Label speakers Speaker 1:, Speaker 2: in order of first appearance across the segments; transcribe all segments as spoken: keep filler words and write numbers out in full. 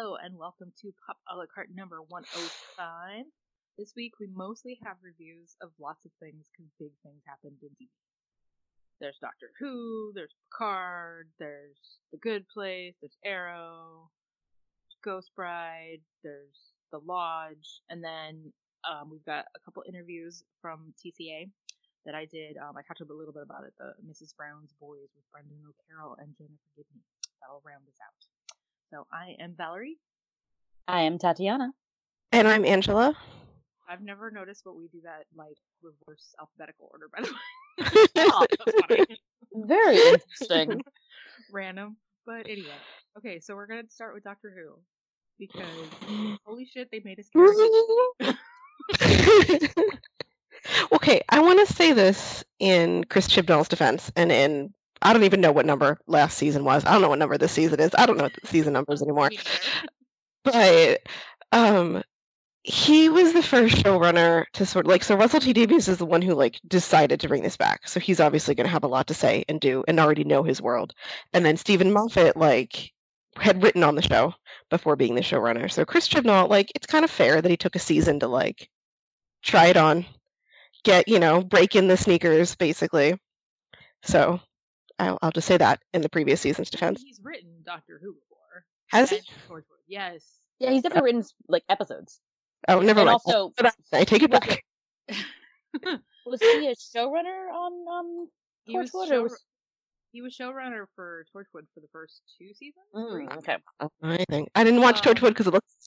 Speaker 1: Hello and welcome to Pop a la carte number one oh five. This week we mostly have reviews of lots of things because big things happened in T V. There's Doctor Who, there's Picard, there's The Good Place, there's Arrow, there's Ghost Bride, there's The Lodge, and then um, we've got a couple interviews from T C A that I did. Um, I talked a little bit about it, the Missus Brown's Boys with Brendan O'Carroll and Jennifer Gibney. That'll round us out. So I am Valerie.
Speaker 2: I am Tatiana.
Speaker 3: And I'm Angela.
Speaker 1: I've never noticed, but we do that like reverse alphabetical order, by the way.
Speaker 2: Oh, that's funny. Very interesting.
Speaker 1: Random. But anyway. Okay, so we're going to start with Doctor Who. Because, holy shit, they made us characters.
Speaker 3: Okay, I want to say this in Chris Chibnall's defense, and in I don't even know what number last season was. I don't know what number this season is. I don't know what the season numbers anymore. But um, he was the first showrunner to sort of like, so Russell T Davies is the one who like decided to bring this back. So he's obviously going to have a lot to say and do and already know his world. And then Stephen Moffat like had written on the show before being the showrunner. So Chris Chibnall, like, it's kind of fair that he took a season to like try it on, get, you know, break in the sneakers basically. So I'll, I'll just say that in the previous season's defense.
Speaker 1: He's written Doctor Who before.
Speaker 3: Has he?
Speaker 1: Torchwood. Yes.
Speaker 2: Yeah, he's definitely written like episodes.
Speaker 3: Oh, never
Speaker 2: and
Speaker 3: mind.
Speaker 2: Also,
Speaker 3: I take it back.
Speaker 2: Was he a showrunner on um,
Speaker 1: he was,
Speaker 2: Torchwood?
Speaker 1: show,
Speaker 2: Or was...
Speaker 1: he was showrunner for Torchwood for the first two seasons.
Speaker 2: Mm, okay.
Speaker 3: I think I didn't watch um, Torchwood because it looks.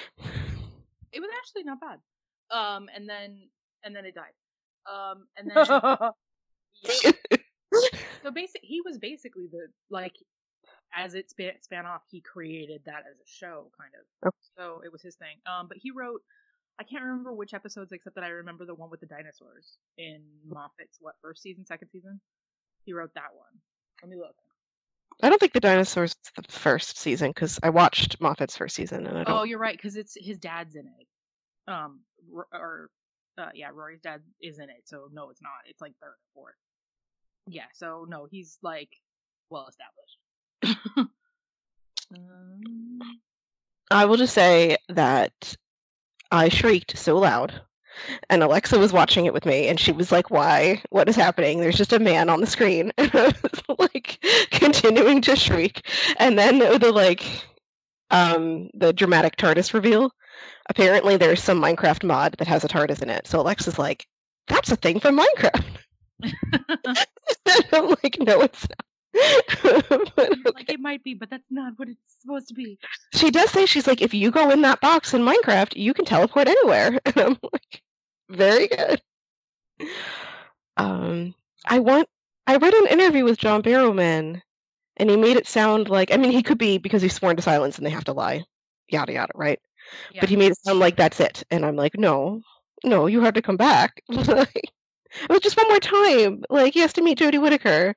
Speaker 1: It was actually not bad. Um, and then and then it died. Um, and then. Yeah. So basically, he was basically the like, as it span, span off, he created that as a show, kind of.
Speaker 3: Okay.
Speaker 1: So it was his thing. Um, but he wrote, I can't remember which episodes, except that I remember the one with the dinosaurs in Moffat's what first season, second season. He wrote that one. Let me look.
Speaker 3: I don't think the dinosaurs is the first season because I watched Moffat's first season and I don't.
Speaker 1: Oh, you're right, because it's his dad's in it. Um, or uh, yeah, Rory's dad is in it. So no, it's not. It's like third or fourth. Yeah, so no, he's like well established. um...
Speaker 3: I will just say that I shrieked so loud, and Alexa was watching it with me, and she was like, "Why? What is happening? There's just a man on the screen," and I was like continuing to shriek. And then the like, um, the dramatic TARDIS reveal. Apparently, there's some Minecraft mod that has a TARDIS in it. So Alexa's like, "That's a thing from Minecraft." I'm like, no, it's not.
Speaker 1: But, okay. Like, it might be, but that's not what it's supposed to be.
Speaker 3: She does say, she's like, if you go in that box in Minecraft, you can teleport anywhere. And I'm like, very good. Um, I want. I read an interview with John Barrowman, and he made it sound like, I mean, he could be because he's sworn to silence and they have to lie, yada yada, right? Yeah. But he made it sound like that's it, and I'm like, no, no, you have to come back. It was just one more time. Like, he has to meet Jodie Whittaker.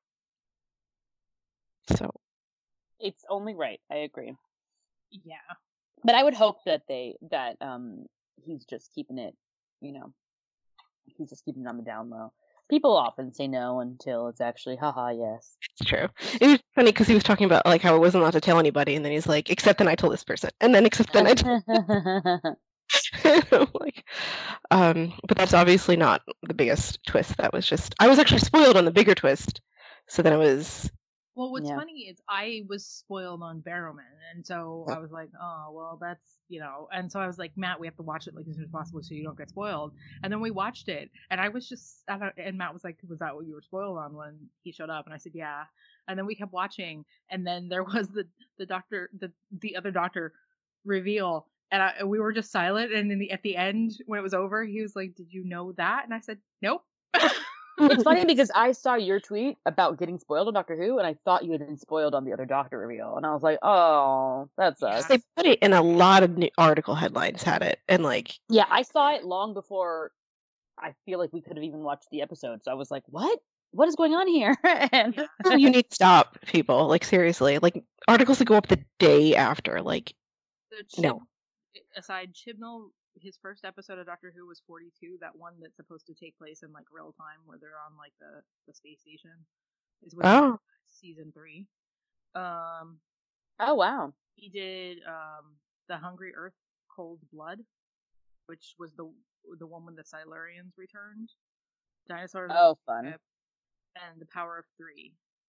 Speaker 3: So.
Speaker 2: It's only right. I agree.
Speaker 1: Yeah.
Speaker 2: But I would hope that they, that um, he's just keeping it, you know, he's just keeping it on the down low. People often say no until it's actually, haha, yes.
Speaker 3: It's true. It was funny because he was talking about, like, how I wasn't allowed to tell anybody, and then he's like, except then I told this person. And then except then I told... like, um, but that's obviously not the biggest twist. That was just I was actually spoiled on the bigger twist. So then it was.
Speaker 1: Well, what's yeah. funny is I was spoiled on Barrowman, and so yeah. I was like, oh, well, that's you know, and so I was like, Matt, we have to watch it like as soon as possible so you don't get spoiled. And then we watched it, and I was just, and Matt was like, was that what you were spoiled on when he showed up? And I said, yeah. And then we kept watching, and then there was the the doctor, the the other doctor reveal. And, I, and we were just silent. And in the, at the end, when it was over, he was like, did you know that? And I said, nope.
Speaker 2: It's funny because I saw your tweet about getting spoiled on Doctor Who, and I thought you had been spoiled on the other Doctor reveal. And I was like, oh, that sucks.
Speaker 3: They put it in a lot of new article headlines, had it. And like.
Speaker 2: Yeah, I saw it long before I feel like we could have even watched the episode. So I was like, what? What is going on here? And
Speaker 3: yeah. You need to stop, people. Like, seriously. Like, articles that go up the day after. Like,
Speaker 1: Chib- no. Aside, Chibnall, his first episode of Doctor Who was forty-two. That one that's supposed to take place in like real time, where they're on like the, the space station, is with
Speaker 3: oh.
Speaker 1: season three. Um,
Speaker 2: Oh wow.
Speaker 1: He did um, The Hungry Earth, Cold Blood, which was the the one when the Silurians returned. Dinosaurs on
Speaker 2: Oh,
Speaker 1: the
Speaker 2: fun.
Speaker 1: ship, and The Power of Three.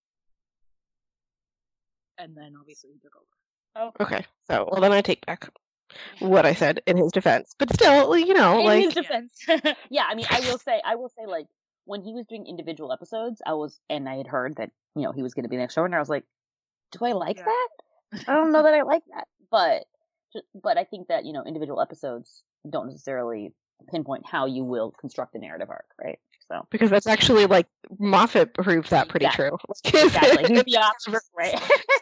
Speaker 1: And then obviously he took over.
Speaker 2: Oh.
Speaker 3: Okay, so well then I take back what I said in his defense, but still, you know,
Speaker 2: In
Speaker 3: like
Speaker 2: his defense, yeah. I mean, I will say, I will say, like when he was doing individual episodes, I was, and I had heard that you know he was going to be next showrunner. I was like, do I like
Speaker 1: Yeah.
Speaker 2: that? I don't know that I like that, but but I think that you know individual episodes don't necessarily pinpoint how you will construct a narrative arc, right? So
Speaker 3: because that's actually like Moffat proved that pretty
Speaker 2: Exactly.
Speaker 3: true.
Speaker 2: exactly, he's the opposite, right?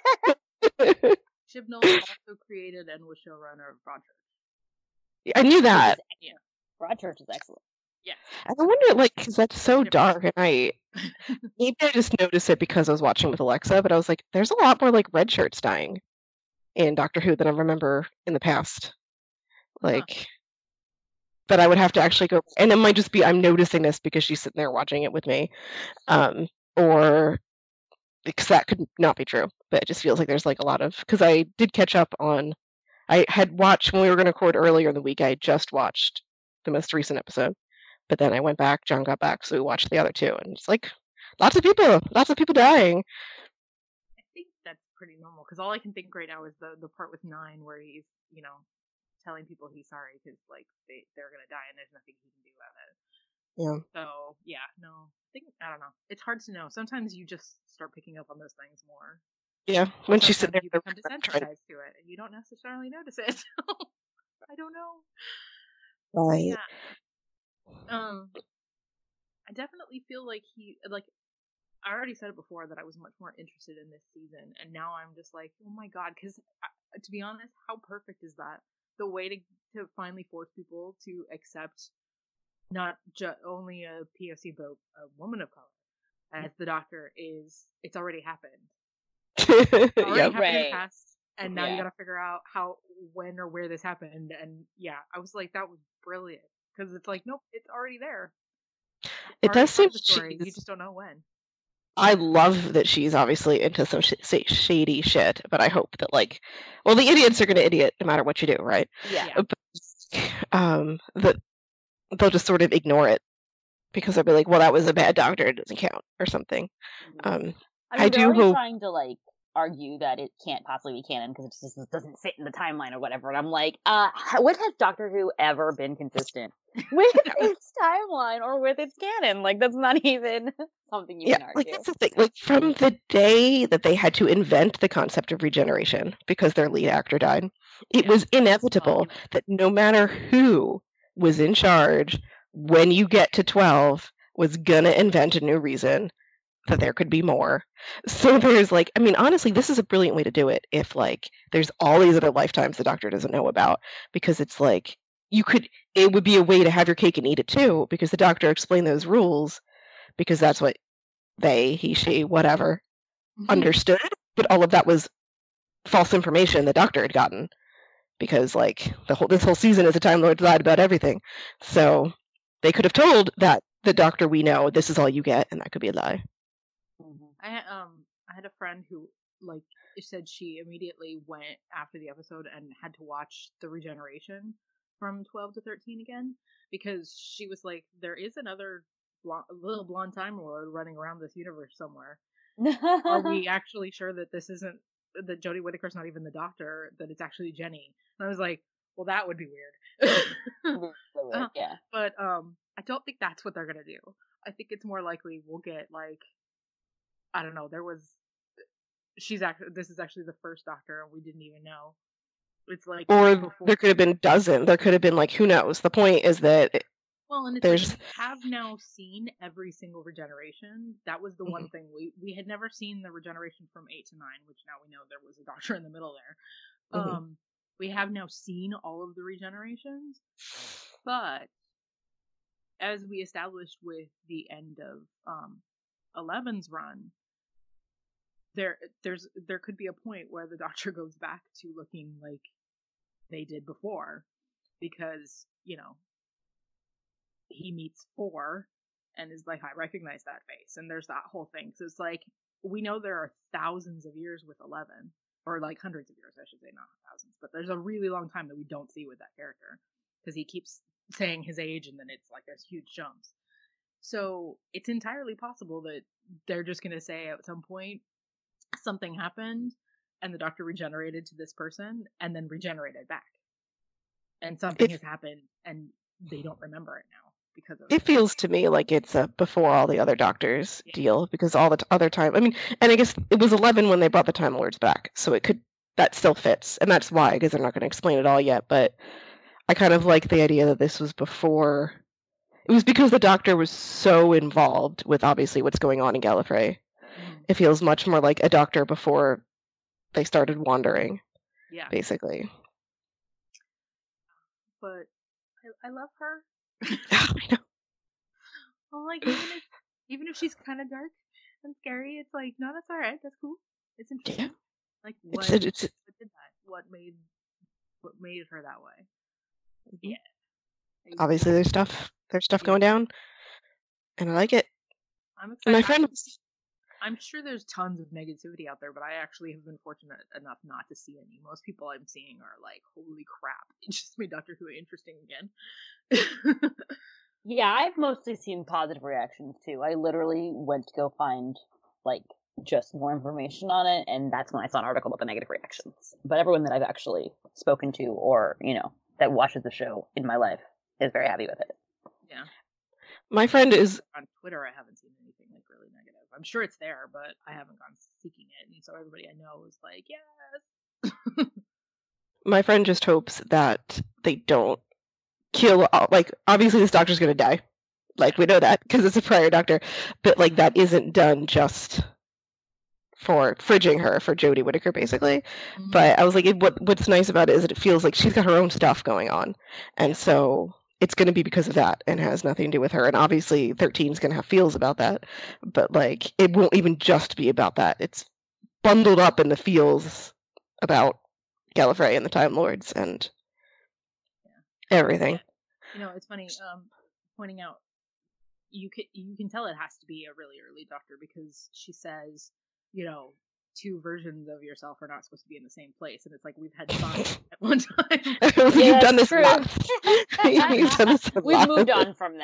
Speaker 1: Chibnall also created and was showrunner of Broadchurch.
Speaker 3: I knew that.
Speaker 1: Yeah.
Speaker 2: Broadchurch is excellent.
Speaker 1: Yeah.
Speaker 3: I wonder, like, because that's so
Speaker 1: Different.
Speaker 3: dark, and I maybe I just noticed it because I was watching with Alexa, but I was like, there's a lot more like red shirts dying in Doctor Who than I remember in the past. Like, but I would have to actually go, and it might just be I'm noticing this because she's sitting there watching it with me, um, or because that could not be true. But it just feels like there's like a lot of because I did catch up on. I had watched when we were going to record earlier in the week. I just watched the most recent episode, but then I went back. John got back, so we watched the other two, and it's like lots of people, lots of people dying.
Speaker 1: I think that's pretty normal because all I can think right now is the the part with Nine where he's you know telling people he's sorry because like they they're gonna die and there's nothing he can do about it.
Speaker 3: Yeah.
Speaker 1: So yeah, no, I think I don't know. It's hard to know. Sometimes you just start picking up on those things more.
Speaker 3: Yeah, when she's sitting
Speaker 1: Sometimes
Speaker 3: there,
Speaker 1: you become desensitized to it, and you don't necessarily notice it. I don't know.
Speaker 3: right?
Speaker 1: Yeah. Um, I definitely feel like he like. I already said it before that I was much more interested in this season, and now I'm just like, oh my god, because to be honest, how perfect is that? The way to to finally force people to accept not just only a P O C but a woman of color as the Doctor is it's already happened. It's already
Speaker 3: Yep.
Speaker 1: happened in
Speaker 2: Right.
Speaker 1: the past, and now
Speaker 2: Yeah.
Speaker 1: you got to figure out how, when, or where this happened. And yeah, I was like, that was brilliant because it's like, nope, it's already there. It's
Speaker 3: It
Speaker 1: already
Speaker 3: does
Speaker 1: part
Speaker 3: seem
Speaker 1: of the story. You
Speaker 3: she's.
Speaker 1: just don't know when.
Speaker 3: I love that she's obviously into some sh- say shady shit, but I hope that like, well, the idiots are going to idiot no matter what you do, right?
Speaker 2: Yeah.
Speaker 1: Yeah.
Speaker 3: But, um, that they'll just sort of ignore it because they'll be like, well, that was a bad doctor, it doesn't count or something. Um,
Speaker 2: I mean,
Speaker 3: I
Speaker 2: they're
Speaker 3: do
Speaker 2: already
Speaker 3: hope.
Speaker 2: trying to like argue that it can't possibly be canon because it just it doesn't fit in the timeline or whatever. And I'm like, uh, h- when has Doctor Who ever been consistent with its timeline or with its canon? Like, that's not even something you
Speaker 3: Yeah,
Speaker 2: can
Speaker 3: like
Speaker 2: argue.
Speaker 3: that's the thing. Like from the day that they had to invent the concept of regeneration because their lead actor died, it
Speaker 1: Yeah.
Speaker 3: was inevitable
Speaker 1: Oh.
Speaker 3: that no matter who was in charge, when you get to twelve, was gonna invent a new reason that there could be more. So there's like, I mean, honestly, this is a brilliant way to do it if like there's all these other lifetimes the Doctor doesn't know about because it's like you could, it would be a way to have your cake and eat it too because the Doctor explained those rules because that's what they, he, she, whatever, understood, but all of that was false information the Doctor had gotten because like the whole this whole season is a Time Lord lied about everything. So they could have told that the Doctor we know this is all you get, and that could be a lie.
Speaker 2: Mhm.
Speaker 1: I had, um I had a friend who like said she immediately went after the episode and had to watch the regeneration from twelve to thirteen again because she was like, there is another blonde, little blonde Time Lord running around this universe somewhere. Are we actually sure that this isn't that Jodie Whittaker's not even the Doctor, that it's actually Jenny? And I was like, well, that would be weird.
Speaker 2: Really weird,
Speaker 1: Uh,
Speaker 2: yeah.
Speaker 1: But um, I don't think that's what they're gonna do. I think it's more likely we'll get like, I don't know. There was, she's actually this is actually the first Doctor, and we didn't even know. It's like
Speaker 3: Or
Speaker 1: before.
Speaker 3: there could have been dozen. There could have been like who knows. The point is that it-
Speaker 1: Well, and it's
Speaker 3: there's
Speaker 1: like we have now seen every single regeneration. That was the one thing we we had never seen the regeneration from eight to nine, which now we know there was a Doctor in the middle there.
Speaker 3: Mhm.
Speaker 1: Um, we have now seen all of the regenerations, but as we established with the end of um eleven's run, there there's there could be a point where the Doctor goes back to looking like they did before, because you know he meets four and is like, I recognize that face, and there's that whole thing. So it's like we know there are thousands of years with eleven, or like hundreds of years, I should say, not thousands. But there's a really long time that we don't see with that character because he keeps saying his age, and then it's like there's huge jumps. So it's entirely possible that they're just going to say at some point something happened, and the Doctor regenerated to this person, and then regenerated back, and something
Speaker 3: It-
Speaker 1: has happened, and they don't remember it now because of
Speaker 3: It feels to me like it's a before all the other Doctors
Speaker 1: Yeah.
Speaker 3: deal, because all the t- other time, I mean, and I guess it was eleven when they brought the Time Lords back, so it could, that still fits, and that's why, because they're not going to explain it all yet, but I kind of like the idea that this was before, it was because the Doctor was so involved with obviously what's going on in Gallifrey.
Speaker 1: Mhm.
Speaker 3: It feels much more like a Doctor before they started wandering,
Speaker 1: Yeah,
Speaker 3: basically.
Speaker 1: but I, I love her.
Speaker 3: I know.
Speaker 1: Well, like even if even if she's kind of dark and scary, it's like no, that's all right. That's cool. It's interesting.
Speaker 3: Yeah.
Speaker 1: Like what,
Speaker 3: It's, it's,
Speaker 1: what did that? What made what made her that way? Yeah. I-
Speaker 3: obviously there's stuff, there's stuff
Speaker 1: Yeah.
Speaker 3: going down, and I like it.
Speaker 1: I'm
Speaker 3: And
Speaker 1: excited.
Speaker 3: my friend,
Speaker 1: I'm sure there's tons of negativity out there, but I actually have been fortunate enough not to see any. Most people I'm seeing are like, "Holy crap! It just made Doctor Who interesting again."
Speaker 2: Yeah, I've mostly seen positive reactions too. I literally went to go find like just more information on it, and that's when I saw an article about the negative reactions. But everyone that I've actually spoken to, or you know, that watches the show in my life, is very happy with it.
Speaker 1: Yeah.
Speaker 3: my friend is
Speaker 1: On Twitter, I haven't seen anything like really negative. I'm sure it's there, but I haven't gone seeking it, and so everybody I know is like, "Yes."
Speaker 3: my friend just hopes that they don't kill all, like obviously this Doctor's gonna die, like we know that because it's a prior Doctor, but like that isn't done just for fridging her for Jodie Whittaker basically. But I was like, it, what what's nice about it is that it feels like she's got her own stuff going on, and
Speaker 1: Yeah.
Speaker 3: so it's going to be because of that and has nothing to do with her. And obviously thirteen's going to have feels about that, but like it won't even just be about that. It's bundled up in the feels about Gallifrey and the Time Lords and everything.
Speaker 1: you know, it's funny. Um, pointing out, you can you can tell it has to be a really early Doctor because she says, you know, two versions of yourself are not supposed to be in the same place, and it's like we've had fun at one time.
Speaker 3: I was like,
Speaker 2: Yeah,
Speaker 3: you've done
Speaker 2: that's
Speaker 3: this
Speaker 2: true.
Speaker 3: lots. You've done this a
Speaker 2: We've
Speaker 3: lot.
Speaker 2: moved on from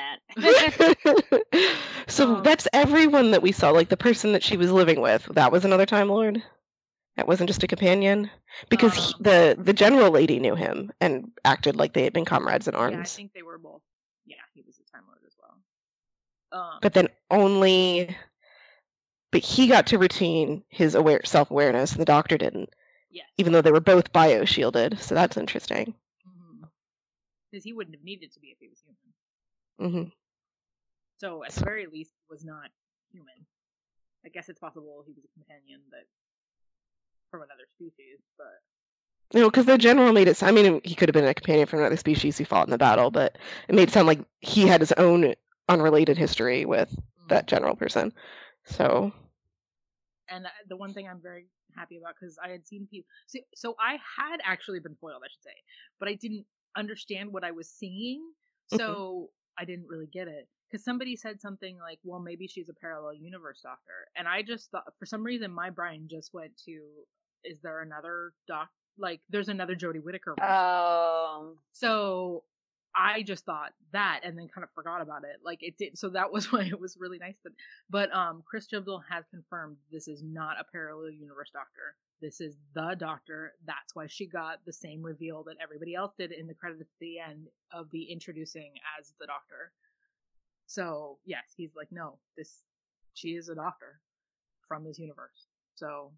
Speaker 2: that.
Speaker 3: So
Speaker 1: Um,
Speaker 3: that's everyone that we saw. Like the person that she was living with, that was another Time Lord. That wasn't just a companion, because he,
Speaker 1: Um,
Speaker 3: the the general lady knew him and acted like they had been comrades in
Speaker 1: Yeah, I
Speaker 3: arms.
Speaker 1: think they were both. Yeah, he was a Time Lord as well. Um,
Speaker 3: But then only, but he got to retain his aware self awareness, and the Doctor didn't,
Speaker 1: yes,
Speaker 3: even though they were both bio shielded. So that's interesting.
Speaker 1: because he wouldn't have needed to be if he was human.
Speaker 3: Hmm
Speaker 1: So at the very least, he was not human. I guess it's possible he was a companion that from another species, but
Speaker 3: You know, because the general made it. s- I mean, he could have been a companion from another species who fought in the battle, but it made it sound like he had his own unrelated history with that general person. So
Speaker 1: And uh, the one thing I'm very happy about, because I had seen people. So, so I had actually been foiled, I should say, but I didn't understand what I was seeing, so I didn't really get it. Because somebody said something like, well, maybe she's a parallel universe Doctor. And I just thought, for some reason, my brain just went to, is there another Doc? Like, there's another Jodie Whittaker one.
Speaker 2: Um,
Speaker 1: So I just thought that and then kind of forgot about it. Like it did. So that was why it was really nice. That, but um, Chris Chibnall has confirmed this is not a parallel universe Doctor. This is the Doctor. That's why she got the same reveal that everybody else did in the credits at the end of the introducing as the Doctor. So yes, he's like, no, this she is a Doctor from this universe. So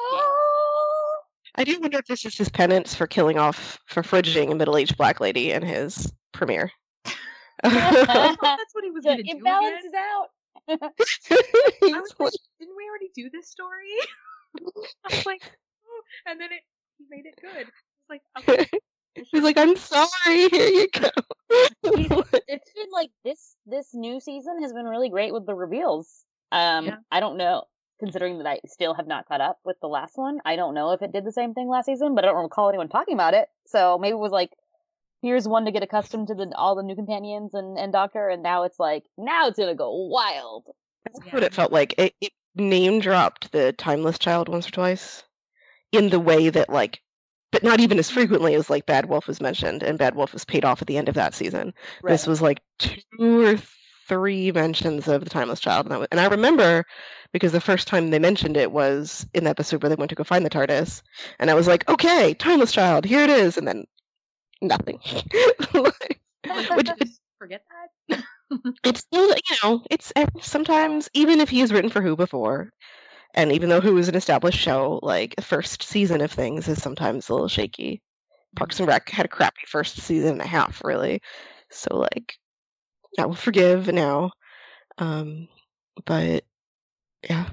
Speaker 2: oh,
Speaker 3: I do wonder if this is his penance for killing off for fridging a middle-aged black lady in his premiere.
Speaker 1: I thought that's what he was
Speaker 2: so
Speaker 1: gonna do.
Speaker 2: it
Speaker 1: again.
Speaker 2: balances out.
Speaker 1: I
Speaker 3: He's
Speaker 1: was like, didn't we already do this story? I was like, oh, and then it he made it good. It's like, okay,
Speaker 3: He's like, I'm sorry. Here you go.
Speaker 2: It's been like this. This new season has been really great with the reveals. Um,
Speaker 1: Yeah.
Speaker 2: I don't know, considering that I still have not caught up with the last one. I don't know if it did the same thing last season, but I don't recall anyone talking about it. So maybe it was like, here's one to get accustomed to the all the new companions and, and Doctor, and now it's like, now it's gonna go wild.
Speaker 3: That's what it felt like. It, it name dropped the Timeless Child once or twice, in the way that like, but not even as frequently as like Bad Wolf was mentioned, and Bad Wolf was paid off at the end of that season.
Speaker 2: Right.
Speaker 3: This was like two or three mentions of the Timeless Child, and I, and I remember because the first time they mentioned it was in the episode where they went to go find the TARDIS, and I was like, okay, Timeless Child, here it is, and then nothing. Like,
Speaker 1: Like, just forget that.
Speaker 3: it's still, you know, it's sometimes, even if he's written for Who before, and even though Who is an established show, like the first season of things is sometimes a little shaky. Parks and Rec had a crappy first season and a half, really. So like, I will forgive now. Um, but yeah.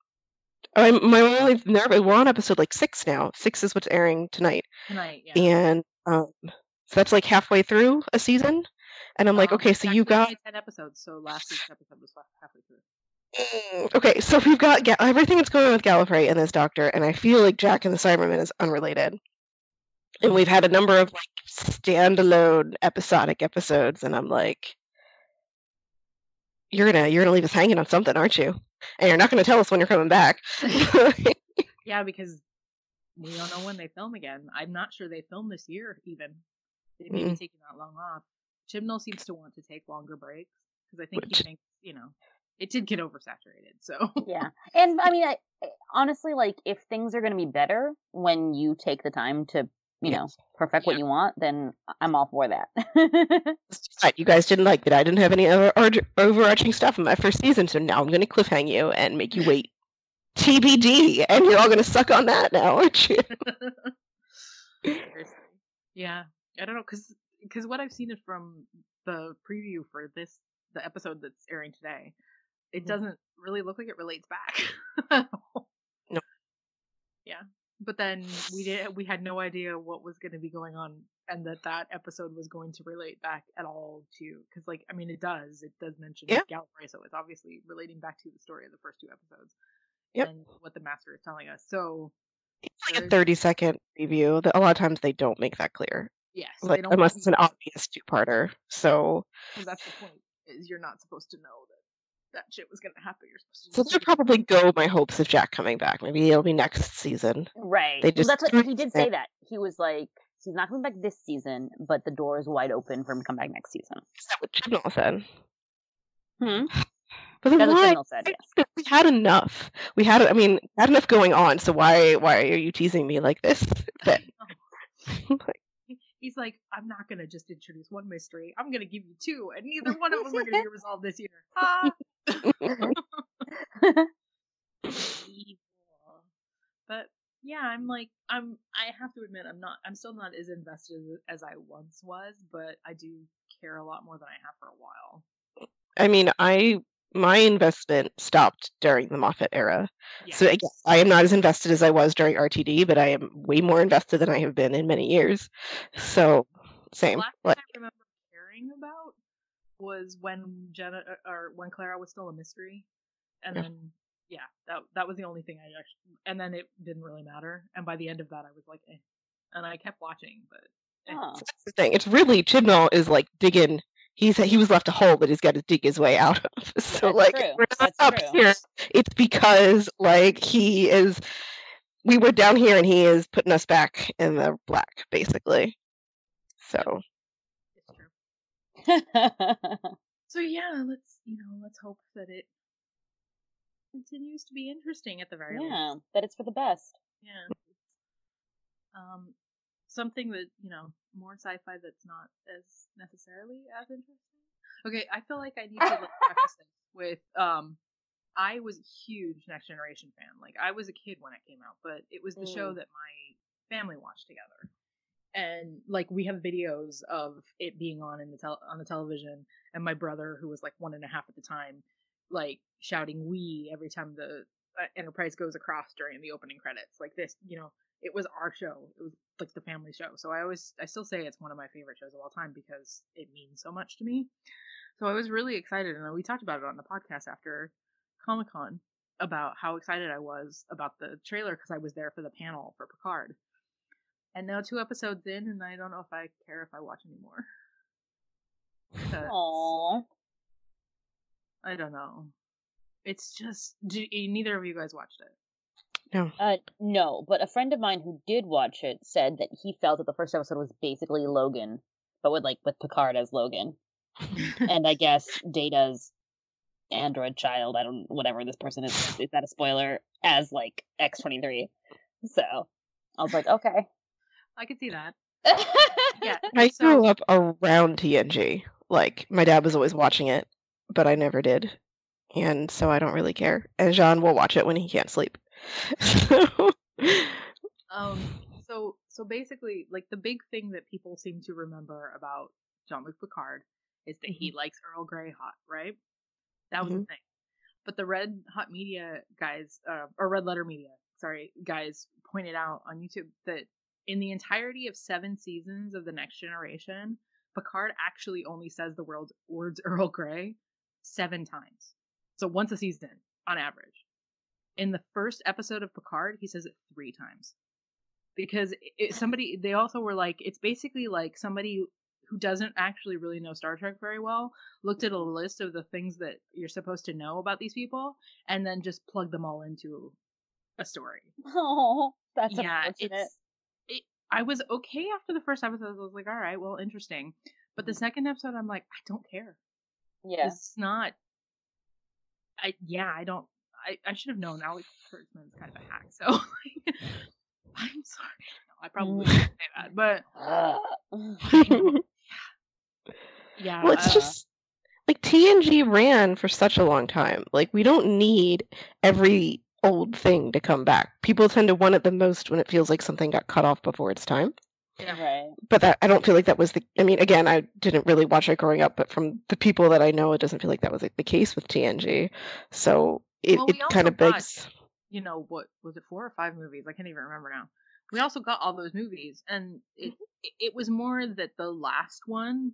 Speaker 3: I'm my only nervous. We're on episode like six now. Six is what's airing tonight.
Speaker 1: Tonight, yeah.
Speaker 3: And um, so that's like halfway through a season. And I'm like,
Speaker 1: Um,
Speaker 3: okay,
Speaker 1: it's
Speaker 3: so you
Speaker 1: actually
Speaker 3: got
Speaker 1: only ten episodes, so last week's episode was halfway through.
Speaker 3: Mm, okay, so we've got Ga- everything that's going on with Gallifrey and this Doctor, and I feel like Jack and the Cybermen is unrelated. And we've had a number of like standalone episodic episodes, and I'm like, you're gonna you're gonna leave us hanging on something, aren't you? And you're not gonna tell us when you're coming back.
Speaker 1: Yeah, because we don't know when they film again. I'm not sure they film this year even. They may be
Speaker 3: Mm.
Speaker 1: taking that long off. Chibnall seems to want to take longer breaks because I think
Speaker 3: Which-
Speaker 1: he thinks, you know, it did get oversaturated. So
Speaker 2: Yeah. And I mean, I, honestly, like, if things are going to be better when you take the time to, you know,
Speaker 3: Yes.
Speaker 2: perfect what
Speaker 3: Yeah.
Speaker 2: you want, then I'm all for that.
Speaker 3: But you guys didn't like that I didn't have any other ar- overarching stuff in my first season, so now I'm gonna cliffhang you and make you wait. T B D, and you're all gonna suck on that now, aren't you?
Speaker 1: Seriously. Yeah, I don't know, because because what I've seen is from the preview for this the episode that's airing today, it
Speaker 3: Mhm.
Speaker 1: doesn't really look like it relates back.
Speaker 3: No.
Speaker 1: Yeah, but then we did we had no idea what was going to be going on, and that that episode was going to relate back at all to because like I mean it does it does mention
Speaker 3: Yeah.
Speaker 1: Gallifrey, so it's obviously relating back to the story of the first two episodes.
Speaker 3: Yep.
Speaker 1: And what the Master is telling us. So
Speaker 3: It's like a
Speaker 1: there's-
Speaker 3: thirty second review. That a lot of times they don't make that clear,
Speaker 1: yes, they
Speaker 3: like
Speaker 1: don't
Speaker 3: unless
Speaker 1: want
Speaker 3: it's an
Speaker 1: you-
Speaker 3: obvious two parter. So,
Speaker 1: Well, that's the point. Is you're not supposed to know that that shit was gonna happen. You're supposed to.
Speaker 3: so
Speaker 1: just
Speaker 3: there
Speaker 1: take it-
Speaker 3: probably go my hopes of Jack coming back. Maybe it'll be next season.
Speaker 2: Right.
Speaker 3: They
Speaker 2: Well,
Speaker 3: just
Speaker 2: that's what
Speaker 3: threw
Speaker 2: he did
Speaker 3: it
Speaker 2: say
Speaker 3: in.
Speaker 2: that. He was like, he's not coming back this season, but the door is wide open for him to come back next season.
Speaker 3: Is that what Chibnall said?
Speaker 2: Hmm.
Speaker 3: But then
Speaker 2: That's what
Speaker 3: why?
Speaker 2: Chibnall said, yeah.
Speaker 3: We had enough. We had, I mean, had enough going on. So why, why are you teasing me like this? But like,
Speaker 1: He's like, I'm not gonna just introduce one mystery. I'm gonna give you two, and neither one of them are gonna be resolved this year. Ah! Evil. But yeah, I'm like, I'm. I have to admit, I'm not. I'm still not as invested as I once was, but I do care a lot more than I have for a while.
Speaker 3: I mean, I my investment stopped during the Moffat era.
Speaker 1: Yeah.
Speaker 3: So again, I am not as invested as I was during R T D, but I am way more invested than I have been in many years. So
Speaker 1: The
Speaker 3: same.
Speaker 1: last
Speaker 3: Like,
Speaker 1: thing I remember caring about was when Jenna uh, or when Clara was still a mystery, and
Speaker 3: Yeah.
Speaker 1: then yeah, that that was the only thing I actually. And then it didn't really matter. And by the end of that, I was like, eh. And I kept watching, but eh.
Speaker 2: Oh.
Speaker 3: that's the thing. It's really Chibnall is like digging. He's he was left a hole that he's got to dig his way out of. So
Speaker 2: That's
Speaker 3: like
Speaker 2: true.
Speaker 3: we're not
Speaker 2: That's
Speaker 3: up
Speaker 2: true.
Speaker 3: here. It's because like he is. We were down here and he is putting us back in the black, basically. So
Speaker 1: It's true. So yeah, let's you know, let's hope that it continues to be interesting at the very
Speaker 2: yeah,
Speaker 1: least.
Speaker 2: that it's for the best.
Speaker 1: Yeah. Um, something that you know, more sci-fi that's not as necessarily as interesting. Okay, I feel like I need to like, preface this with um, I was a huge Next Generation fan. Like I was a kid when it came out, but it was the show
Speaker 2: Mm.
Speaker 1: that my family watched together. And like we have videos of it being on in the tel- on the television, and my brother, who was like one and a half at the time, like shouting "we" every time the uh, Enterprise goes across during the opening credits. Like this, you know, it was our show. It was like the family show. So I always, I still say it's one of my favorite shows of all time because it means so much to me. So I was really excited, and we talked about it on the podcast after Comic Con about how excited I was about the trailer because I was there for the panel for Picard. And now two episodes in, and I don't know if I care if I watch anymore. 'Cause
Speaker 2: Aww.
Speaker 1: I don't know. It's just do, neither of you guys watched it.
Speaker 3: No.
Speaker 2: Uh, no, but a friend of mine who did watch it said that he felt that the first episode was basically Logan, but with like with Picard as Logan, and I guess Data's android child. I don't whatever this person is. Is that a spoiler? As like X twenty-three. So I was like, okay.
Speaker 1: I could see that. Yeah,
Speaker 3: I
Speaker 1: so-
Speaker 3: grew up around T N G. Like, my dad was always watching it, but I never did. And so I don't really care. And Jean will watch it when he can't sleep. So,
Speaker 1: Um, so so basically, like the big thing that people seem to remember about Jean-Luc Picard is that he likes Earl Grey hot, right? That was the
Speaker 3: Mhm.
Speaker 1: thing. But the Red Hot Media guys, uh, or Red Letter Media, sorry, guys, pointed out on YouTube that in the entirety of seven seasons of The Next Generation, Picard actually only says the world, words Earl Grey seven times. So once a season, on average. In the first episode of Picard, he says it three times. Because it, somebody, they also were like, it's basically like somebody who doesn't actually really know Star Trek very well looked at a list of the things that you're supposed to know about these people and then just plugged them all into a story.
Speaker 2: Oh, that's
Speaker 1: yeah,
Speaker 2: unfortunate.
Speaker 1: it's. It, I was okay after the first episode. I was like, all right, well, interesting. But the second episode, I'm like, I don't care.
Speaker 2: Yeah.
Speaker 1: It's not. I yeah, I don't. I, I should have known. Alex Kurtzman's kind of a hack, so like, I'm sorry. No, I probably
Speaker 2: Mm.
Speaker 1: shouldn't say that, but I know. Yeah.
Speaker 3: well, it's
Speaker 1: uh,
Speaker 3: just like T N G ran for such a long time. Like, we don't need every old thing to come back. People tend to want it the most when it feels like something got cut off before its time.
Speaker 1: yeah.
Speaker 2: Right.
Speaker 3: But that I don't feel like that was the. I mean, again, I didn't really watch it growing up, but from the people that I know, it doesn't feel like that was like, the case with T N G. So it,
Speaker 1: Well,
Speaker 3: it
Speaker 1: we also
Speaker 3: kind of
Speaker 1: got-
Speaker 3: begs.
Speaker 1: You know what was it? Four or five movies? I can't even remember now. We also got all those movies, and it it, it was more that the last one.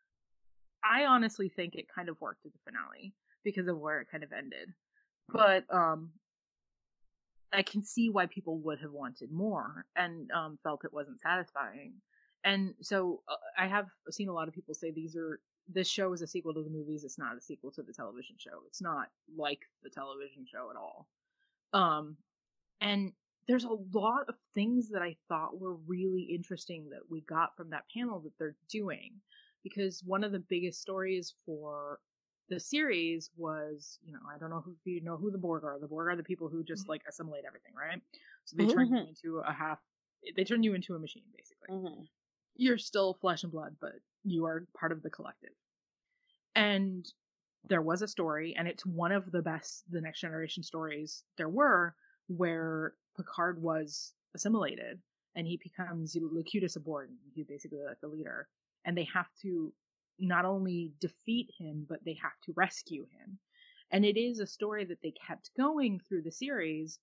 Speaker 1: I honestly think it kind of worked at the finale because of where it kind of ended, but um. I can see why people would have wanted more and um, felt it wasn't satisfying. And so uh, I have seen a lot of people say these are this show is a sequel to the movies. It's not a sequel to the television show. It's not like the television show at all. Um, and there's a lot of things that I thought were really interesting that we got from that panel that they're doing, because one of the biggest stories for the series was, you know, I don't know if you know who the Borg are. The Borg are the people who just like assimilate everything, right? So they turn you
Speaker 2: Mhm.
Speaker 1: into a half. They turn you into a machine, basically.
Speaker 2: hmm
Speaker 1: You're still flesh and blood, but you are part of the collective. And there was a story, and it's one of the best The Next Generation stories there were, where Picard was assimilated, and he becomes Locutus of Borg. He's basically like the leader, and they have to not only defeat him, but they have to rescue him. And it is a story that they kept going through the series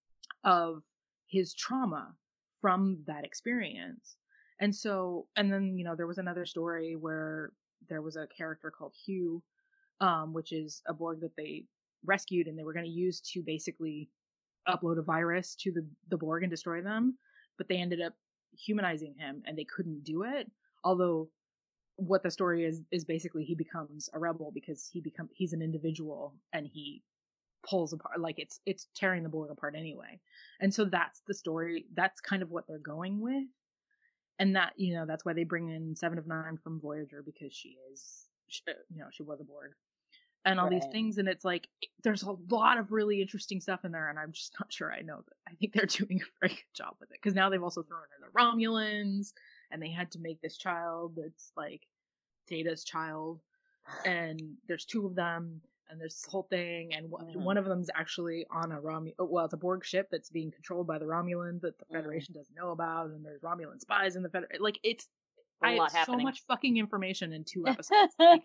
Speaker 1: of his trauma from that experience. And so, and then, you know, there was another story where there was a character called Hugh, um, which is a Borg that they rescued and they were going to use to basically upload a virus to the, the Borg and destroy them. But they ended up humanizing him and they couldn't do it. Although what the story is, is basically he becomes a rebel because he become, he's an individual and he pulls apart, like it's, it's tearing the Borg apart anyway. And so that's the story. That's kind of what they're going with. And that, you know, that's why they bring in Seven of Nine from Voyager, because she is, she, you know, she was a Borg. And all these
Speaker 2: Right.
Speaker 1: things, and it's like, there's a lot of really interesting stuff in there, and I'm just not sure I know that. I think they're doing a very good job with it, because now they've also thrown in the Romulans, and they had to make this child that's like Data's child, and there's two of them, and there's this whole thing, and one,
Speaker 2: Mhm.
Speaker 1: one of them's actually on a Romu- oh, well, it's a Borg ship that's being controlled by the Romulans that the
Speaker 2: Mhm.
Speaker 1: Federation doesn't know about, and there's Romulan spies in the Federation. Like, it's
Speaker 2: A
Speaker 1: I
Speaker 2: lot
Speaker 1: so
Speaker 2: happening.
Speaker 1: much fucking information in two episodes. Like,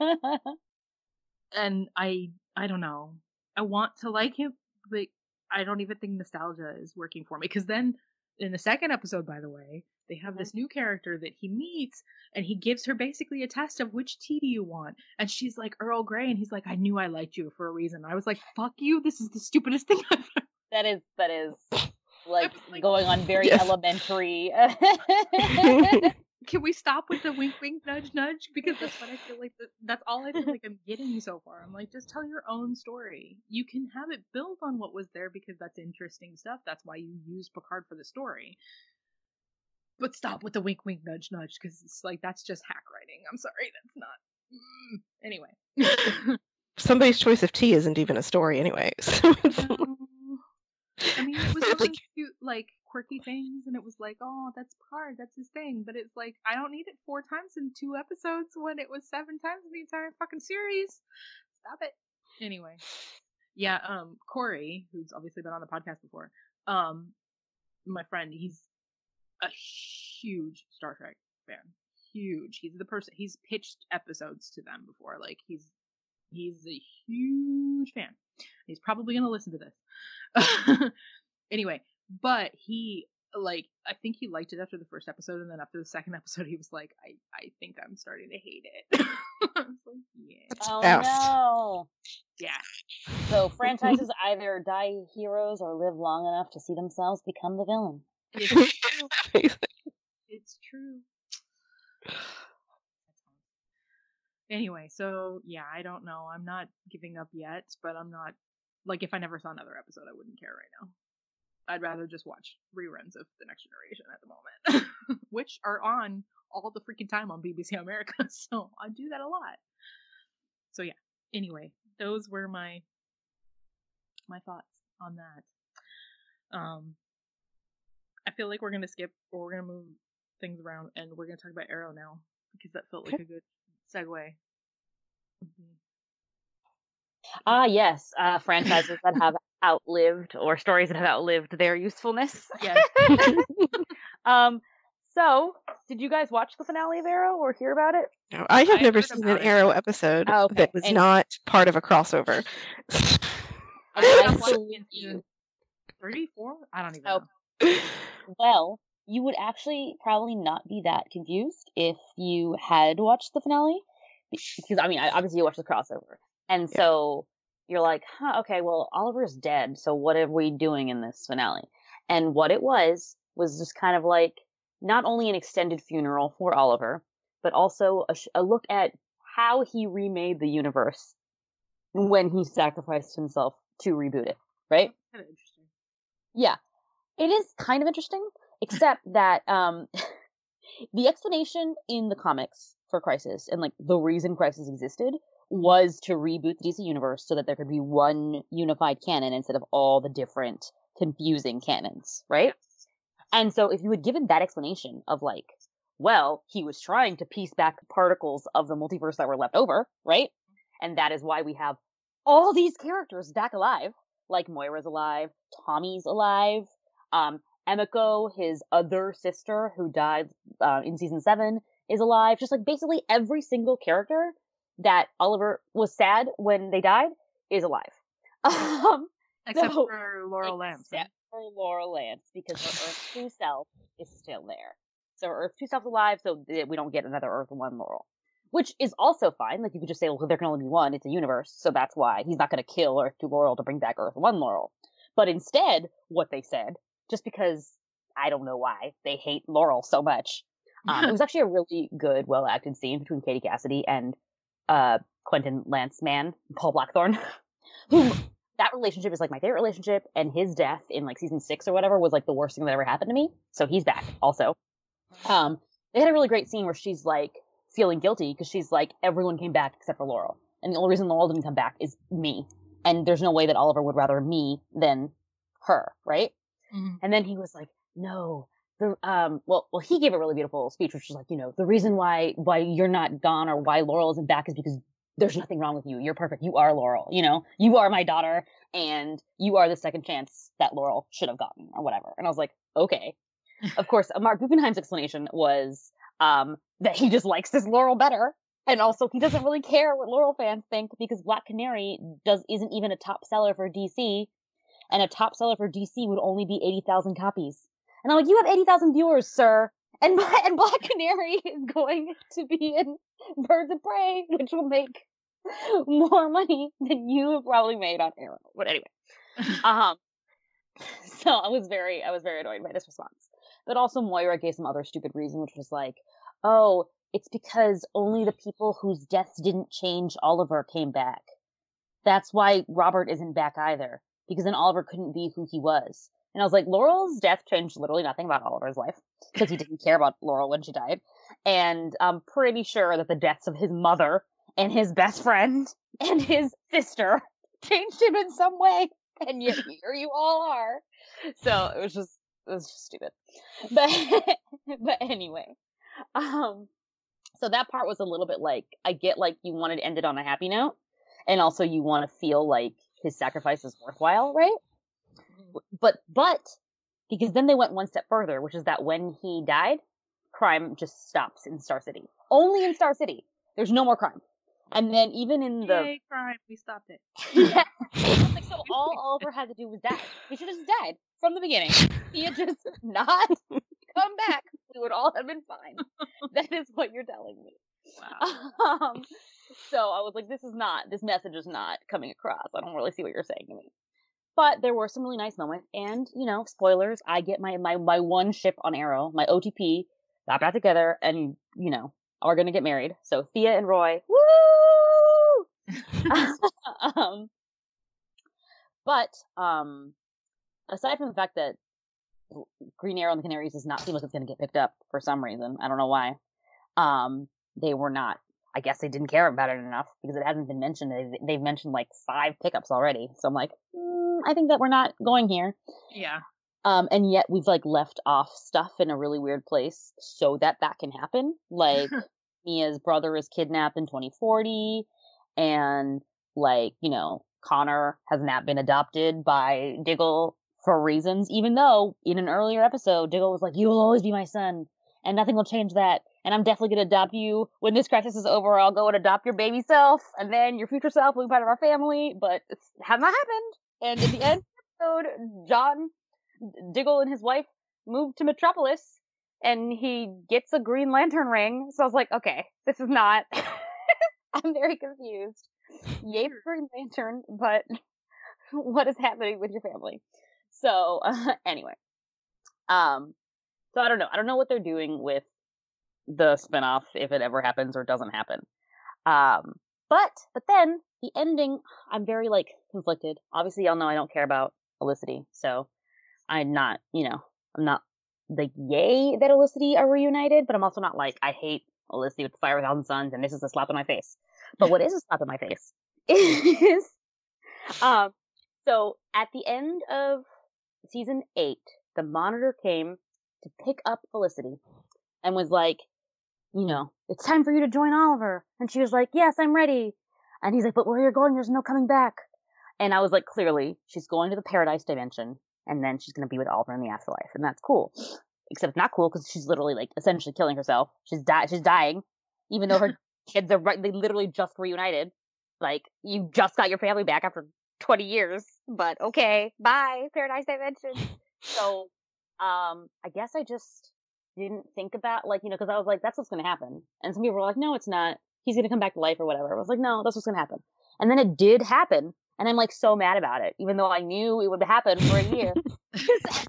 Speaker 1: and I I don't know. I want to like him, but I don't even think nostalgia is working for me. Because then in the second episode, by the way, they have this new character that he meets, and he gives her basically a test of which tea do you want, and she's like Earl Grey, and he's like, I knew I liked you for a reason. I was like, fuck you, this is the stupidest thing I've ever.
Speaker 2: that is that is like
Speaker 1: like-
Speaker 2: going on very
Speaker 3: Yes.
Speaker 2: elementary.
Speaker 1: Can we stop with the wink, wink, nudge, nudge? Because that's what I feel like. The, that's all I feel like I'm getting so far. I'm like, just tell your own story. You can have it build on what was there because that's interesting stuff. That's why you use Picard for the story. But stop with the wink, wink, nudge, nudge, because it's like that's just hack writing. I'm sorry, that's not. Mm. Anyway.
Speaker 3: Somebody's choice of tea isn't even a story anyway. So it's
Speaker 1: No. I mean, it was
Speaker 3: It's
Speaker 1: really
Speaker 3: like-
Speaker 1: cute, like quirky things, and it was like, oh, that's Picard, that's his thing. But it's like, I don't need it four times in two episodes when it was seven times in the entire fucking series. Stop it. Anyway, yeah. Um, Corey, who's obviously been on the podcast before, um, my friend, he's a huge Star Trek fan. Huge. He's the person. He's pitched episodes to them before. Like he's he's a huge fan. He's probably gonna listen to this. Anyway, but he like I think he liked it after the first episode, and then after the second episode, he was like, I I think I'm starting to hate it. I was like, yeah,
Speaker 3: That's
Speaker 2: Oh
Speaker 3: fast.
Speaker 2: no.
Speaker 1: yeah.
Speaker 2: So franchises either die heroes or live long enough to see themselves become the villain.
Speaker 1: It's true. It's true. Anyway, so yeah, I don't know. I'm not giving up yet, but I'm not like if I never saw another episode, I wouldn't care right now. I'd rather just watch reruns of The Next Generation at the moment, which are on all the freaking time on B B C America. So I do that a lot. So yeah. Anyway, those were my my thoughts on that. Um, I feel like we're gonna skip or we're gonna move things around, and we're gonna talk about Arrow now because that felt like a good segue. Mhm.
Speaker 2: Ah, yes, uh, franchises that have outlived or stories that have outlived their usefulness.
Speaker 1: Yes.
Speaker 2: Um, so did you guys watch the finale of Arrow or hear about it?
Speaker 3: No, I have
Speaker 1: I
Speaker 3: never
Speaker 1: heard
Speaker 3: seen
Speaker 1: about
Speaker 3: an
Speaker 1: it.
Speaker 3: Arrow episode
Speaker 2: Oh, okay.
Speaker 3: that was
Speaker 2: And-
Speaker 3: not part of a crossover.
Speaker 1: I
Speaker 2: I
Speaker 1: stopped watching
Speaker 2: salute
Speaker 1: in
Speaker 2: you.
Speaker 1: season three, four? I don't even
Speaker 2: Oh.
Speaker 1: know.
Speaker 2: Well, you would actually probably not be that confused if you had watched the finale, because I mean, I- obviously you watched the crossover, and
Speaker 3: Yeah.
Speaker 2: so you're like, huh, okay, well, Oliver's dead, so what are we doing in this finale? And what it was was just kind of like not only an extended funeral for Oliver, but also a, sh- a look at how he remade the universe when he sacrificed himself to reboot it, right?
Speaker 1: Kind of interesting.
Speaker 2: Yeah, it is kind of interesting, except that um, the explanation in the comics for Crisis and like the reason Crisis existed was to reboot the D C universe so that there could be one unified canon instead of all the different confusing canons, right? And so if you had given that explanation of like, well, he was trying to piece back particles of the multiverse that were left over, right? And that is why we have all these characters back alive. Like Moira's alive, Tommy's alive, um, Emiko, his other sister who died uh, in season seven, is alive. Just like basically every single character that Oliver was sad when they died is alive. Um,
Speaker 1: Except
Speaker 2: So-
Speaker 1: for Laurel Lance. right?
Speaker 2: Except for Laurel Lance, because her Earth two self is still there. So her Earth two self's alive, so th- we don't get another Earth one Laurel. Which is also fine. Like, you could just say, well, there can only be one. It's a universe, so that's why he's not going to kill Earth two Laurel to bring back Earth one Laurel. But instead, what they said, just because I don't know why they hate Laurel so much, um, it was actually a really good, well-acted scene between Katie Cassidy and uh, Quentin Lance man, Paul Blackthorne, who that relationship is like my favorite relationship, and his death in like season six or whatever was like the worst thing that ever happened to me. So he's back also. Um, they had a really great scene where she's like feeling guilty because she's like, everyone came back except for Laurel, and the only reason Laurel didn't come back is me, and there's no way that Oliver would rather me than her, right?
Speaker 1: Mhm.
Speaker 2: And then he was like, no, the um, well, well, he gave a really beautiful speech, which was like, you know, the reason why why you're not gone or why Laurel isn't back is because there's nothing wrong with you. You're perfect. You are Laurel. You know, you are my daughter, and you are the second chance that Laurel should have gotten, or whatever. And I was like, okay. Of course, Mark Guggenheim's explanation was um that he just likes this Laurel better, and also he doesn't really care what Laurel fans think because Black Canary does isn't even a top seller for D C, and a top seller for D C would only be eighty thousand copies. And I'm like, you have eighty thousand viewers, sir, and and Black Canary is going to be in Birds of Prey, which will make more money than you have probably made on Arrow. But anyway, um, so I was very, I was very annoyed by this response. But also Moira gave some other stupid reason, which was like, oh, it's because only the people whose deaths didn't change Oliver came back. That's why Robert isn't back either, because then Oliver couldn't be who he was. And I was like, Laurel's death changed literally nothing about Oliver's life, because he didn't care about Laurel when she died. And I'm pretty sure that the deaths of his mother and his best friend and his sister changed him in some way. And yet here you all are. So it was just, it was just stupid. But, but anyway, um, so that part was a little bit like, I get like you wanted to end it on a happy note, and also you want to feel like his sacrifice is worthwhile, right? But, but, because then they went one step further, which is that when he died, crime just stops in Star City. Only in Star City. There's no more crime. And then even in the...
Speaker 1: Yay, crime, we stopped it.
Speaker 2: Yeah. I was like, so all Oliver had to do was die. He should have just died from the beginning. He had just not come back. We would all have been fine. That is what you're telling me.
Speaker 1: Wow.
Speaker 2: Um, so I was like, this is not, this message is not coming across. I don't really see what you're saying to me. But there were some really nice moments. And, you know, spoilers, I get my, my, my one ship on Arrow, my O T P, got back together, and, you know, are going to get married. So Thea and Roy, woo! um, but um, aside from the fact that Green Arrow and the Canaries does not seem like it's going to get picked up for some reason, I don't know why, um, they were not, I guess they didn't care about it enough because it hasn't been mentioned. They've, they've mentioned like five pickups already. So I'm like, mm, I think that we're not going here.
Speaker 1: Yeah.
Speaker 2: Um, and yet we've like left off stuff in a really weird place so that that can happen. Like Mia's brother is kidnapped in twenty forty, and like, you know, Connor has not been adopted by Diggle for reasons, even though in an earlier episode, Diggle was like, you will always be my son and nothing will change that. And I'm definitely going to adopt you. When this crisis is over, I'll go and adopt your baby self, and then your future self will be part of our family, but it has not happened. And in the end of the episode, John Diggle and his wife moved to Metropolis, and he gets a Green Lantern ring. So I was like, okay, this is not. I'm very confused. Yay for Green Lantern, but what is happening with your family? So uh, anyway, um, so I don't know. I don't know what they're doing with the spinoff, if it ever happens or doesn't happen. Um, but but then the ending, I'm very like conflicted. Obviously, y'all know I don't care about Felicity, so I'm not, you know, I'm not like yay that Felicity are reunited, but I'm also not like I hate Felicity with Fire with a Thousand Suns, and this is a slap in my face. But what is a slap in my face is, um, so at the end of season eight, the Monitor came to pick up Felicity and was like, you know, it's time for you to join Oliver. And she was like, yes, I'm ready. And he's like, but where you're going, there's no coming back. And I was like, clearly, she's going to the Paradise Dimension, and then she's going to be with Oliver in the afterlife. And that's cool. Except it's not cool because she's literally, like, essentially killing herself. She's di- she's dying, even though her kids are right, they literally just reunited. Like, you just got your family back after twenty years. But okay, bye, Paradise Dimension. So, um, I guess I just didn't think about, like, you know, because I was like, that's what's going to happen. And some people were like, no, it's not. He's going to come back to life or whatever. I was like, no, that's what's going to happen. And then it did happen. And I'm like so mad about it, even though I knew it would happen for a year. Because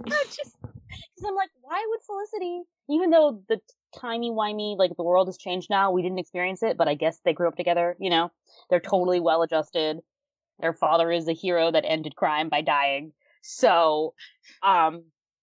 Speaker 2: I'm like, why would Felicity, even though the timey-wimey, like the world has changed now, we didn't experience it, but I guess they grew up together, you know? They're totally well-adjusted. Their father is the hero that ended crime by dying. So, um,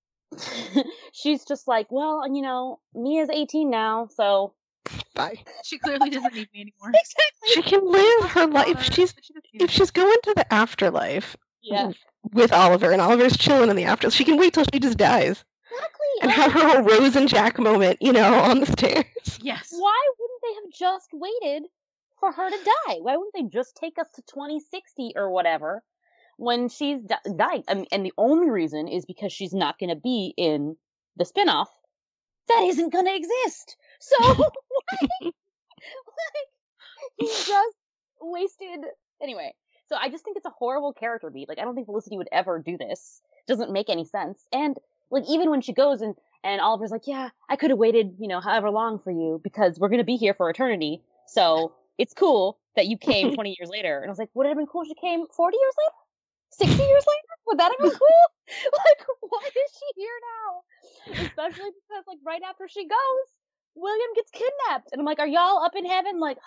Speaker 2: she's just like, well, you know, Mia's eighteen now, so.
Speaker 3: Bye.
Speaker 1: She clearly doesn't need me anymore.
Speaker 2: Exactly.
Speaker 3: She can live her life. She's if she's going to the afterlife
Speaker 2: Yeah.
Speaker 3: with Oliver, and Oliver's chilling in the afterlife, she can wait till she just dies
Speaker 2: Exactly.
Speaker 3: and have her whole Rose and Jack moment, you know, on the stairs.
Speaker 1: Yes.
Speaker 2: Why wouldn't they have just waited for her to die? Why wouldn't they just take us to twenty sixty or whatever when she's di- died? I mean, and the only reason is because she's not going to be in the spinoff that isn't going to exist. So, like, like, he just wasted. Anyway, so I just think it's a horrible character beat. Like, I don't think Felicity would ever do this. It doesn't make any sense. And, like, even when she goes and, and Oliver's like, yeah, I could have waited, you know, however long for you because we're going to be here for eternity. So, it's cool that you came twenty years later. And I was like, would it have been cool if she came forty years later? sixty years later? Would that have been cool? Like, why is she here now? Especially because, like, right after she goes, William gets kidnapped. And I'm like, are y'all up in heaven? Like,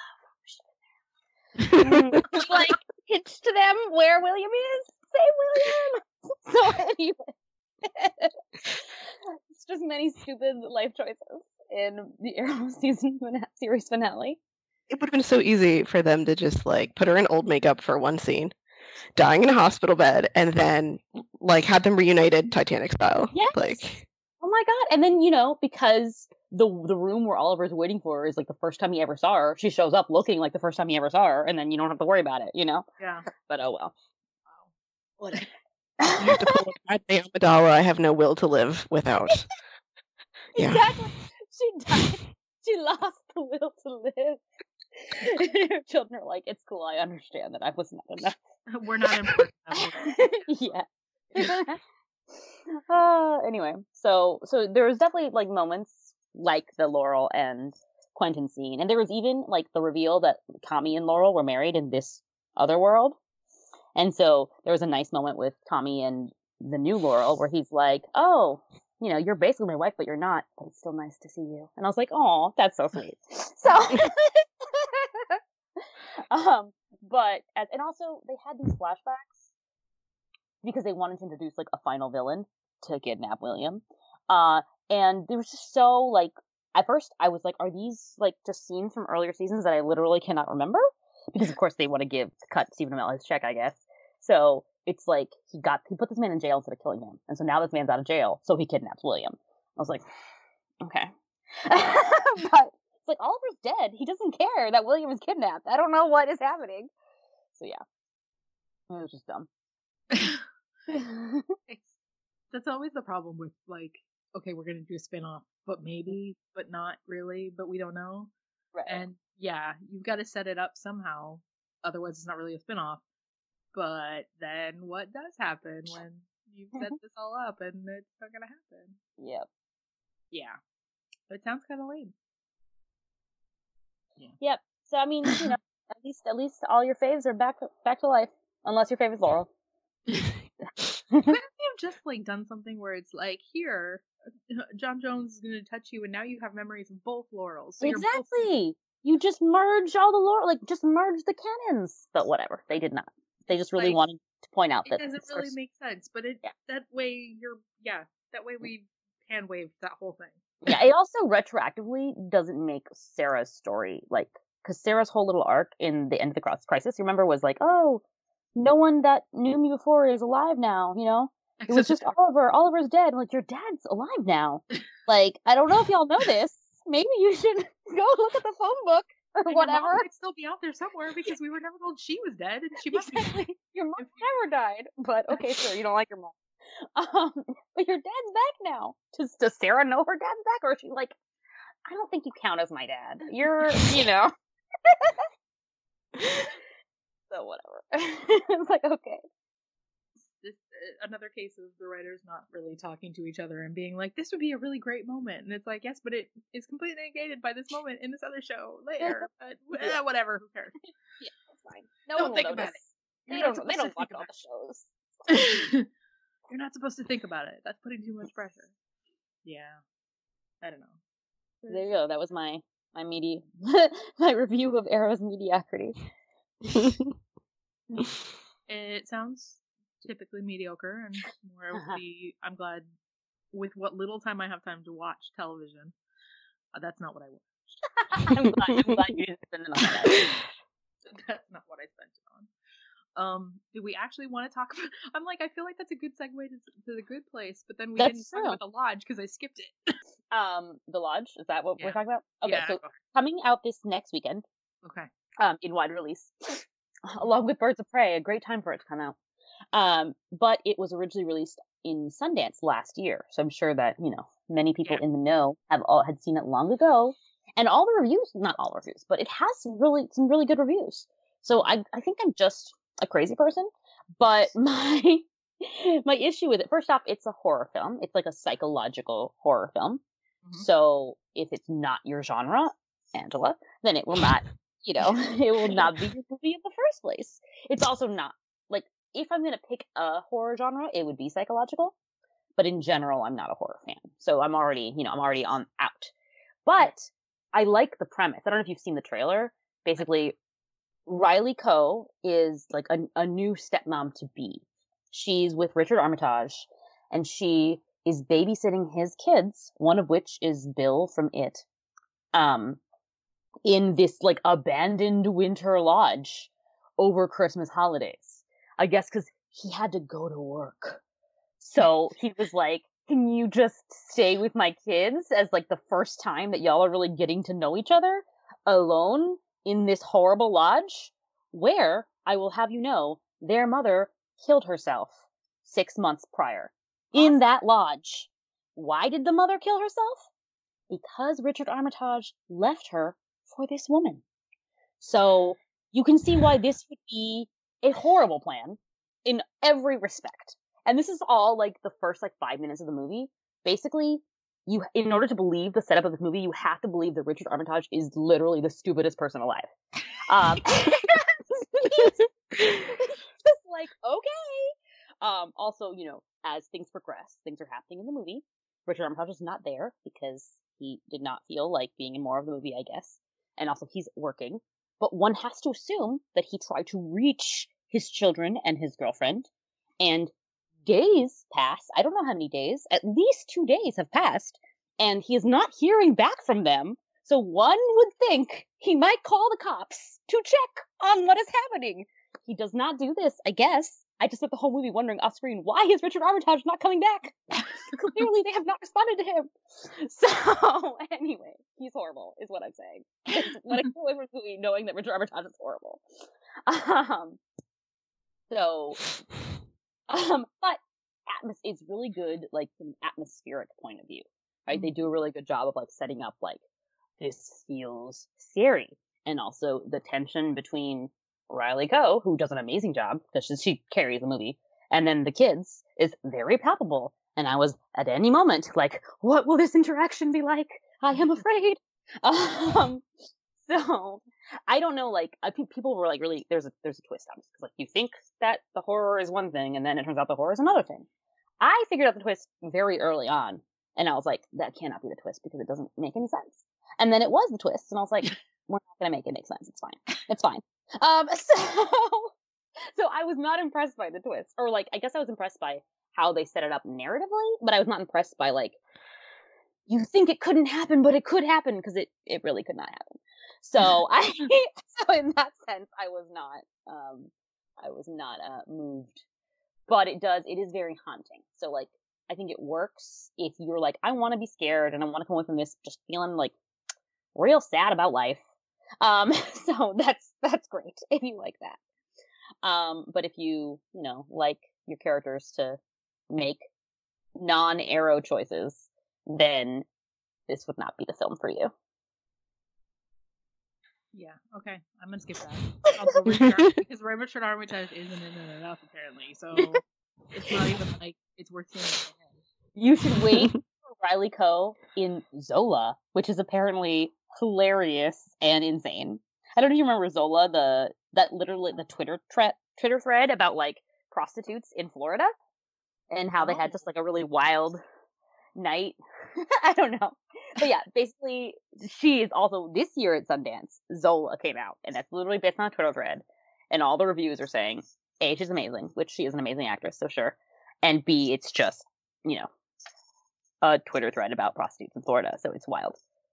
Speaker 2: oh, like, hints to them where William is. Save William! So anyway. It's just many stupid life choices in the Arrow season fina- series finale.
Speaker 3: It would have been so easy for them to just like put her in old makeup for one scene, dying in a hospital bed, and then like had them reunited Titanic style.
Speaker 2: Yes.
Speaker 3: Like,
Speaker 2: oh my god! And then you know because the the room where Oliver's waiting for her is like the first time he ever saw her, she shows up looking like the first time he ever saw her, and then you don't have to worry about it, you know.
Speaker 1: Yeah.
Speaker 2: But oh well.
Speaker 1: Whatever.
Speaker 3: you have to pull a goddamn Amidala. I have no will to live without. Yeah.
Speaker 2: Exactly. She died. She lost the will to live. Her children are like, it's cool, I understand that I was not enough.
Speaker 1: We're not important enough.
Speaker 2: Yeah. uh, anyway, so so there was definitely like moments like the Laurel and Quentin scene, and there was even like the reveal that Tommy and Laurel were married in this other world, and so there was a nice moment with Tommy and the new Laurel where he's like, oh, you know, you're basically my wife, but you're not. But it's still nice to see you. And I was like, oh, that's so sweet. So, um, but as, and also they had these flashbacks because they wanted to introduce like a final villain to kidnap William. Uh, and they were just so like. At first, I was like, are these like just scenes from earlier seasons that I literally cannot remember? Because of course they want to give cut Stephen Amell his check, I guess. So it's like he got he put this man in jail instead of killing him, and so now this man's out of jail, so he kidnaps William. I was like, okay, but it's like Oliver's dead. He doesn't care that William is kidnapped. I don't know what is happening. So yeah, it was just dumb.
Speaker 1: It's, that's always the problem with like, okay, we're gonna do a spin-off, but maybe, but not really, but we don't know.
Speaker 2: Right.
Speaker 1: And yeah, you've got to set it up somehow, otherwise it's not really a spin-off. But then what does happen when you set this all up and it's not gonna happen?
Speaker 2: Yep.
Speaker 1: Yeah. It sounds kind of lame.
Speaker 2: Yeah. Yep. So I mean, you know, at least at least all your faves are back back to life, unless your favorite's Laurel.
Speaker 1: Couldn't they have just like done something where it's like, here, John Jones is gonna touch you, and now you have memories of both Laurels. So
Speaker 2: exactly.
Speaker 1: You're both...
Speaker 2: You just merge all the Laurel, like just merge the canons. But whatever, they did not. They just really
Speaker 1: like,
Speaker 2: wanted to point out that
Speaker 1: it doesn't really first... make sense. But it
Speaker 2: yeah.
Speaker 1: that way you're yeah that way we hand waved that whole thing.
Speaker 2: Yeah, it also retroactively doesn't make Sarah's story like because Sarah's whole little arc in the end of the Cross Crisis, you remember, was like, oh, no one that knew me before is alive now. You know, it was just Oliver. Oliver's dead. I'm like, your dad's alive now. Like, I don't know if y'all know this. Maybe you should go look at the phone book. Or
Speaker 1: and
Speaker 2: whatever.
Speaker 1: Your mom might still be out there somewhere because we were never told she was dead, and she must
Speaker 2: exactly.
Speaker 1: be.
Speaker 2: Your mom never died, but okay, sure, you don't like your mom. Um, but your dad's back now. Does Does Sarah know her dad's back, or is she like, I don't think you count as my dad. You're, you know. So whatever. It's like, okay.
Speaker 1: This uh, another case of the writers not really talking to each other and being like, this would be a really great moment, and it's like, yes, but it is completely negated by this moment in this other show later. But
Speaker 2: yeah.
Speaker 1: eh, whatever, who cares?
Speaker 2: Yeah, that's fine. No
Speaker 1: don't
Speaker 2: one
Speaker 1: think
Speaker 2: will
Speaker 1: about
Speaker 2: notice.
Speaker 1: it.
Speaker 2: They
Speaker 1: You're
Speaker 2: don't. They don't watch all
Speaker 1: the
Speaker 2: shows.
Speaker 1: You're not supposed to think about it. That's putting too much pressure. Yeah, I don't know.
Speaker 2: There you go. That was my my media my review of Arrow's mediocrity.
Speaker 1: It sounds typically mediocre, and more of the, I'm glad, with what little time I have time to watch television, uh, that's not what I watched.
Speaker 2: I'm, glad, I'm glad you didn't spend it on that.
Speaker 1: That's not what I spent it on. Um, do we actually want to talk about, I'm like, I feel like that's a good segue to, to The Good Place, but then we
Speaker 2: that's
Speaker 1: didn't
Speaker 2: true.
Speaker 1: talk about The Lodge because I skipped it.
Speaker 2: um, The Lodge, is that what
Speaker 1: yeah.
Speaker 2: we're talking about? Okay,
Speaker 1: yeah,
Speaker 2: so coming out this next weekend,
Speaker 1: okay,
Speaker 2: um, in wide release, along with Birds of Prey, a great time for it to come out. Um, but it was originally released in Sundance last year, so I'm sure that, you know, many people
Speaker 1: yeah.
Speaker 2: in the know have all had seen it long ago, and all the reviews, not all reviews, but it has some really some really good reviews. So I I think I'm just a crazy person, but my my issue with it, first off, it's a horror film. It's like a psychological horror film. Mm-hmm. So if it's not your genre, Angela, then it will not, you know, it will not be your movie in the first place. It's also not like, if I'm going to pick a horror genre, it would be psychological. But in general, I'm not a horror fan. So I'm already, you know, I'm already on out. But I like the premise. I don't know if you've seen the trailer. Basically, Riley Coe is like a, a new stepmom to be. She's with Richard Armitage, and she is babysitting his kids, one of which is Bill from It, um, in this like abandoned winter lodge over Christmas holidays. I guess because he had to go to work. So he was like, can you just stay with my kids as like the first time that y'all are really getting to know each other alone in this horrible lodge where, I will have you know, their mother killed herself six months prior in that lodge. Why did the mother kill herself? Because Richard Armitage left her for this woman. So you can see why this would be a horrible plan in every respect. And this is all like the first like five minutes of the movie. Basically, you in order to believe the setup of this movie, you have to believe that Richard Armitage is literally the stupidest person alive. Um, it's just like, okay. Um, also, you know, as things progress, things are happening in the movie. Richard Armitage is not there because he did not feel like being in more of the movie, I guess. And also he's working. But one has to assume that he tried to reach his children and his girlfriend. And days pass. I don't know how many days. At least two days have passed. And he is not hearing back from them. So one would think he might call the cops to check on what is happening. He does not do this, I guess. I just spent the whole movie wondering off screen, why is Richard Armitage not coming back? Clearly they have not responded to him. So, anyway, he's horrible, is what I'm saying. When I go away from the movie knowing that Richard Armitage is horrible. Um, so, um, but atmos- it's really good, like, from an atmospheric point of view, right? Mm-hmm. They do a really good job of, like, setting up, like, this feels scary. And also the tension between Riley Coe, who does an amazing job because she, she carries the movie, and then the kids is very palpable. And I was at any moment like, what will this interaction be like? I am afraid. um, so I don't know. Like, I think people were like, really, there's a there's a twist on this because like you think that the horror is one thing, and then it turns out the horror is another thing. I figured out the twist very early on, and I was like, that cannot be the twist because it doesn't make any sense. And then it was the twist, and I was like, we're not gonna make it make sense. It's fine. It's fine. Um, so, so I was not impressed by the twist, or like, I guess I was impressed by how they set it up narratively, but I was not impressed by like, you think it couldn't happen, but it could happen, because it, it really could not happen. So I, so in that sense, I was not, um, I was not, uh, moved, but it does, it is very haunting. So like, I think it works if you're like, I want to be scared and I want to come away from this just feeling like real sad about life. Um, so that's, that's great if you like that. Um, but if you, you know, like your characters to make non-Arrow choices, then this would not be the film for you.
Speaker 1: Yeah, okay. I'm gonna skip that. I'll Richard, because Richard Armitage isn't in it enough, apparently, so it's not even like it's worth seeing it again.
Speaker 2: You should wait for Riley Coe in Zola, which is apparently hilarious and insane. I don't know if you remember Zola, the that literally the Twitter thread Twitter thread about like prostitutes in Florida and how they had just like a really wild night. I don't know. But yeah, basically she is also this year at Sundance, Zola came out, and that's literally based on a Twitter thread. And all the reviews are saying A, she's amazing, which she is an amazing actress, so sure. And B, it's just, you know, a Twitter thread about prostitutes in Florida, so it's wild.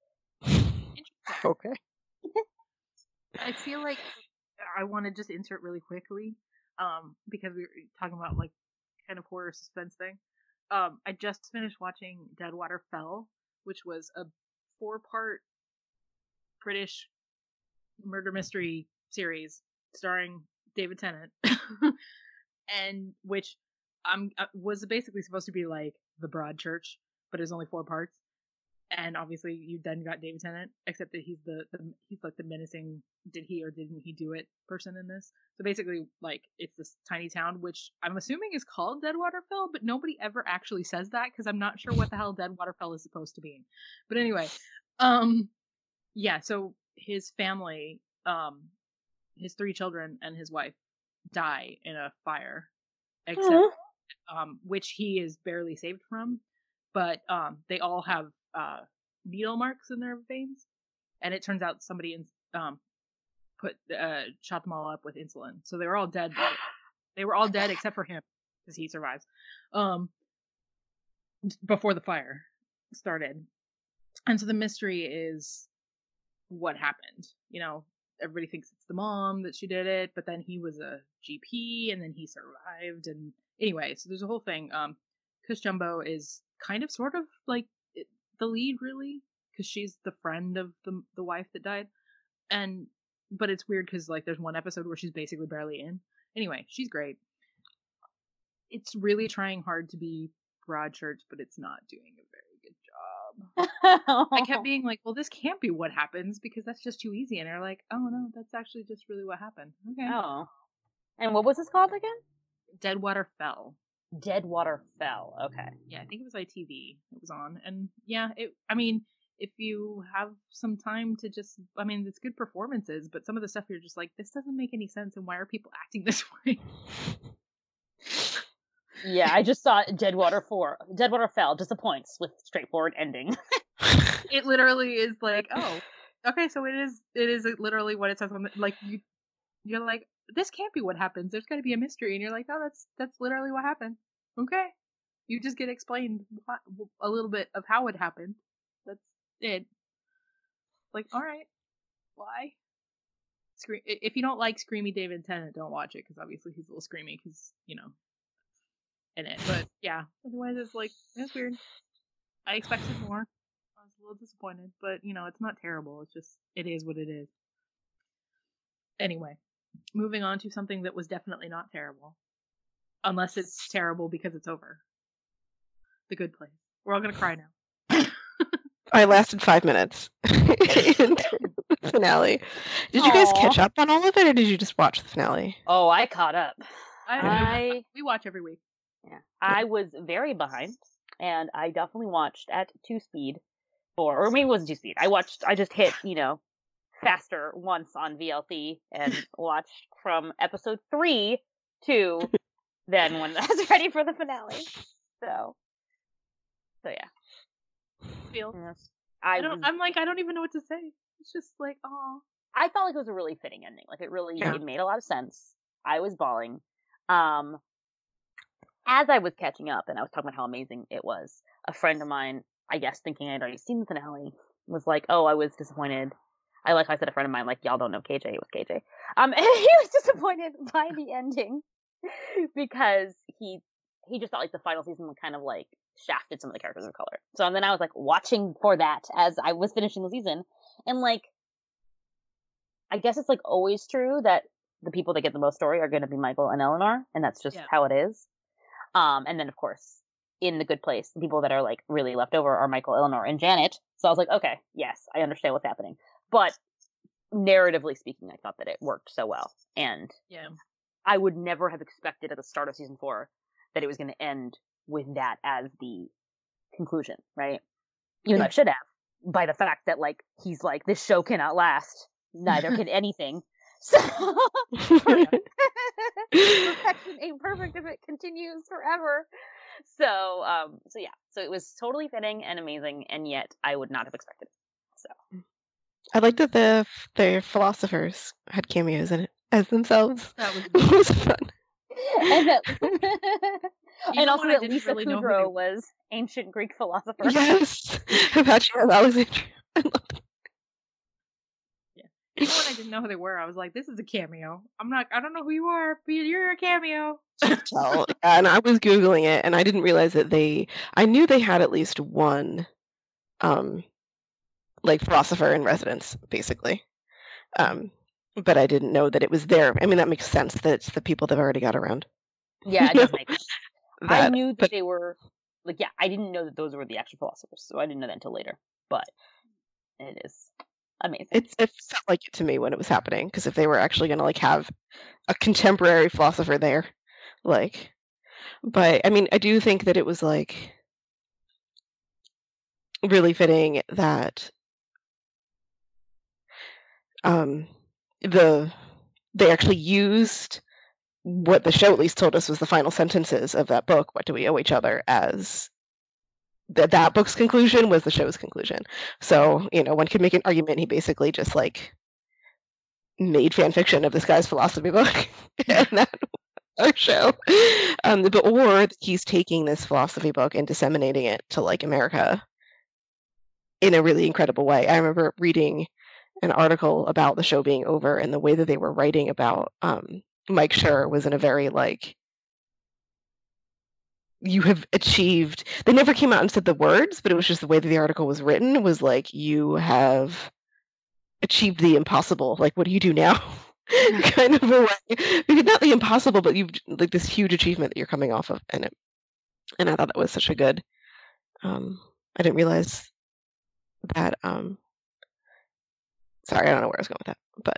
Speaker 3: Okay.
Speaker 1: I feel like I want to just insert really quickly, um, because we were talking about like kind of horror suspense thing. Um, I just finished watching Deadwater Fell, which was a four-part British murder mystery series starring David Tennant, and which um was basically supposed to be like The Broadchurch, but it's only four parts. And obviously, you then got David Tennant, except that he's the, the he's like the menacing did he or didn't he do it person in this. So basically, like it's this tiny town, which I'm assuming is called Deadwater Fell, but nobody ever actually says that because I'm not sure what the hell Deadwater Fell is supposed to mean. But anyway, um, yeah. So his family, um, his three children and his wife die in a fire, except mm-hmm. um, which he is barely saved from, but um, they all have. Uh, needle marks in their veins, and it turns out somebody in, um put uh shot them all up with insulin, so they were all dead. They were all dead except for him, because he survives. Um, before the fire started, and so the mystery is what happened. You know, everybody thinks it's the mom that she did it, but then he was a G P, and then he survived. And anyway, so there's a whole thing. Um, Cush Jumbo is kind of, sort of like the lead, really, because she's the friend of the the wife that died, and but it's weird because like there's one episode where she's basically barely in. Anyway, she's great. It's really trying hard to be Broadchurch, but it's not doing a very good job. I kept being like, well, this can't be what happens because that's just too easy. And they're like, oh no, that's actually just really what happened. Okay.
Speaker 2: Oh. And what was this called again?
Speaker 1: Deadwater Fell.
Speaker 2: Deadwater Fell. Okay.
Speaker 1: Yeah, I think it was I T V it was on. And yeah, it, I mean, if you have some time to just, I mean, it's good performances, but some of the stuff you're just like, this doesn't make any sense, and why are people acting this way?
Speaker 2: Yeah, I just saw Deadwater four. Deadwater Fell disappoints with straightforward ending.
Speaker 1: It literally is like, oh, okay, so it is it is literally what it says on the, like, you, you're like, this can't be what happens. There's got to be a mystery, and you're like, oh, that's that's literally what happened. Okay, you just get explained what, a little bit of how it happened. That's it. Like, all right, why? Scream. If you don't like Screamy David Tennant, don't watch it, because obviously he's a little screamy, because you know, in it. But yeah, otherwise it's like, it's weird. I expected more. I was a little disappointed, but you know, it's not terrible. It's just, it is what it is. Anyway, moving on to something that was definitely not terrible, unless it's terrible because it's over. The Good Place. We're all gonna cry now.
Speaker 3: I lasted five minutes into the finale. Did you guys
Speaker 2: Aw.
Speaker 3: catch up on all of it, or did you just watch the finale?
Speaker 2: Oh, I caught up.
Speaker 1: I,
Speaker 2: I
Speaker 1: we watch every week.
Speaker 2: yeah, I was very behind, and I definitely watched at two speed, or or maybe it wasn't two speed. I watched. I just hit, you know, faster once on V L C and watched from episode three to then when I was ready for the finale. So, so yeah.
Speaker 1: Feel.
Speaker 2: Yes.
Speaker 1: I
Speaker 2: I
Speaker 1: don't.
Speaker 2: was,
Speaker 1: I'm like, I don't even know what to say. It's just like, oh.
Speaker 2: I felt like it was a really fitting ending. Like it really,
Speaker 3: Yeah.
Speaker 2: it made a lot of sense. I was bawling. Um, as I was catching up, and I was talking about how amazing it was, a friend of mine, I guess thinking I'd already seen the finale, was like, "Oh, I was disappointed." I like I said, a friend of mine, like, y'all don't know K J. It was K J. Um, and he was disappointed by the ending because he he just felt like the final season kind of like shafted some of the characters of color. So and then I was like watching for that as I was finishing the season, and like, I guess it's like always true that the people that get the most story are going to be Michael and Eleanor, and that's just
Speaker 1: Yeah.
Speaker 2: how it is. Um, and then of course, in The Good Place, the people that are like really left over are Michael, Eleanor, and Janet. So I was like, okay, yes, I understand what's happening. But narratively speaking, I thought that it worked so well, and
Speaker 1: Yeah.
Speaker 2: I would never have expected at the start of season four that it was going to end with that as the conclusion, right? Even though I should have, by the fact that like he's like, this show cannot last, neither can anything. So perfection ain't perfect if it continues forever. So, um, so yeah, so it was totally fitting and amazing, and yet I would not have expected it. So
Speaker 3: I like that the the philosophers had cameos in it as themselves.
Speaker 1: That was
Speaker 3: It was fun.
Speaker 2: and, that,
Speaker 1: Even
Speaker 2: and also
Speaker 1: when I
Speaker 2: that
Speaker 1: didn't
Speaker 2: Lisa
Speaker 1: really know who
Speaker 2: Kudrow
Speaker 1: they-
Speaker 2: was ancient Greek philosopher.
Speaker 3: Yes, about you, Alexandria. I love that.
Speaker 1: Even when I didn't know who they were, I was like, this is a cameo. I'm not, I don't know who you are, but you're a cameo.
Speaker 3: Tell. And I was googling it, and I didn't realize that they. I knew they had at least one, um, like philosopher in residence, basically. Um, but I didn't know that it was there. I mean, that makes sense that it's the people they've already got around.
Speaker 2: Yeah, it does make sense. I
Speaker 3: That,
Speaker 2: knew that
Speaker 3: but
Speaker 2: they were like, yeah, I didn't know that those were the actual philosophers, so I didn't know that until later. But it is amazing.
Speaker 3: it's it felt like it to me when it was happening, because if they were actually going to like have a contemporary philosopher there, like, but I mean, I do think that it was like really fitting that um the they actually used what the show at least told us was the final sentences of that book, What Do We Owe Each Other, as that that book's conclusion was the show's conclusion. So, you know, one could make an argument he basically just like made fan fiction of this guy's philosophy book and that our show. Um, but or he's taking this philosophy book and disseminating it to like America in a really incredible way. I remember reading an article about the show being over, and the way that they were writing about um, Mike Schur was in a very like, you have achieved. They never came out and said the words, but it was just the way that the article was written was like, you have achieved the impossible. Like, what do you do now? Kind of a way. Because not the impossible, but you've like this huge achievement that you're coming off of, and it. And I thought that was such a good. Um, I didn't realize that. Um, sorry, I don't know where I was going with that, but.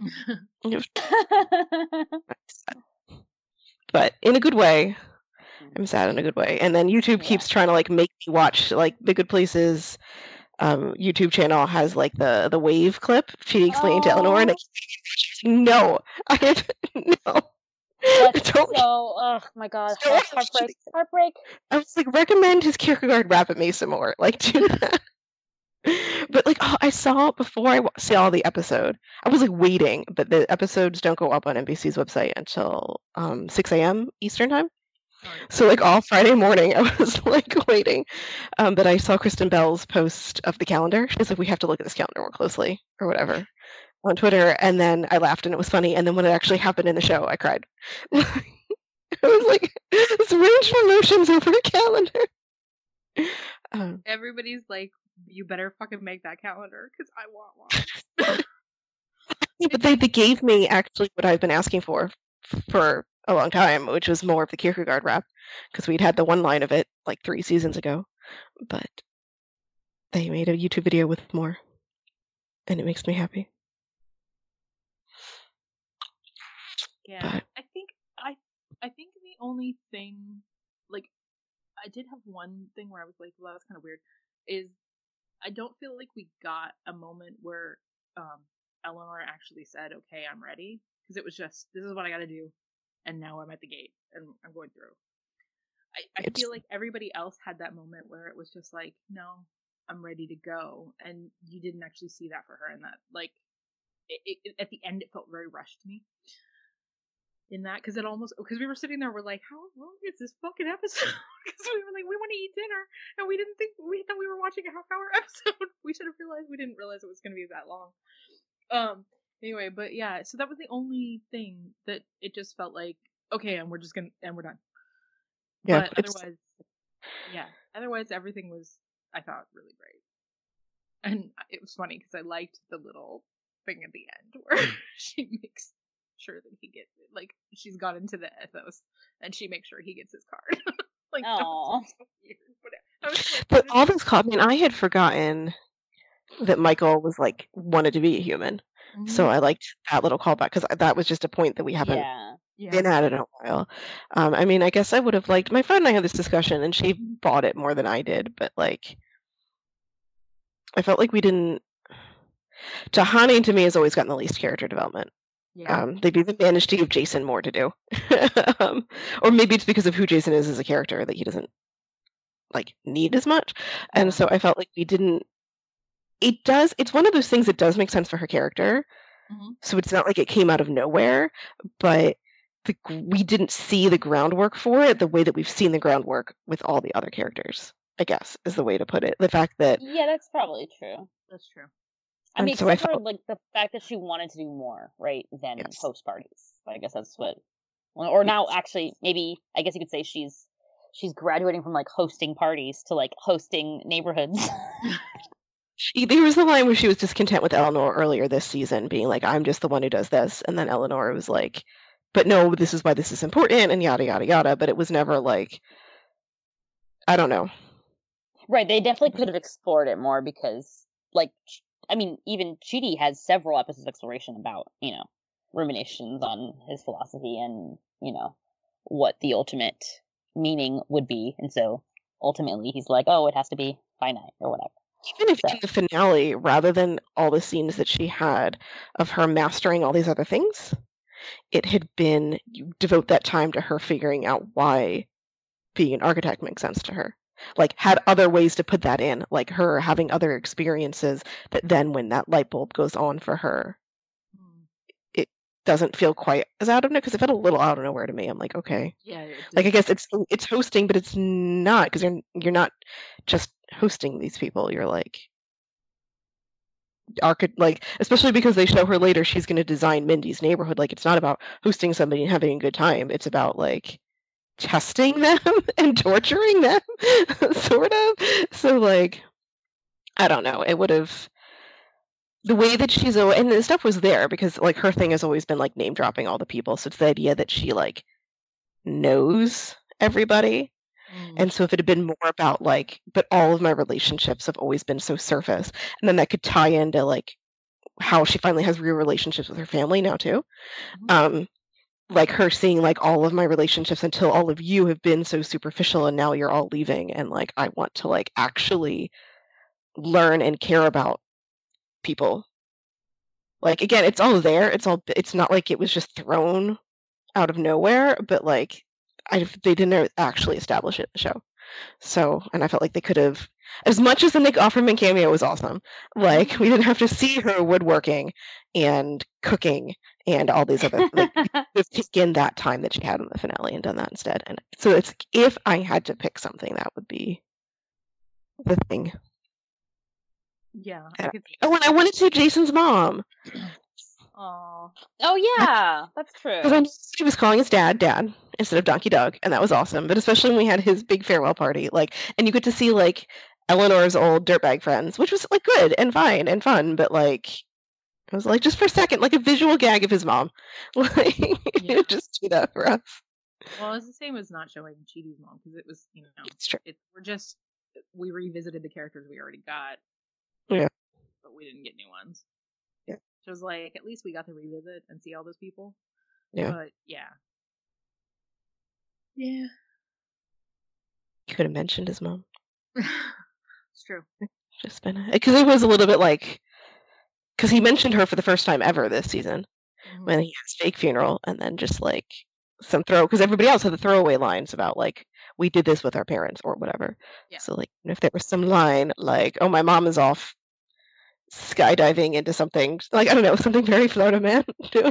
Speaker 3: It was, but in a good way. I'm sad in a good way. And then YouTube
Speaker 2: Yeah.
Speaker 3: keeps trying to like make me watch like The Good Places. Um, YouTube channel has like the the wave clip. She explained to Eleanor, and I keep saying, no, I have no.
Speaker 2: That's
Speaker 3: Don't.
Speaker 2: so, oh my god,
Speaker 3: So
Speaker 2: heart- heartbreak, heartbreak.
Speaker 3: I was like, recommend his Kierkegaard rap at me some more. Like, do that. But like, oh, I saw before I wa- saw the episode. I was like waiting, but the episodes don't go up on N B C's website until um, six a.m. Eastern time. So like all Friday morning, I was like waiting. Um, but I saw Kristen Bell's post of the calendar. She was like, "We have to look at this calendar more closely," or whatever, on Twitter. And then I laughed, and it was funny. And then when it actually happened in the show, I cried. I was like, "This range of emotions over a calendar." Um,
Speaker 1: Everybody's like, you better fucking make that calendar because I want one.
Speaker 3: yeah, but they, they gave me actually what I've been asking for for a long time, which was more of the Kierkegaard rap, because we'd had the one line of it like three seasons ago. But they made a YouTube video with more, and it makes me happy.
Speaker 1: Yeah,
Speaker 3: But-
Speaker 1: I think I I think the only thing, like, I did have one thing where I was like, well, that's kind of weird, is I don't feel like we got a moment where um Eleanor actually said, okay, I'm ready, because it was just, this is what I got to do, and now I'm at the gate and I'm going through. I, I
Speaker 3: It's-
Speaker 1: feel like everybody else had that moment where it was just like, no, I'm ready to go, and you didn't actually see that for her, and that like it, it, at the end it felt very rushed to me. In that, because it almost, because we were sitting there, we're like, how long is this fucking episode? Because we were like, we want to eat dinner, and we didn't think, we thought we were watching a half hour episode. We should have realized, we didn't realize it was going to be that long. Um, anyway, but yeah, so that was the only thing that it just felt like, okay, and we're just gonna, and we're done.
Speaker 3: Yeah,
Speaker 1: But
Speaker 3: it's-
Speaker 1: otherwise, yeah, otherwise everything was, I thought, really great. And it was funny because I liked the little thing at the end where she makes sure that he gets it. Like, she's got into the ethos, and she makes sure he gets his card. Like, that was
Speaker 2: Aw.
Speaker 1: so weird. But I was like,
Speaker 3: But
Speaker 1: what
Speaker 3: all
Speaker 1: is-
Speaker 3: this, co- I mean, I had forgotten that Michael was like wanted to be a human, so
Speaker 1: Mhm.
Speaker 3: I liked that little callback because that was just a point that we haven't
Speaker 2: Yeah.
Speaker 1: yeah.
Speaker 3: been at in a while. Um, I mean, I guess I would have liked. My friend and I had this discussion, and she bought it more than I did, but like, I felt like we didn't. Tahani to me has always gotten the least character development.
Speaker 1: Yeah.
Speaker 3: Um, they've even managed to give Jason more to do, um, or maybe it's because of who Jason is as a character that he doesn't like need as much. And
Speaker 1: Yeah.
Speaker 3: so I felt like we didn't. It does. It's one of those things that does make sense for her character.
Speaker 1: Mhm.
Speaker 3: So it's not like it came out of nowhere, but the, g- we didn't see the groundwork for it the way that we've seen the groundwork with all the other characters. I guess is the way to put it. The fact that
Speaker 2: Yeah, that's probably true.
Speaker 1: That's true.
Speaker 2: I
Speaker 3: And
Speaker 2: mean,
Speaker 3: so I
Speaker 2: except for
Speaker 3: felt-
Speaker 2: like the fact that she wanted to do more, right, than
Speaker 3: Yes.
Speaker 2: host parties. I guess that's what. Well, or now, actually, maybe I guess you could say she's she's graduating from like hosting parties to like hosting neighborhoods.
Speaker 3: she, there was the line where she was discontent with Eleanor earlier this season, being like, "I'm just the one who does this," and then Eleanor was like, "But no, this is why this is important," and yada yada yada. But it was never like, I don't know.
Speaker 2: Right, they definitely could have explored it more because, like, Ch- I mean, even Chidi has several episodes of exploration about, you know, ruminations on his philosophy and, you know, what the ultimate meaning would be. And so ultimately he's like, oh, it has to be finite or whatever.
Speaker 3: Even if
Speaker 2: So-
Speaker 3: in the finale, rather than all the scenes that she had of her mastering all these other things, it had been you devote that time to her figuring out why being an architect makes sense to her. like had other ways to put that in, like her having other experiences that then when that light bulb goes on for her,
Speaker 1: Hmm.
Speaker 3: it doesn't feel quite as out of nowhere because it felt a little out of nowhere to me. I'm like, okay,
Speaker 1: Yeah, it
Speaker 3: like I
Speaker 1: did.
Speaker 3: guess it's it's hosting, but it's not because you're you're not just hosting these people. You're like archi- like especially because they show her later she's going to design Mindy's neighborhood. Like it's not about hosting somebody and having a good time. It's about like testing them and torturing them, sort of. So like I don't know. It would have the way that she's al- and the stuff was there because like her thing has always been like name dropping all the people. So it's the idea that she like knows everybody.
Speaker 1: Mm.
Speaker 3: And so if it had been more about like, but all of my relationships have always been so surface, and then that could tie into like how she finally has real relationships with her family now too.
Speaker 1: Mhm.
Speaker 3: Um, like her seeing like all of my relationships until all of you have been so superficial and now you're all leaving and like I want to like actually learn and care about people. Like again, it's all there. It's all it's not like it was just thrown out of nowhere, but like I they didn't actually establish it in the show. So, and I felt like they could have, as much as the Nick Offerman cameo was awesome, like we didn't have to see her woodworking and cooking and all these other like just taken that time that she had in the finale and done that instead. And so it's if I had to pick something, that would be the thing.
Speaker 1: Yeah, I
Speaker 3: And-
Speaker 1: could see
Speaker 3: oh, and I wanted to Jason's mom
Speaker 1: Aw.
Speaker 2: Oh yeah, that's
Speaker 3: because I
Speaker 2: true.
Speaker 3: knew she was calling his dad dad instead of Donkey Doug, and that was awesome. But especially when we had his big farewell party, like, and you get to see like Eleanor's old dirtbag friends, which was like good and fine and fun, but like I was like just for a second, like a visual gag of his mom, like
Speaker 1: Yeah.
Speaker 3: just do that for us.
Speaker 1: Well, it's the same as not showing Chidi's mom because it was, you know,
Speaker 3: It's true.
Speaker 1: it, we're just we revisited the characters we already got.
Speaker 3: Yeah.
Speaker 1: But we didn't get new ones.
Speaker 3: Yeah.
Speaker 1: So it was like at least we got to revisit and see all those people.
Speaker 3: Yeah.
Speaker 1: But yeah. Yeah.
Speaker 3: You could have mentioned his mom.
Speaker 1: It's true.
Speaker 3: Just been because it was a little bit like because he mentioned her for the first time ever this season
Speaker 1: Mhm.
Speaker 3: when he has fake funeral, and then just like some throw because everybody else had the throwaway lines about like we did this with our parents or whatever.
Speaker 1: Yeah.
Speaker 3: So like if there was some line like oh my mom is off skydiving into something like I don't know something very Florida man doing.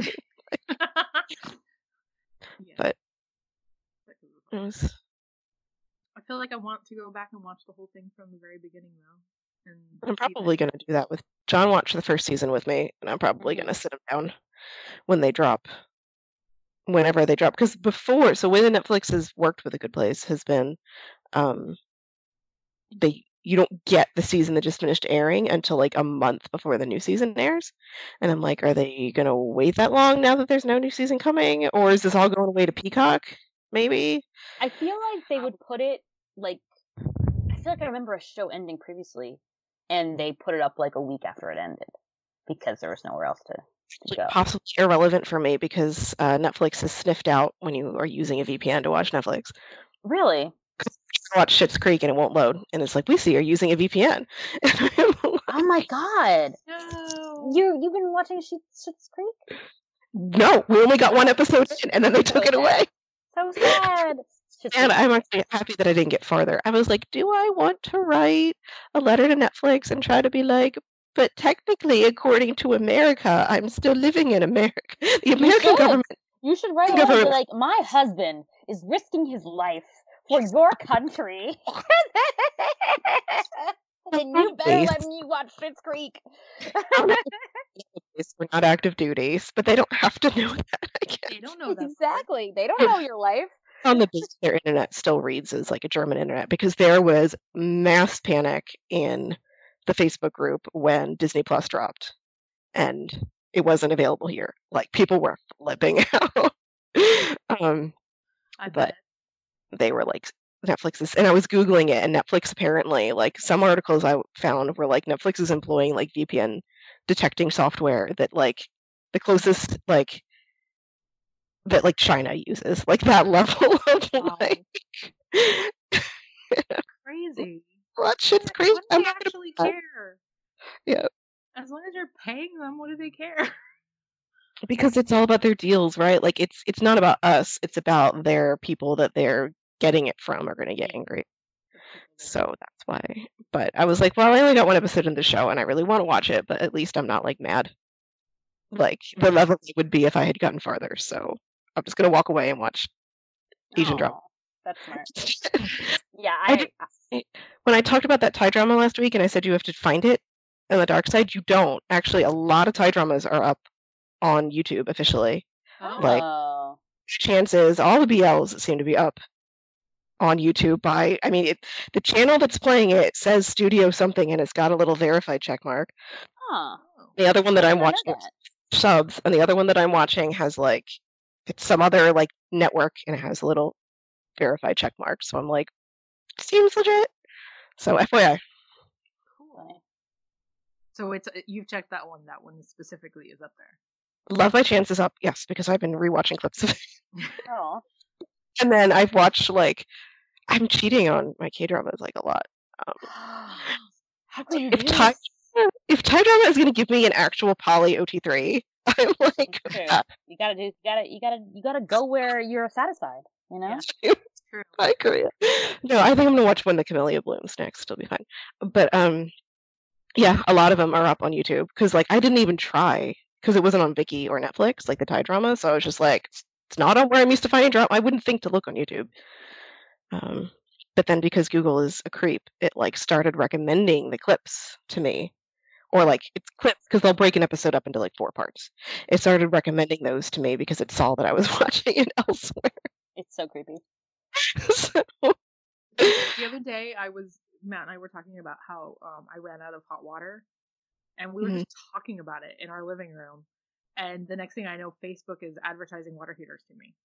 Speaker 1: Yeah.
Speaker 3: But
Speaker 1: That could be
Speaker 3: it
Speaker 1: fun.
Speaker 3: was
Speaker 1: I feel like I want to go back and watch the whole thing from the very beginning though. And
Speaker 3: I'm
Speaker 1: see
Speaker 3: probably
Speaker 1: that.
Speaker 3: going to do that with John watched the first season with me, and I'm probably
Speaker 1: Mhm.
Speaker 3: going to sit him down when they drop, whenever they drop. Because before, so the way that Netflix has worked with A Good Place has been, um, they you don't get the season that just finished airing until like a month before the new season airs, and I'm like, are they going to wait that long now that there's no new season coming, or is this all going away to Peacock? Maybe.
Speaker 2: I feel like they would put it like I feel like I remember a show ending previously, and they put it up like a week after it ended because there was nowhere else to, to go.
Speaker 3: Possibly irrelevant for me because uh, Netflix is sniffed out when you are using a V P N to watch Netflix.
Speaker 2: Really?
Speaker 3: I watch Schitt's Creek and it won't load, and it's like we see you're using a V P N.
Speaker 2: Oh my god!
Speaker 1: No.
Speaker 2: You you've been watching Schitt's Creek?
Speaker 3: No, we only got one episode in, and then they took it away.
Speaker 2: So sad.
Speaker 3: And I'm actually happy that I didn't get farther. I was like, do I want to write a letter to Netflix and try to be like, but technically, according to America, I'm still living in America. The American
Speaker 2: should.
Speaker 3: government.
Speaker 2: You should write a letter and be like, my husband is risking his life for your country. And you better let me watch Schitt's Creek.
Speaker 3: We're not active duties, but they don't have to know that. I guess.
Speaker 1: They don't know that.
Speaker 2: Exactly. They don't know your life.
Speaker 3: On the base, their internet still reads as like a German internet because there was mass panic in the Facebook group when Disney Plus dropped, and it wasn't available here. Like people were flipping out. um,
Speaker 1: I
Speaker 3: but
Speaker 1: bet.
Speaker 3: they were like Netflix is, and I was googling it, and Netflix apparently like some articles I found were like Netflix is employing like V P N detecting software that like the closest like that like China uses, like that level of
Speaker 1: Wow.
Speaker 3: like
Speaker 1: Crazy.
Speaker 3: what shit's
Speaker 1: Like,
Speaker 3: crazy.
Speaker 1: what do
Speaker 3: I'm
Speaker 1: they
Speaker 3: not gonna-
Speaker 1: actually care?
Speaker 3: Yeah.
Speaker 1: As long as you're paying them, what do they care?
Speaker 3: Because it's all about their deals, right? Like it's it's not about us. It's about their people that they're getting it from are going to get
Speaker 1: Yeah.
Speaker 3: angry.
Speaker 1: The people
Speaker 3: So that's why. But I was like, well, I only got one episode in the show, and I really want to watch it, but at least I'm not like mad. Like the level it would be if I had gotten farther. So I'm just gonna walk away and watch Asian drama.
Speaker 2: Aw, that's smart. Yeah,
Speaker 3: I
Speaker 2: I,
Speaker 3: did- When I talked about that Thai drama last week, and I said you have to find it on the dark side, you don't. Actually, a lot of Thai dramas are up on YouTube officially.
Speaker 1: Oh.
Speaker 3: like-
Speaker 2: oh,
Speaker 3: Chances, all the B Ls seem to be up on YouTube by, I mean, it, the channel that's playing it says Studio something, and it's got a little verified check mark.
Speaker 2: huh.
Speaker 3: The other one that
Speaker 2: I
Speaker 3: I'm
Speaker 2: never
Speaker 3: watching
Speaker 2: know
Speaker 3: is subs, and the other one that I'm watching has like, it's some other like network, and it has a little verified check mark. So I'm like, seems legit. So F Y I.
Speaker 1: Cool. So it's you've checked that one. That one specifically is up there.
Speaker 3: Love by Chance is up, yes, because I've been rewatching clips of it.
Speaker 2: that. Oh,
Speaker 3: And then I've watched like, I'm cheating on my K dramas like a lot. Um,
Speaker 2: how could you
Speaker 3: if
Speaker 2: do
Speaker 3: Thai,
Speaker 2: this?
Speaker 3: if Thai drama is going to give me an actual poly O T three, I'm like,
Speaker 2: It's true.
Speaker 3: ah,
Speaker 2: You gotta do. You gotta. You gotta. You gotta go where you're satisfied. You know.
Speaker 1: Yeah. True.
Speaker 3: Hi, Korea. No, I think I'm gonna watch When the Camellia Blooms next. It'll be fine. But um, yeah, a lot of them are up on YouTube because like I didn't even try because it wasn't on Viki or Netflix like the Thai drama. So I was just like, it's not on where I'm used to finding drama. I wouldn't think to look on YouTube. Um, but then because Google is a creep, it like started recommending the clips to me, or like it's clips because they'll break an episode up into like four parts. It started recommending those to me because it saw that I was watching it elsewhere.
Speaker 2: It's so creepy.
Speaker 3: So,
Speaker 1: The other day, I was Matt and I were talking about how um, I ran out of hot water, and we were
Speaker 3: Mhm.
Speaker 1: just talking about it in our living room. And the next thing I know, Facebook is advertising water heaters to me.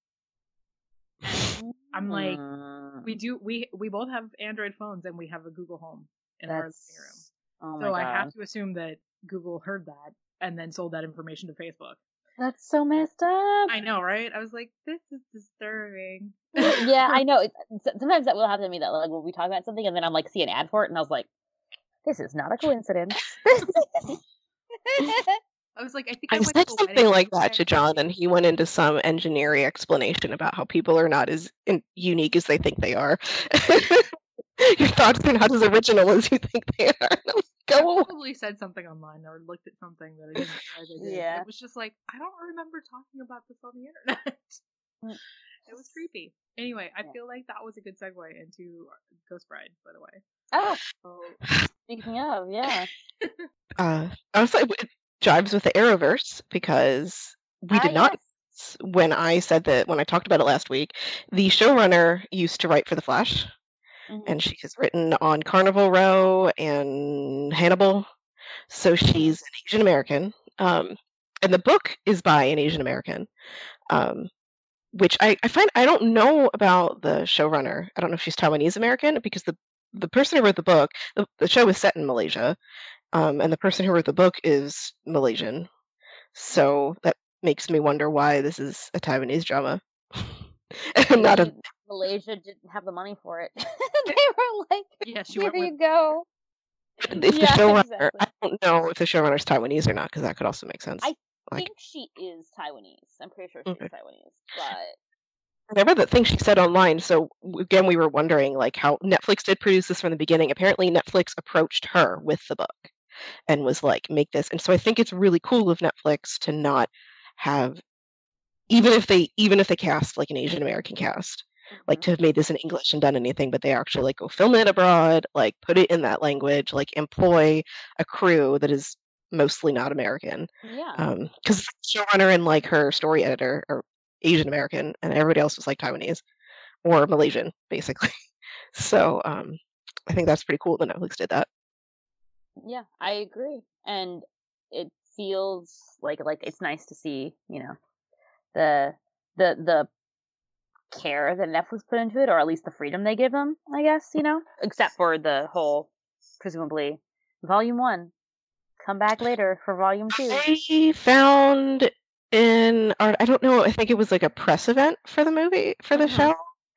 Speaker 1: I'm like,
Speaker 2: Mm,
Speaker 1: we do we we both have Android phones and we have a Google Home in our living room.
Speaker 2: that's. Oh my
Speaker 1: So
Speaker 2: god.
Speaker 1: I have to assume that Google heard that and then sold that information to Facebook.
Speaker 2: That's so messed up.
Speaker 1: I know, right? I was like, this is disturbing.
Speaker 2: Yeah, I know. It, s- sometimes that will happen to me. That like when we talk about something and then I'm like see an ad for it and I was like, this is not a coincidence.
Speaker 1: I was like, I think I,
Speaker 3: I
Speaker 1: went
Speaker 3: said
Speaker 1: to a
Speaker 3: something
Speaker 1: wedding
Speaker 3: like
Speaker 1: the other
Speaker 3: that
Speaker 1: day.
Speaker 3: to John, and he went into some engineering explanation about how people are not as in- unique as they think they are. Your thoughts are not as original as you think they are. And I was
Speaker 1: I
Speaker 3: like, go
Speaker 1: probably said something online or looked at something that I didn't realize I did.
Speaker 2: Yeah.
Speaker 1: It was just like, I don't remember talking about this on the internet.
Speaker 2: Mm.
Speaker 1: It was creepy. Anyway, I
Speaker 2: Yeah.
Speaker 1: feel like that was a good segue into Ghost Bride, by the way.
Speaker 2: Oh,
Speaker 1: So,
Speaker 2: speaking of, yeah.
Speaker 3: uh, I was like, it jives with the Arrowverse because we
Speaker 2: Ah,
Speaker 3: did not.
Speaker 2: yes.
Speaker 3: When I said that, when I talked about it last week, the showrunner used to write for The Flash,
Speaker 2: Mhm.
Speaker 3: and she has written on Carnival Row and Hannibal. So she's an Asian American. Um, and the book is by an Asian American, um, which I, I find I don't know about the showrunner. I don't know if she's Taiwanese American because the the person who wrote the book, the, the show is set in Malaysia, um, and the person who wrote the book is Malaysian. So that makes me wonder why this is a Taiwanese drama. And not a
Speaker 2: Maybe Malaysia didn't have the money for it. They were like,
Speaker 1: yeah, she
Speaker 2: here
Speaker 1: went with
Speaker 2: you go.
Speaker 3: if the
Speaker 2: Yeah,
Speaker 3: showrunner.
Speaker 2: exactly.
Speaker 3: I don't know if the showrunner's Taiwanese or not because that could also make sense.
Speaker 2: I I
Speaker 3: Like-
Speaker 2: think she is Taiwanese. I'm pretty sure she's
Speaker 3: Okay.
Speaker 2: Taiwanese. But
Speaker 3: And I read that thing she said online. So w- again, we were wondering like how Netflix did produce this from the beginning. Apparently, Netflix approached her with the book and was like, "Make this." And so I think it's really cool of Netflix to not have, even if they even if they cast like an Asian American cast, like
Speaker 2: Mhm.
Speaker 3: to have made this in English and done anything, but they actually like go film it abroad, like put it in that language, like employ a crew that is mostly not American.
Speaker 2: yeah.
Speaker 3: Because showrunner and like her story editor are Asian American, and everybody else was like Taiwanese or Malaysian, basically. So um, I think that's pretty cool that Netflix did that.
Speaker 2: Yeah, I agree. And it feels like like it's nice to see, you know, the the the care that Netflix put into it, or at least the freedom they give them, I guess, you know? Except for the whole, presumably, volume one. Come back later for volume two.
Speaker 3: I found in art, I don't know, I think it was like a press event for the movie, for the
Speaker 2: Mhm.
Speaker 3: show.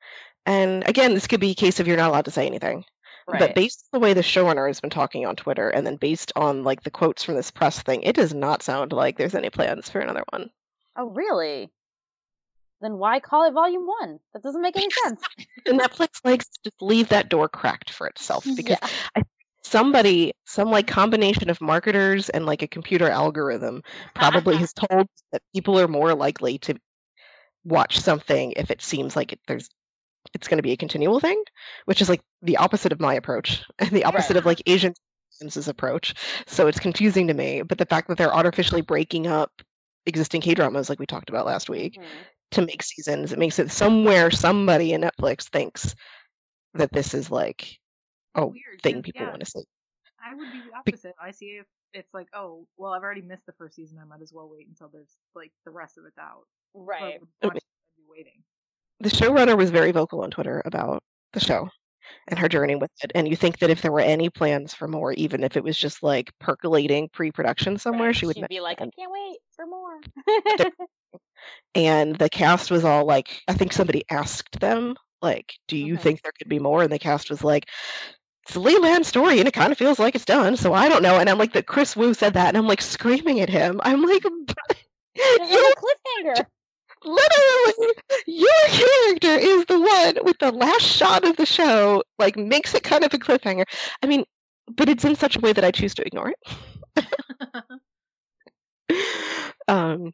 Speaker 3: And again, this could be a case of you're not allowed to say anything. But
Speaker 2: Right.
Speaker 3: based on the way the showrunner has been talking on Twitter, and then based on like the quotes from this press thing, it does not sound like there's any plans for another one.
Speaker 2: Oh, really? then why call it Volume One? That doesn't make any sense.
Speaker 3: And Netflix likes to just leave that door cracked for itself because
Speaker 2: Yeah.
Speaker 3: I, somebody, some like combination of marketers and like a computer algorithm probably has told that people are more likely to watch something if it seems like it, there's it's going to be a continual thing, which is like the opposite of my approach and the opposite
Speaker 2: Right.
Speaker 3: of like Asian approach. So it's confusing to me. But the fact that they're artificially breaking up existing K-dramas, like we talked about last week,
Speaker 2: Mhm.
Speaker 3: to make seasons, it makes it somewhere somebody in Netflix thinks that this is like a
Speaker 1: Weird,
Speaker 3: thing
Speaker 1: 'cause,
Speaker 3: people
Speaker 1: yeah,
Speaker 3: want to see.
Speaker 1: I would be the opposite. I see if it's like, oh, well, I've already missed the first season. I might as well wait until there's like the rest of it's out. So I
Speaker 2: Right.
Speaker 1: would watch it, I'd be waiting.
Speaker 3: The showrunner was very vocal on Twitter about the show and her journey with it. And you think that if there were any plans for more, even if it was just like percolating pre-production somewhere,
Speaker 2: Right.
Speaker 3: she would
Speaker 2: She'd be like, I
Speaker 3: mention
Speaker 2: can't wait for more.
Speaker 3: it. And the cast was all like, I think somebody asked them, like, do you
Speaker 2: Mhm.
Speaker 3: think there could be more? And the cast was like, it's a Leland's story and it kind of feels like it's done, so I don't know. And I'm like, that Chris Wu said that, and I'm like screaming at him. I'm like,
Speaker 2: This is
Speaker 3: you
Speaker 2: a cliffhanger.
Speaker 3: literally, your character is the one with the last shot of the show, like makes it kind of a cliffhanger. I mean, but it's in such a way that I choose to ignore it. um,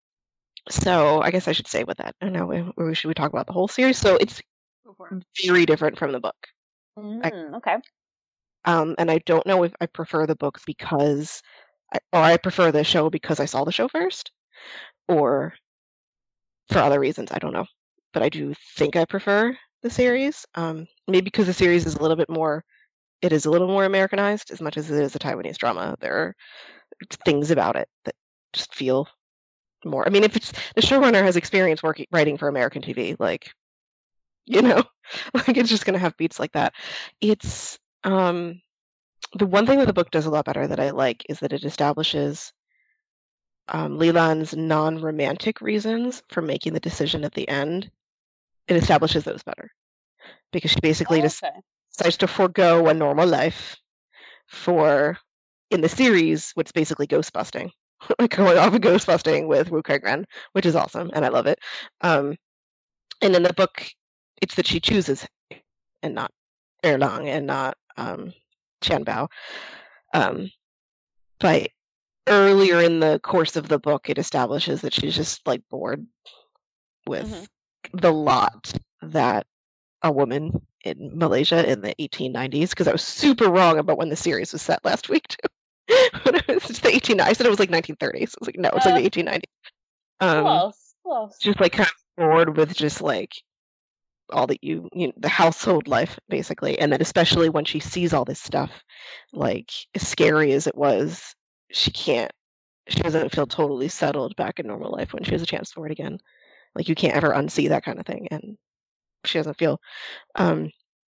Speaker 3: so I guess I should say with that. I don't know, or should we talk about the whole series? So it's
Speaker 1: Go for it.
Speaker 3: very different from the book.
Speaker 2: Mm, okay.
Speaker 3: Um, and I don't know if I prefer the book because, I, or I prefer the show because I saw the show first, or for other reasons. I don't know, but I do think I prefer the series. Um, maybe because the series is a little bit more, it is a little more Americanized as much as it is a Taiwanese drama. There are things about it that just feel more. I mean, if it's the showrunner has experience working writing for American T V, like, you know, like it's just gonna have beats like that. It's um. The one thing that the book does a lot better that I like is that it establishes um, Leland's non-romantic reasons for making the decision at the end. It establishes those better because she basically
Speaker 2: Oh,
Speaker 3: just
Speaker 2: okay.
Speaker 3: decides to forego a normal life for, in the series, what's basically ghost busting, like going off and ghost busting with Wu Kai-ren, which is awesome and I love it. Um, and in the book, it's that she chooses and not Erlang and not um, Qian Bao. Um, but earlier in the course of the book, it establishes that she's just like bored with
Speaker 2: Mhm.
Speaker 3: the lot that a woman in Malaysia in the eighteen nineties, because I was super wrong about when the series was set last week too. When it was the eighteen, I said it was like nineteen thirties. I was like, no, it's like
Speaker 2: Uh,
Speaker 3: the eighteen nineties. Um,
Speaker 2: close. Close.
Speaker 3: just like kind of bored with just like all that you, you know, the household life basically, and then especially when she sees all this stuff, like as scary as it was, she can't. She doesn't feel totally settled back in normal life when she has a chance for it again. Like you can't ever unsee that kind of thing, and she doesn't feel. Um,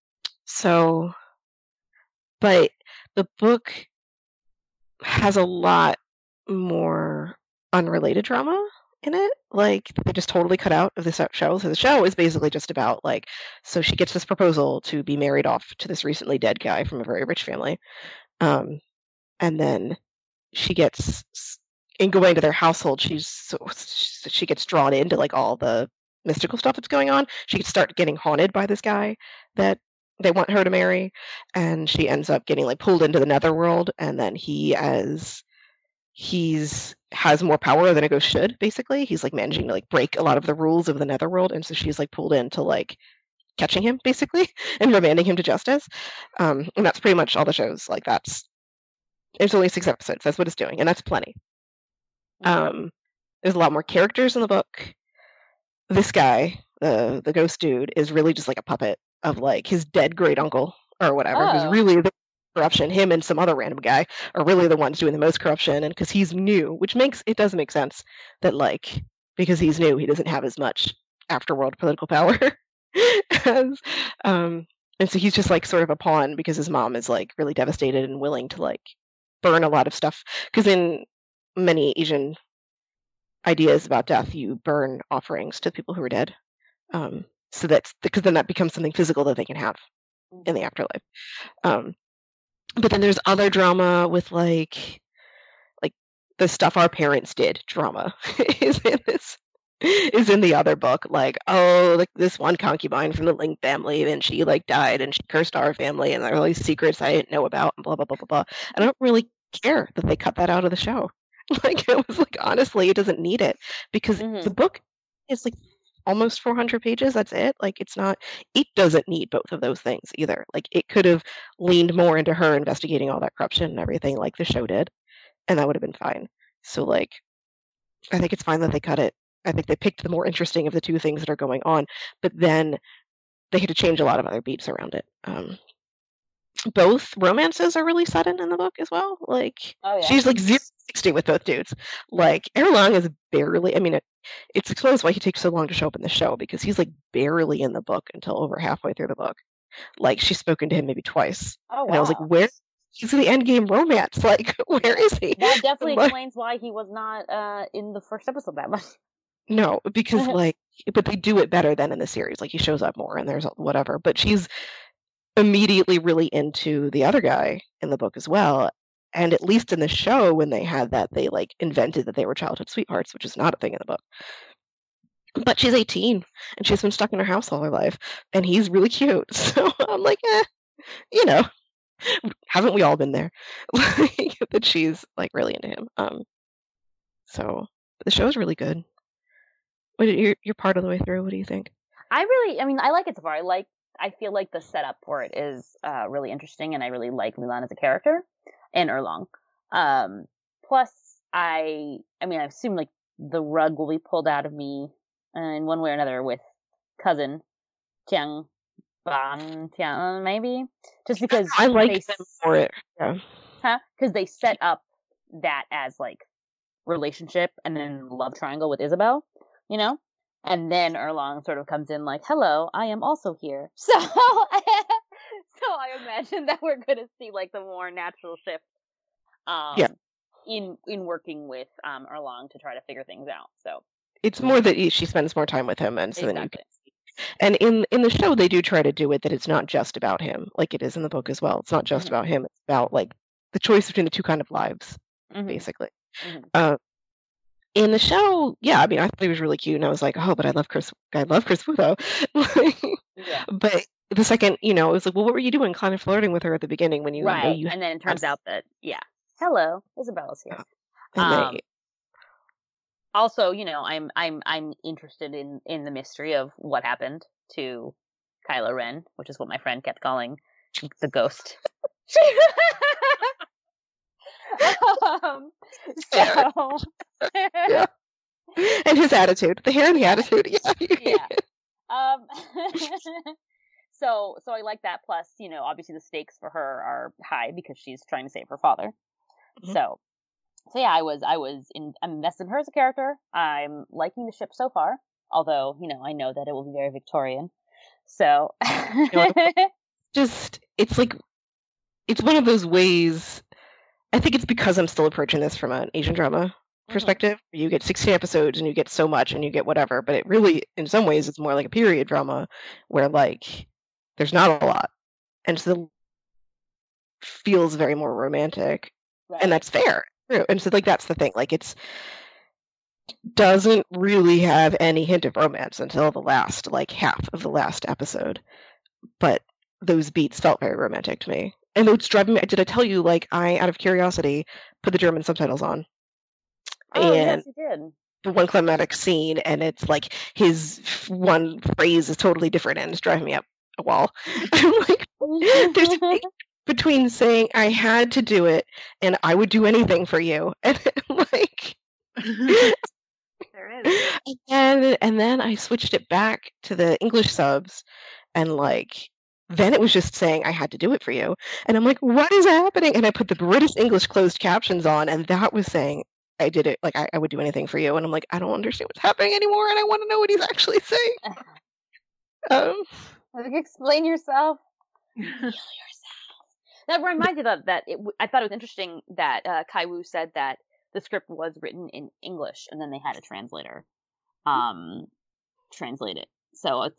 Speaker 3: so, but the book has a lot more unrelated drama in it. Like they just totally cut out of this show. So the show is basically just about like, so she gets this proposal to be married off to this recently dead guy from a very rich family, um, and then she gets in going to their household. She's so she gets drawn into like all the mystical stuff that's going on. She could start getting haunted by this guy that they want her to marry, and she ends up getting like pulled into the netherworld, and then he as he's has more power than a ghost should, basically. He's like managing to like break a lot of the rules of the netherworld, and so she's like pulled into like catching him basically and remanding him to justice. Um, and that's pretty much all the shows. Like that's there's only six episodes. That's what it's doing, and that's plenty. Um, there's a lot more characters in the book. This guy, the the ghost dude, is really just like a puppet of like his dead great uncle or whatever, who's
Speaker 2: Oh.
Speaker 3: really the corruption. Him and some other random guy are really the ones doing the most corruption, and because he's new, which makes it does make sense that like because he's new, he doesn't have as much afterworld political power as um, and so he's just like sort of a pawn because his mom is like really devastated and willing to like burn a lot of stuff because in many Asian ideas about death, you burn offerings to people who are dead. Um, so that's because then that becomes something physical that they can have in the afterlife. Um, but then there's other drama with like, like the stuff our parents did. Drama is in this is in the other book. Like, oh, like this one concubine from the Ling family, and she like died, and she cursed our family, and there are all these secrets I didn't know about, and blah blah blah blah blah. And I don't really care that they cut that out of the show. Like, it was like, honestly, it doesn't need it because
Speaker 2: Mhm.
Speaker 3: the book is like almost four hundred pages. That's it. Like, it's not. It doesn't need both of those things either. Like, it could have leaned more into her investigating all that corruption and everything, like the show did, and that would have been fine. So, like, I think it's fine that they cut it. I think they picked the more interesting of the two things that are going on, but then they had to change a lot of other beats around it. Um, both romances are really sudden in the book as well. Like,
Speaker 2: Oh yeah.
Speaker 3: she's like zero to sixty with both dudes. Like, Erlong is barely, I mean, it, it explains why he takes so long to show up in the show because he's like barely in the book until over halfway through the book. Like, she's spoken to him maybe twice.
Speaker 2: Oh
Speaker 3: And I was like,
Speaker 2: wow.
Speaker 3: where? He's in the endgame romance. Like, where is he?
Speaker 2: That definitely
Speaker 3: Like,
Speaker 2: explains why he was not uh in the first episode that much.
Speaker 3: no, because like, but they do it better than in the series. Like, he shows up more and there's whatever. But she's immediately really into the other guy in the book as well. And at least in the show, when they had that, they like invented that they were childhood sweethearts, which is not a thing in the book. But she's eighteen and she's been stuck in her house all her life, and he's really cute. So I'm like, eh, you know, haven't we all been there? Like, that she's like really into him. Um, so the show is really good. What, you're you're part of the way through. What do you think?
Speaker 2: I really, I mean, I like it so far. I like, I feel like the setup for it is uh, really interesting, and I really like Mulan as a character and Erlong. Um, plus, I, I mean, I assume like the rug will be pulled out of me uh, in one way or another with cousin Tiang Ban Tiang, maybe, just because
Speaker 3: I like
Speaker 2: they,
Speaker 3: them for it. Yeah.
Speaker 2: huh? Because they set up that as like relationship and then love triangle with Isabel, you know. And then Erlong sort of comes in like, hello, I am also here. So, so I imagine that we're going to see like the more natural shift um,
Speaker 3: Yeah.
Speaker 2: in in working with um, Erlong to try to figure things out. So
Speaker 3: It's more that he, she spends more time with him, and so then you
Speaker 2: exactly.
Speaker 3: can see. And in in the show, they do try to do it that it's not just about him, like it is in the book as well. It's not just
Speaker 2: Mhm.
Speaker 3: about him. It's about like the choice between the two kind of lives,
Speaker 2: Mhm.
Speaker 3: basically.
Speaker 2: Mhm.
Speaker 3: Uh, in the show, yeah, I mean, I thought he was really cute, and I was like, oh, but I love Chris. I love Chris Fudo.
Speaker 2: Yeah.
Speaker 3: But the second, you know, it was like, well, what were you doing, kind of flirting with her at the beginning when you know
Speaker 2: Right.
Speaker 3: you
Speaker 2: And then it turns
Speaker 3: had-
Speaker 2: out that yeah, hello, Isabella's here.
Speaker 3: and
Speaker 2: Um,
Speaker 3: they,
Speaker 2: also, you know, I'm I'm I'm interested in in the mystery of what happened to Kylo Ren, which is what my friend kept calling the ghost. um, so
Speaker 3: Yeah. and his attitude, the hair and the attitude, yeah,
Speaker 2: yeah. Um, so so I like that. Plus, you know, obviously the stakes for her are high because she's trying to save her father.
Speaker 3: Mhm.
Speaker 2: So so yeah, I was I was in I'm invested in her as a character. I'm liking the ship so far, although you know I know that it will be very Victorian. So
Speaker 3: just it's like it's one of those ways. I think it's because I'm still approaching this from an Asian drama perspective. You get sixteen episodes and you get so much and you get whatever, but it really, in some ways, it's more like a period drama where like there's not a lot, and so feels very more romantic,
Speaker 2: right.
Speaker 3: and that's fair. True. And so like that's the thing. Like it's doesn't really have any hint of romance until the last like half of the last episode, but those beats felt very romantic to me. And it's driving me. Did I tell you, like, I, out of curiosity, put the German subtitles on?
Speaker 2: Oh
Speaker 3: and
Speaker 2: yes, you did.
Speaker 3: the one climatic scene, and it's like his f- one phrase is totally different, and it's driving me up a wall. I'm like, there's a thing between saying I had to do it and I would do anything for you, and like,
Speaker 1: There is.
Speaker 3: and and then I switched it back to the English subs, and like. Then it was just saying I had to do it for you. And I'm like, what is happening? And I put the British English closed captions on, and that was saying I did it, like I, I would do anything for you. And I'm like, I don't understand what's happening anymore, and I want to know what he's actually saying. Um,
Speaker 2: Like, explain yourself. Heal yourself. That reminds me of that. It, I thought it was interesting that uh, Kai Wu said that the script was written in English, and then they had a translator um, translate it. So it's like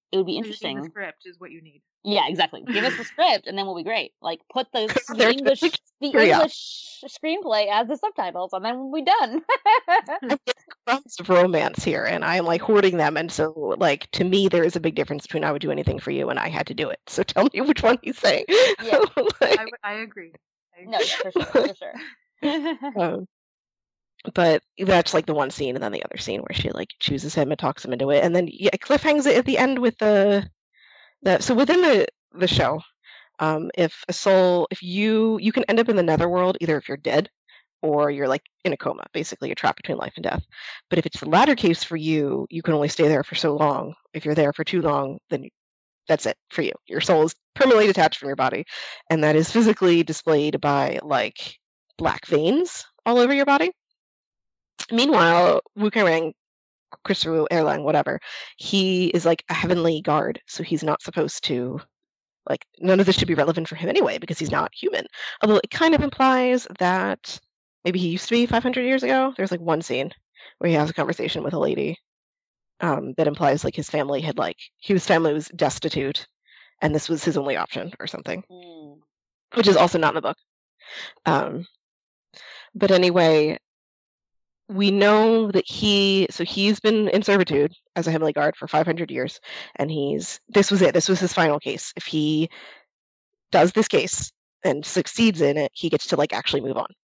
Speaker 2: it would be
Speaker 1: So you need
Speaker 2: interesting.
Speaker 1: the script is what you need.
Speaker 2: Yeah, exactly. Give us the script, and then we'll be great. Like, put the, the
Speaker 3: There's
Speaker 2: English
Speaker 3: just
Speaker 2: the
Speaker 3: hurry up.
Speaker 2: English screenplay as the subtitles, and then we'll be done.
Speaker 3: I'm getting crumbs of romance here, and I'm like hoarding them. And so, like to me, there is a big difference between I would do anything for you and I had to do it. So tell me which one he's saying.
Speaker 2: Yeah.
Speaker 3: Like,
Speaker 1: I, I agree. I agree.
Speaker 2: No, yeah, for sure, for sure.
Speaker 3: um, but that's like the one scene, and then the other scene where she like chooses him and talks him into it, and then yeah, Cliff hangs it at the end with the the. So within the the show, um, if a soul, if you you can end up in the netherworld either if you're dead or you're like in a coma, basically you're trapped between life and death. But if it's the latter case for you, you can only stay there for so long. If you're there for too long, then that's it for you. Your soul is permanently detached from your body, and that is physically displayed by like black veins all over your body. Meanwhile, Wu Kai-rang, Christopher Wu, Erlang, whatever, he is like a heavenly guard, so he's not supposed to, like, none of this should be relevant for him anyway because he's not human. Although it kind of implies that maybe he used to be five hundred years ago. There's like one scene where he has a conversation with a lady um, that implies like his family had like, his family was destitute and this was his only option or something,
Speaker 2: Mm.
Speaker 3: which is also not in the book. Um, but anyway, we know that he, so he's been in servitude as a heavenly guard for five hundred years, and he's, this was it, this was his final case. If he does this case and succeeds in it, he gets to like actually move on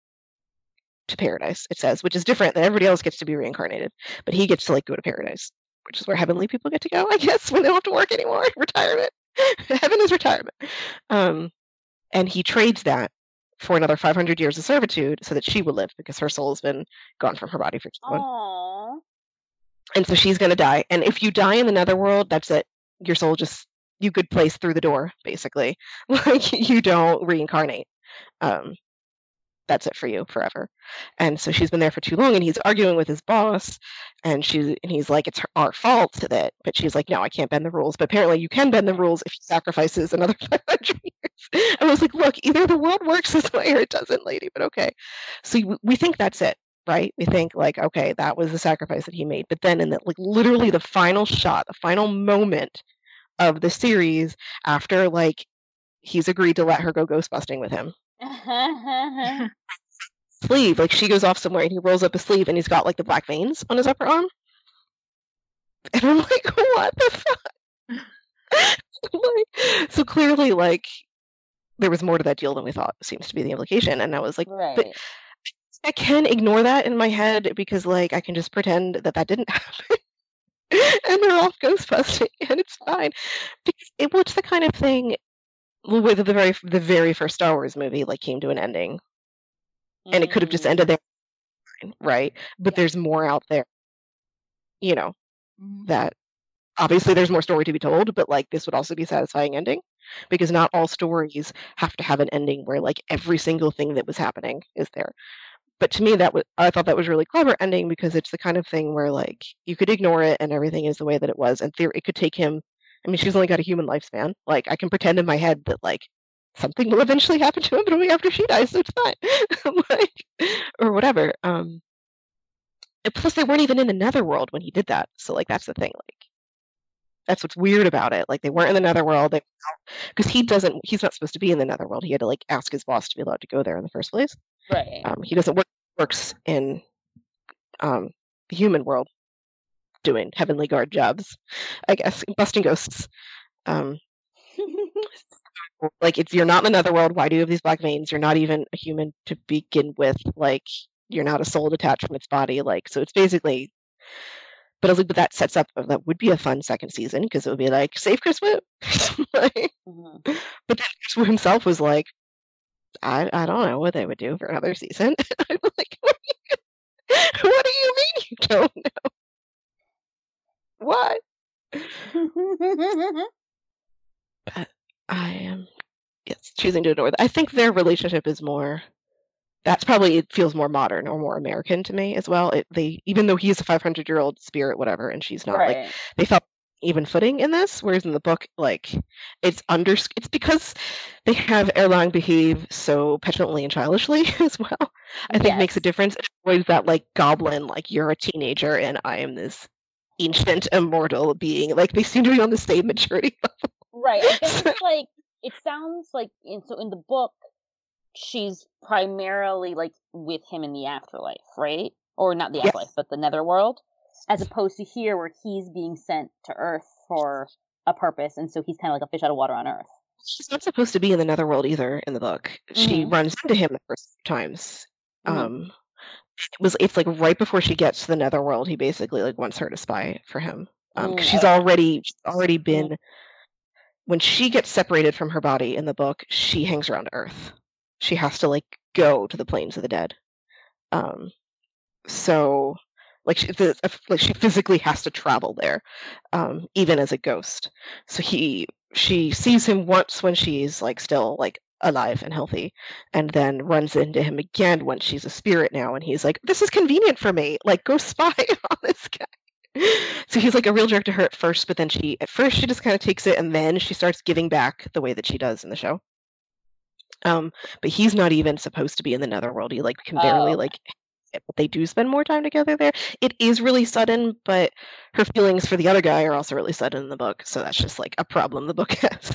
Speaker 3: to paradise, it says, which is different than everybody else gets to be reincarnated, but he gets to like go to paradise, which is where heavenly people get to go, I guess, when they don't have to work anymore. Retirement. Heaven is retirement. Um, and he trades that for another five hundred years of servitude so that she will live because her soul has been gone from her body for too long.
Speaker 2: Aww.
Speaker 3: And so she's going to die. And if you die in the netherworld, that's it. Your soul just, you good place through the door, basically. Like, you don't reincarnate. Um, that's it for you forever. And so she's been there for too long, and he's arguing with his boss, and she's and he's like, it's her, our fault that, but she's like, no, I can't bend the rules. But apparently you can bend the rules if he sacrifices another five hundred years. I was like, look, either the world works this way or it doesn't, lady, but okay. So we, we think that's it, right? We think like, okay, that was the sacrifice that he made. But then in the, like literally the final shot, the final moment of the series, after like he's agreed to let her go ghost busting with him, sleeve, like she goes off somewhere and he rolls up his sleeve and he's got like the black veins on his upper arm, and I'm like, what the fuck? Like, so clearly like there was more to that deal than we thought, seems to be the implication. And I was like,
Speaker 2: Right.
Speaker 3: but I can ignore that in my head because like I can just pretend that that didn't happen. And they're off ghost busting and it's fine because it was the kind of thing with the very the very first Star Wars movie like came to an ending, and it could have just
Speaker 2: Mm.
Speaker 3: ended there, right? But
Speaker 2: Yeah.
Speaker 3: there's more out there, you know,
Speaker 1: Mhm.
Speaker 3: that obviously there's more story to be told, but like this would also be a satisfying ending because not all stories have to have an ending where like every single thing that was happening is there. But to me, that was, I thought that was really clever ending because it's the kind of thing where like you could ignore it and everything is the way that it was, and theory it could take him. I mean, she's only got a human lifespan. Like I can pretend in my head that like something will eventually happen to him, but only after she dies, so it's fine. Like, or whatever. Um, and plus, they weren't even in the netherworld when he did that. So like that's the thing. Like that's what's weird about it. Like they weren't in the netherworld because he doesn't. He's not supposed to be in the netherworld. He had to like ask his boss to be allowed to go there in the first place.
Speaker 2: Right.
Speaker 3: Um, he doesn't work works in um, the human world doing heavenly guard jobs, I guess, busting ghosts. Um, like if you're not in the netherworld, why do you have these black veins? You're not even a human to begin with. Like you're not a soul detached from its body. Like so, it's basically. But I was like, but that sets up that would be a fun second season because it would be like save Chris Wu. Like,
Speaker 2: Mhm.
Speaker 3: but then Chris Wu himself was like, I I don't know what they would do for another season. I'm like, what do, you, what do you mean you don't know? What? But I am yes choosing to ignore that. I think their relationship is more. That's probably it feels more modern or more American to me as well. It, they even though he's a five hundred year old spirit, whatever, and she's not like
Speaker 2: Right.
Speaker 3: they felt even footing in this, whereas in the book, like it's under it's because they have Erlang behave so petulantly and childishly as well. I think makes a
Speaker 2: Yes.
Speaker 3: difference. It's always that like goblin, like you're a teenager and I am this ancient immortal being. Like they seem to be on the same maturity level.
Speaker 2: Right. I guess it's like it sounds like in so in the book she's primarily like with him in the afterlife, right? Or not the
Speaker 3: Yes.
Speaker 2: afterlife, but the netherworld. As opposed to here where he's being sent to Earth for a purpose, and so he's kind of like a fish out of water on Earth.
Speaker 3: She's not supposed to be in the netherworld either in the book. She
Speaker 2: Mhm.
Speaker 3: runs into him the first few times.
Speaker 2: Mhm.
Speaker 3: Um it was it's like right before she gets to the netherworld, he basically like wants her to spy for him. Um, 'cause
Speaker 2: Mm,
Speaker 3: she's
Speaker 2: okay.
Speaker 3: already she's already
Speaker 2: Mhm.
Speaker 3: been when she gets separated from her body in the book, she hangs around Earth. She has to like go to the plains of the dead. Um, so like she, the, like she physically has to travel there, um, even as a ghost. So he she sees him once when she's like still like alive and healthy, and then runs into him again when she's a spirit now, and he's like, "This is convenient for me. Like, go spy on this guy." So he's like a real jerk to her at first, but then she at first she just kind of takes it, and then she starts giving back the way that she does in the show. Um, but he's not even supposed to be in the netherworld. He like can barely
Speaker 2: Oh,
Speaker 3: like but they do spend more time together there. It is really sudden, but her feelings for the other guy are also really sudden in the book, so that's just like a problem the book has.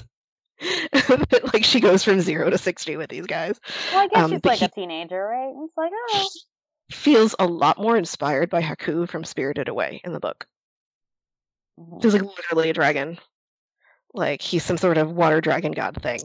Speaker 3: Like she goes from zero to sixty with these guys.
Speaker 2: well, I guess
Speaker 3: Um,
Speaker 2: she's
Speaker 3: but
Speaker 2: like
Speaker 3: he
Speaker 2: a teenager, right? And it's like, oh,
Speaker 3: feels a lot more inspired by Haku from Spirited Away in the book.
Speaker 2: Mhm.
Speaker 3: He's like literally a dragon. Like he's some sort of water dragon god thing.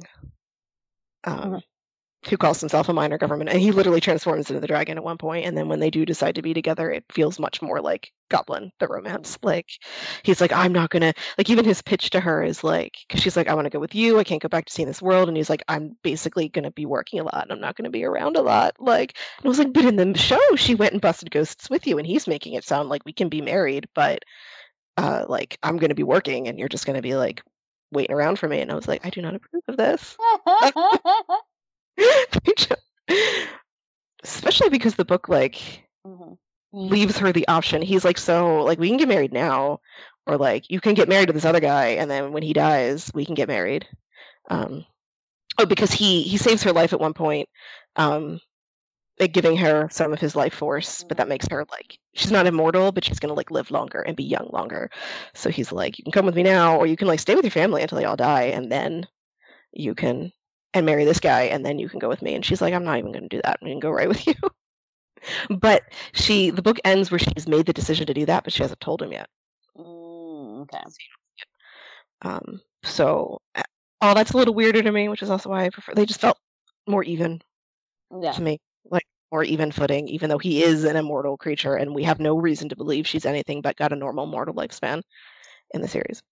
Speaker 3: Um,
Speaker 2: Mhm.
Speaker 3: who calls himself a minor government, and he literally transforms into the dragon at one point, and then when they do decide to be together, it feels much more like Goblin, the romance. Like he's like, I'm not gonna like even his pitch to her is like, because she's like, I want to go with you, I can't go back to seeing this world, and he's like, I'm basically gonna be working a lot, and I'm not gonna be around a lot. Like, and I was like, but in the show, she went and busted ghosts with you, and he's making it sound like we can be married, but uh, like I'm gonna be working, and you're just gonna be like waiting around for me, and I was like, I do not approve of this. Especially because the book like
Speaker 2: Mhm.
Speaker 3: leaves her the option. He's like, so like we can get married now, or like you can get married to this other guy, and then when he dies, we can get married. Um, oh, because he he saves her life at one point, um, like giving her some of his life force, but that makes her like she's not immortal, but she's gonna like live longer and be young longer. So he's like, you can come with me now, or you can like stay with your family until they all die, and then you can and marry this guy, and then you can go with me. And she's like, I'm not even going to do that. I'm going to go right with you. But she, the book ends where she's made the decision to do that, but she hasn't told him yet.
Speaker 2: Mm, okay.
Speaker 3: Um, so, uh, oh, that's a little weirder to me, which is also why I prefer. They just felt more even
Speaker 2: Yeah.
Speaker 3: to me, like more even footing, even though he is an immortal creature, and we have no reason to believe she's anything but got a normal mortal lifespan in the series.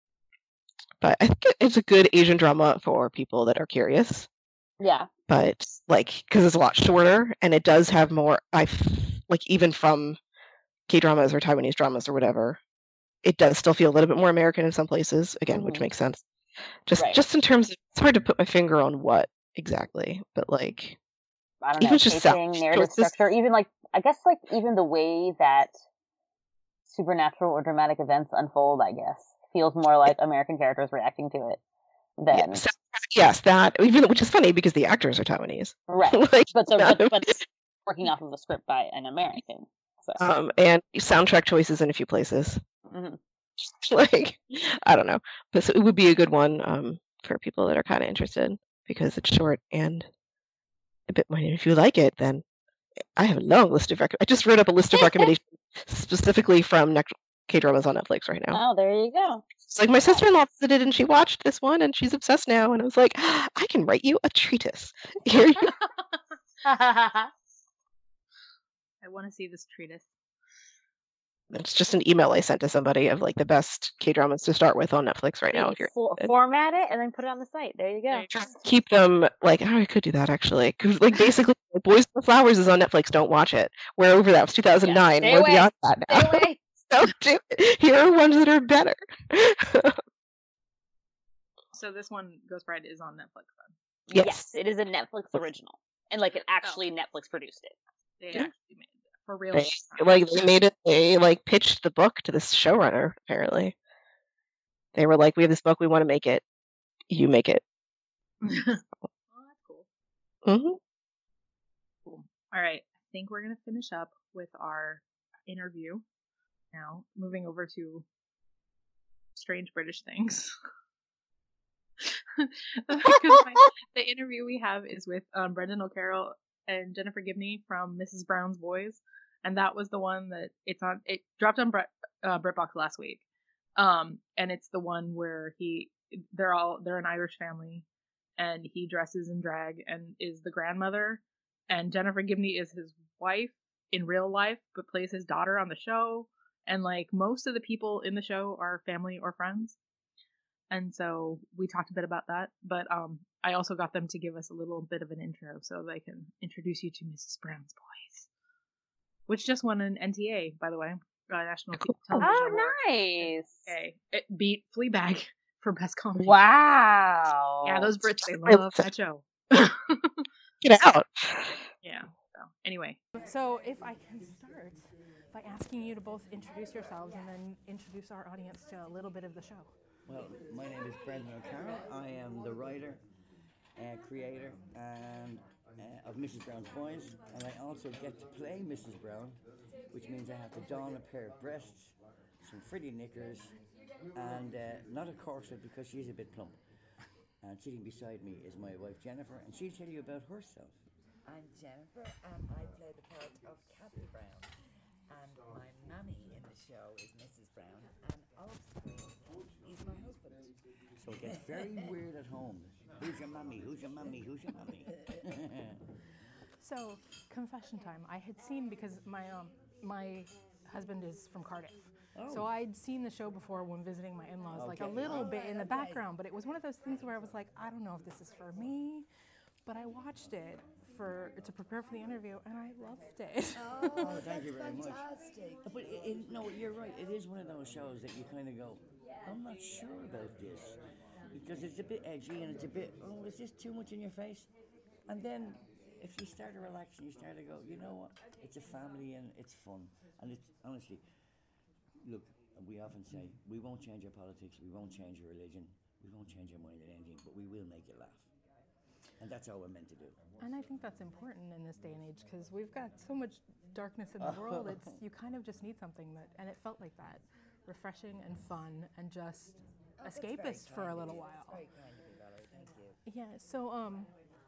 Speaker 3: But I think it- it's a good Asian drama for people that are curious.
Speaker 2: Yeah.
Speaker 3: But like, because it's a lot shorter, and it does have more. I f- like even from K dramas or Taiwanese dramas or whatever, it does still feel a little bit more American in some places. Again, which
Speaker 2: Mhm.
Speaker 3: makes sense. Just
Speaker 2: Right.
Speaker 3: just in terms of it's hard to put my finger on what exactly, but like
Speaker 2: I don't know,
Speaker 3: even just
Speaker 2: pacing,
Speaker 3: sound
Speaker 2: narrative
Speaker 3: choices.
Speaker 2: structure, even like I guess like even the way that supernatural or dramatic events unfold, I guess, feels more like American characters reacting to it
Speaker 3: Yeah,
Speaker 2: than
Speaker 3: soundtrack, yes, that even which is funny because the actors are Taiwanese.
Speaker 2: right.
Speaker 3: Like,
Speaker 2: But the
Speaker 3: none
Speaker 2: but,
Speaker 3: of
Speaker 2: but
Speaker 3: it-
Speaker 2: working off of a script by an American. So
Speaker 3: um, and soundtrack choices in a few places.
Speaker 2: mhm.
Speaker 3: Like I don't know, but so it would be a good one um, for people that are kind of interested because it's short and a bit. Well, if you like it, then I have a long list of rec- I just wrote up a list of recommendations specifically from Net- K dramas on Netflix right now.
Speaker 2: Oh, there you go.
Speaker 3: It's like my sister-in-law visited and she watched this one and she's obsessed now, and I was like, I can write you a treatise. Here you
Speaker 1: I want to see this treatise.
Speaker 3: It's just an email I sent to somebody of like the best K dramas to start with on Netflix right now. If you're
Speaker 2: For-
Speaker 3: interested.
Speaker 2: format it and then put it on the site. There you go.
Speaker 3: Just keep them like oh, I could do that actually. 'Cause, like basically, Boys and the Flowers is on Netflix. Don't watch it. We're over that. It was two thousand nine.
Speaker 2: Yeah, stay
Speaker 3: We're
Speaker 2: away.
Speaker 3: beyond that now.
Speaker 2: Stay away.
Speaker 3: Don't do it. Here are ones that are better.
Speaker 1: So this one, Ghost Bride, is on Netflix then.
Speaker 3: Yes.
Speaker 2: Yes, it is a Netflix original, and like it actually Netflix produced it.
Speaker 1: They
Speaker 3: Yeah.
Speaker 1: actually made it for real.
Speaker 3: They, like they made it. They like pitched the book to this showrunner. Apparently, they were like, "We have this book. We want to make it. You make it."
Speaker 1: Well, that's cool.
Speaker 3: Mm-hmm.
Speaker 1: Cool. All right. I think we're gonna finish up with our interview now, moving over to strange British things. Because my, the interview we have is with um, Brendan O'Carroll and Jennifer Gibney from Missus Brown's Boys, and that was the one that it's on. It dropped on Brit, uh, BritBox last week, um, and it's the one where he they're all they're an Irish family, and he dresses in drag and is the grandmother, and Jennifer Gibney is his wife in real life, but plays his daughter on the show, and like most of the people in the show are family or friends. And so we talked a bit about that, but um, I also got them to give us a little bit of an intro so they can introduce you to Missus Brown's Boys, which just won an N T A, by the way, uh, National T- Television
Speaker 2: Oh,
Speaker 1: Award.
Speaker 2: nice.
Speaker 1: Okay, it beat Fleabag for best comedy.
Speaker 2: Wow.
Speaker 1: Yeah, those Brits, they love that show.
Speaker 3: Get out.
Speaker 1: Yeah. So anyway,
Speaker 4: So if I can start by asking you to both introduce yourselves and then introduce our audience to a little bit of the show.
Speaker 5: Well, my name is Brendan O'Carroll. I am the writer, uh, creator, and uh, of Missus Brown's Boys, and I also get to play Missus Brown, which means I have to don a pair of breasts, some frilly knickers, and uh, not a corset because she's a bit plump. And sitting beside me is my wife Jennifer, and she'll tell you about herself.
Speaker 6: I'm Jennifer, and I play the part of Kathy Brown. And my nanny in the show is Missus Brown, and off screen, he's my husband.
Speaker 5: So it gets very weird at home. Who's your mummy? Who's your mummy? Who's your mummy?
Speaker 4: So, confession time. I had seen, because my um my husband is from Cardiff. So
Speaker 5: Oh.
Speaker 4: I'd seen the show before when visiting my in-laws, like a
Speaker 5: Okay.
Speaker 4: little bit in the
Speaker 6: okay.
Speaker 4: background, but it was one of those things where I was like, I don't know if this is for me, but I watched it for to prepare for the interview, and I loved it.
Speaker 6: Oh,
Speaker 5: thank
Speaker 6: that's
Speaker 5: you very much.
Speaker 6: fantastic.
Speaker 5: But it, it, no, you're right. It is one of those shows that you kind of go, I'm not sure about this. Because it's a bit edgy and it's a bit, oh, is this too much in your face? And then if you start to relax and you start to go, you know what? It's a family and it's fun. And it's, honestly, look, we often say, we won't change our politics, we won't change our religion, we won't change our mind at anything, but we will make you laugh. And that's all we're meant to do.
Speaker 4: And I think that's important in this day and age because we've got so much darkness in the world. It's you kind of just need something that, and it felt like that, refreshing and fun and just
Speaker 6: Oh, that's very
Speaker 4: escapist for a
Speaker 6: kind of
Speaker 4: little
Speaker 6: you.
Speaker 4: while.
Speaker 6: That's very kind of you, Valerie. Thank you.
Speaker 4: Yeah. So um,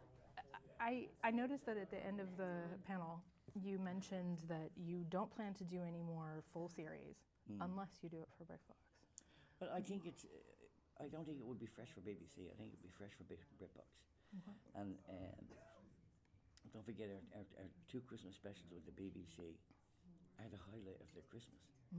Speaker 4: I I noticed that at the end of the panel, you mentioned that you don't plan to do any more full series unless you do it for BritBox.
Speaker 5: But I think it's, uh, I don't think it would be fresh for B B C. I think it would be fresh for Brit- BritBox. And um, don't forget our, our, our two Christmas specials with the B B C are the highlight of their Christmas.